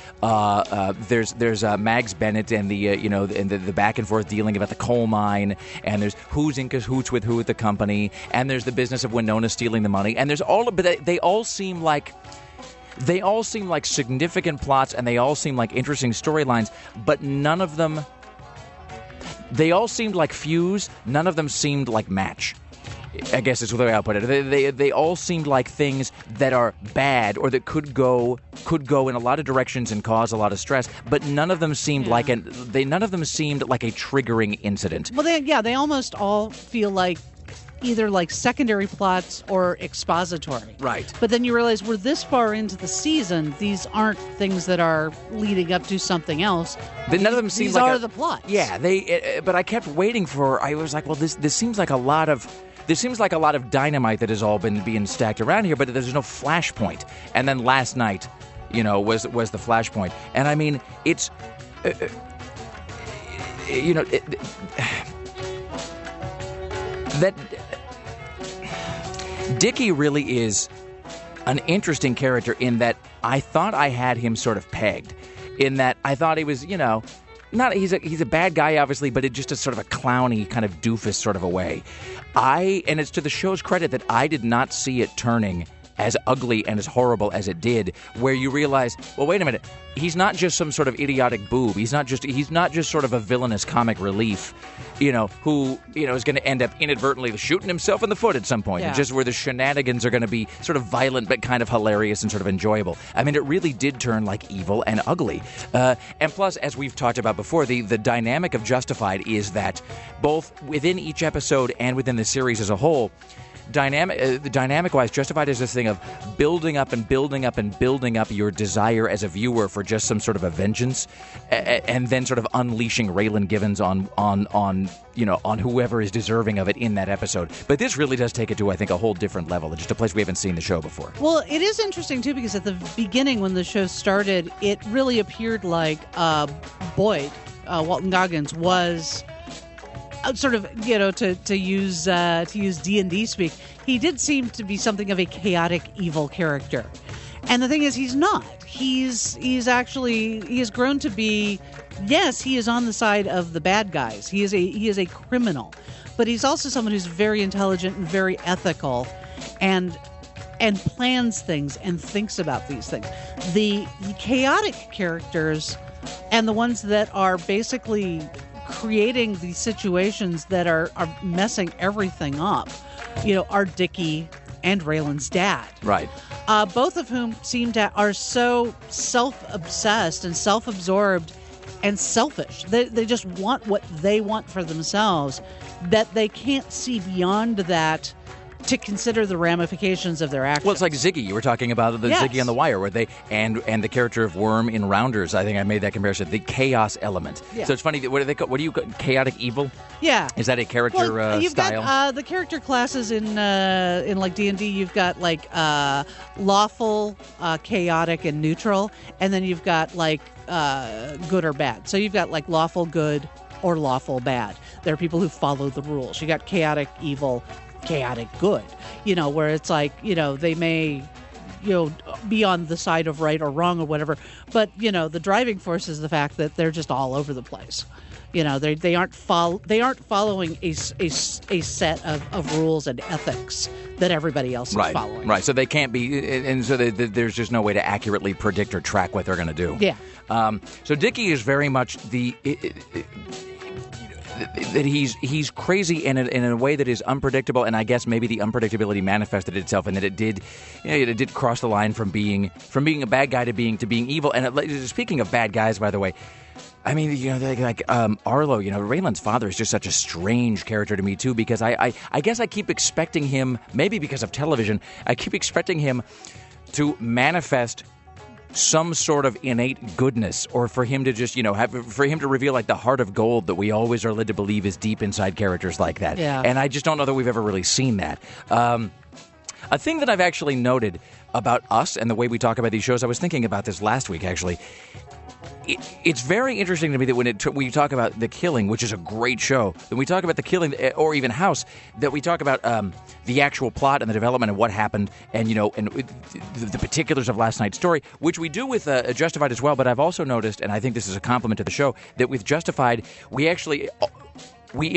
Mags Bennett and the back and forth dealing about the coal mine, and there's who's in cahoots with who at the company, and there's the business of Winona stealing the money, and there's but they all seem like significant plots, and they all seem like interesting storylines, but none of them. They all seemed like Fuse. None of them seemed like Match. I guess is the way I'll put it. They all seemed like things that are bad or that could go in a lot of directions and cause a lot of stress, but none of them seemed like none of them seemed like a triggering incident. Well, they almost all feel like either like secondary plots or expository. Right. But then you realize we're this far into the season, these aren't things that are leading up to something else. None of them seem these like are the plots. Yeah, but I kept waiting for. I was like, well, this seems like a lot of. There seems like a lot of dynamite that has all been being stacked around here, but there's no flashpoint. And then last night, was the flashpoint. And I mean, it's, that Dickie really is an interesting character in that I thought I had him sort of pegged. In that I thought he was, not he's a bad guy, obviously, but it just a sort of a clowny kind of doofus sort of a way. And it's to the show's credit that I did not see it turning as ugly and as horrible as it did, where you realize, well, wait a minute, he's not just some sort of idiotic boob. He's not just sort of a villainous comic relief, who, is going to end up inadvertently shooting himself in the foot at some point. Yeah. Just where the shenanigans are going to be sort of violent but kind of hilarious and sort of enjoyable. I mean, it really did turn like evil and ugly. And plus, as we've talked about before, the dynamic of Justified is that both within each episode and within the series as a whole, dynamic-wise, Justified is this thing of building up and building up and building up your desire as a viewer for just some sort of a vengeance, and then sort of unleashing Raylan Givens on whoever is deserving of it in that episode. But this really does take it to, I think, a whole different level, just a place we haven't seen the show before. Well, it is interesting, too, because at the beginning when the show started, it really appeared like Boyd, Walton Goggins, was... sort of, to use D&D speak, he did seem to be something of a chaotic, evil character. And the thing is, he's not. He has grown to be, yes, he is on the side of the bad guys. He is a criminal, but he's also someone who's very intelligent and very ethical, and plans things and thinks about these things. The chaotic characters and the ones that are basically creating these situations that are messing everything up, are Dickie and Raylan's dad. Right. Both of whom are so self-obsessed and self-absorbed and selfish. They just want what they want for themselves, that they can't see beyond that to consider the ramifications of their actions. Well, it's like Ziggy. You were talking about Ziggy on The Wire, where they and the character of Worm in Rounders. I think I made that comparison. The chaos element. Yeah. So it's funny. What do they call? What do you call chaotic evil? Yeah. Is that a character you've style? Got the character classes in like D&D. You've got like lawful, chaotic, and neutral, and then you've got like good or bad. So you've got like lawful good or lawful bad. There are people who follow the rules. You got chaotic evil, chaotic good, where it's like, they may, be on the side of right or wrong or whatever, but, the driving force is the fact that they're just all over the place. They aren't following a set of rules and ethics that everybody else is following. Right, so they can't be, and so there's just no way to accurately predict or track what they're going to do. Yeah. So Dickie is very much that he's crazy in a way that is unpredictable, and I guess maybe the unpredictability manifested itself in that it did cross the line from being a bad guy to being evil. And speaking of bad guys, by the way, I mean, like Arlo, Raylan's father is just such a strange character to me too, because I guess I keep expecting him, maybe because of television, I keep expecting him to manifest some sort of innate goodness, or for him to just, for him to reveal like the heart of gold that we always are led to believe is deep inside characters like that. Yeah. And I just don't know that we've ever really seen that. A thing that I've actually noted about us and the way we talk about these shows, I was thinking about this last week actually. It's very interesting to me that when we talk about The Killing, which is a great show, when we talk about The Killing, or even House, that we talk about the actual plot and the development and what happened, and and the particulars of last night's story, which we do with Justified as well. But I've also noticed, and I think this is a compliment to the show, that with Justified, we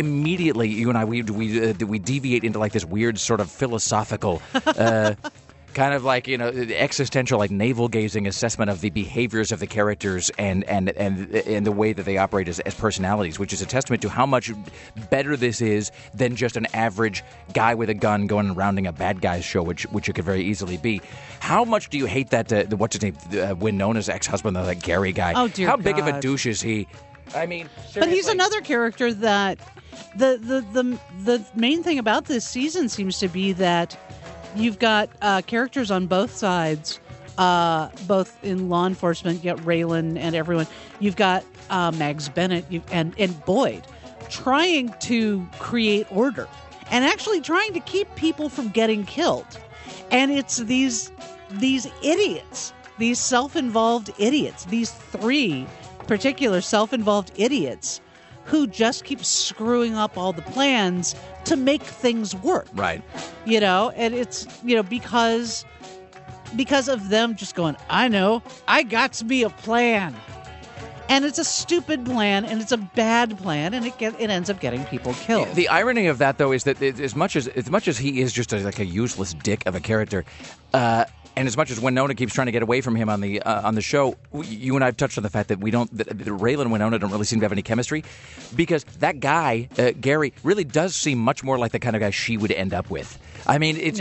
immediately, you and I, we deviate into like this weird sort of philosophical kind of like, the existential, like navel-gazing assessment of the behaviors of the characters and the way that they operate as personalities, which is a testament to how much better this is than just an average guy with a gun going and rounding a bad guys show, which it could very easily be. How much do you hate that, what's his name, Winona's ex-husband, that Gary guy? Oh, dear How God. big of a douche is he? I mean, seriously. But he's another character that the main thing about this season seems to be that you've got characters on both sides, both in law enforcement. You got Raylan and everyone. You've got Mags Bennett and Boyd trying to create order and actually trying to keep people from getting killed. And it's these idiots, these self-involved idiots, these three particular self-involved idiots who just keep screwing up all the plans to make things work. Right. And it's, because of them just going, I know, I got to be a plan. And it's a stupid plan, and it's a bad plan, and it ends up getting people killed. The irony of that, though, is that as much as he is just like a useless dick of a character, and as much as Winona keeps trying to get away from him on the show, you and I have touched on the fact that Raylan and Winona don't really seem to have any chemistry, because that guy Gary really does seem much more like the kind of guy she would end up with. I mean, it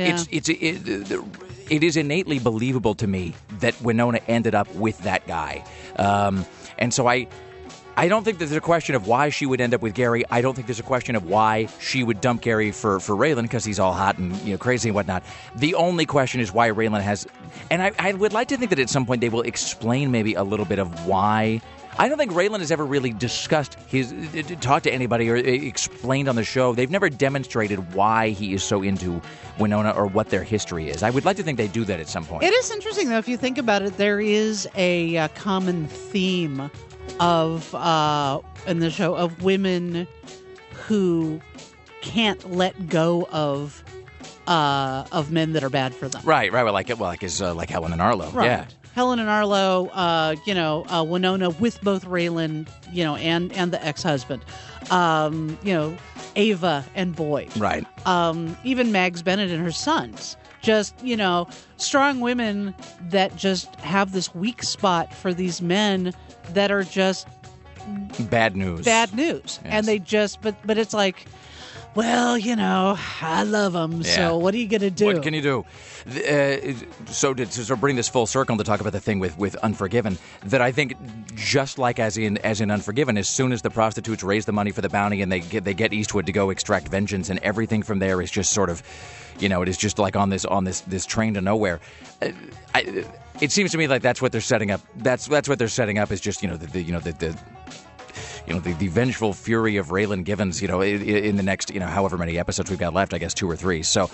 is innately believable to me that Winona ended up with that guy. And so I don't think there's a question of why she would end up with Gary. I don't think there's a question of why she would dump Gary for Raylan, because he's all hot and crazy and whatnot. The only question is why Raylan has... And I would like to think that at some point they will explain maybe a little bit of why... I don't think Raylan has ever really talked to anybody or explained on the show. They've never demonstrated why he is so into Winona or what their history is. I would like to think they do that at some point. It is interesting, though, if you think about it, there is a common theme of in the show of women who can't let go of men that are bad for them. Right. Like Helen and Arlo. Right. Yeah. Helen and Arlo, Winona with both Raylan, and the ex-husband, Ava and Boyd. Right. Even Mags Bennett and her sons. Just, strong women that just have this weak spot for these men that are just... Bad news. Yes. And they just... But it's like... Well, I love them, so what are you going to do? What can you do? So to bring this full circle to talk about the thing with Unforgiven, that I think just like as in Unforgiven, as soon as the prostitutes raise the money for the bounty and they get Eastwood to go extract vengeance, and everything from there is just sort of, it is just like on this train to nowhere. It seems to me like that's what they're setting up. That's what they're setting up is just the vengeful fury of Raylan Givens, in the next, however many episodes we've got left, I guess 2 or 3. So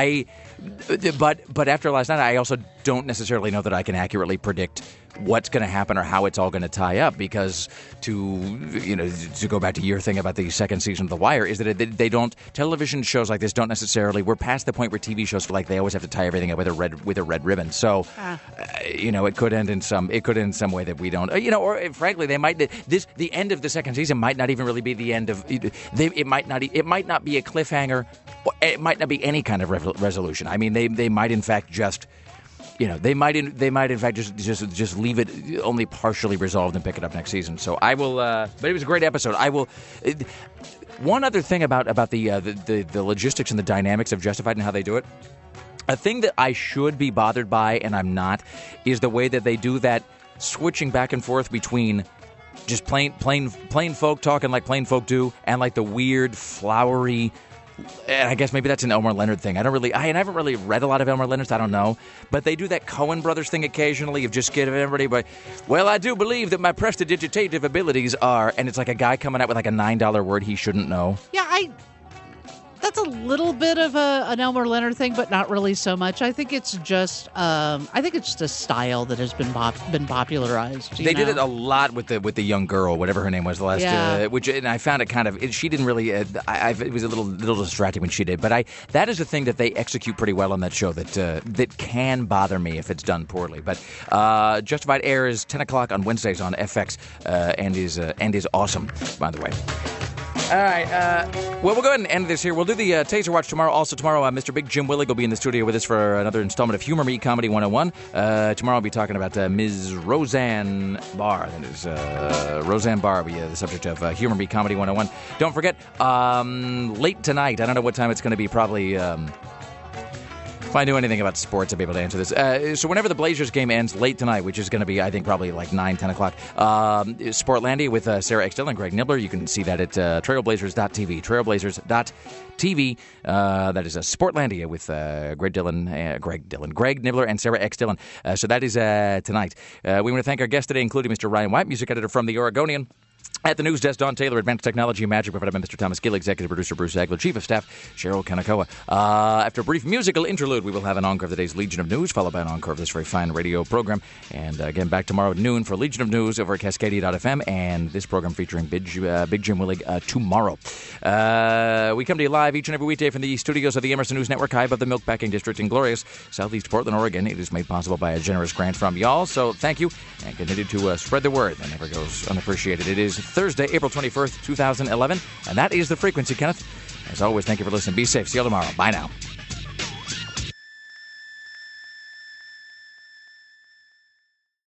but after last night, I also don't necessarily know that I can accurately predict what's going to happen or how it's all going to tie up, because to go back to your thing about the second season of The Wire is that they don't, television shows like this don't necessarily, we're past the point where TV shows feel like they always have to tie everything up with a red ribbon. So it could end in some way that we don't, or frankly they might, the end of the second season might not even really be the end of it might not be a cliffhanger, or it might not be any kind of resolution. I mean, they might in fact just they might in fact just leave it only partially resolved and pick it up next season. So I will. But it was a great episode. I will. One other thing about the logistics and the dynamics of Justified and how they do it. A thing that I should be bothered by and I'm not is the way that they do that, switching back and forth between just plain folk talking like plain folk do, and like the weird flowery. And I guess maybe that's an Elmer Leonard thing. I haven't really read a lot of Elmer Leonard's. I don't know. But they do that Coen Brothers thing occasionally of just giving everybody, well, I do believe that my prestidigitative abilities are, and it's like a guy coming out with like a $9 word he shouldn't know. Yeah, that's a little bit of an Elmer Leonard thing, but not really so much. I think it's just a style that has been popularized. They did it a lot with the young girl, whatever her name was, the last. Yeah. And I found it kind of. She didn't really. It was a little distracting when she did, but that is a thing that they execute pretty well on that show. That can bother me if it's done poorly. But Justified airs 10 o'clock on Wednesdays on FX, and is awesome, by the way. All right. Well, we'll go ahead and end this here. We'll do the Taser Watch tomorrow. Also tomorrow, Mr. Big Jim Willig will be in the studio with us for another installment of Humor Me Comedy 101. Tomorrow I'll be talking about Ms. Roseanne Barr. That is Roseanne Barr will be the subject of Humor Me Comedy 101. Don't forget, late tonight, I don't know what time it's going to be, probably... If I knew anything about sports, I'd be able to answer this. So whenever the Blazers game ends late tonight, which is going to be, I think, probably like 9, 10 o'clock, Sportlandia with Sarah X. Dillon and Greg Nibbler. You can see that at trailblazers.tv. Trailblazers.tv. That is Sportlandia with Greg Nibbler, and Sarah X. Dillon. So that is tonight. We want to thank our guest today, including Mr. Ryan White, music editor from The Oregonian. At the news desk, Don Taylor, Advanced Technology and Magic, provided by Mr. Thomas Gill, Executive Producer Bruce Agler, Chief of Staff Cheryl Kanakawa. After a brief musical interlude, we will have an encore of the day's Legion of News, followed by an encore of this very fine radio program. And again, back tomorrow at noon for Legion of News over at Cascadia.fm, and this program featuring Big Jim Willig tomorrow. We come to you live each and every weekday from the studios of the Emerson News Network, high above the Milkpacking District in glorious Southeast Portland, Oregon. It is made possible by a generous grant from y'all, so thank you, and continue to spread the word. That never goes unappreciated. It is Thursday, April 21st, 2011, and that is The Frequency, Kenneth. As always, thank you for listening. Be safe. See you tomorrow. Bye now.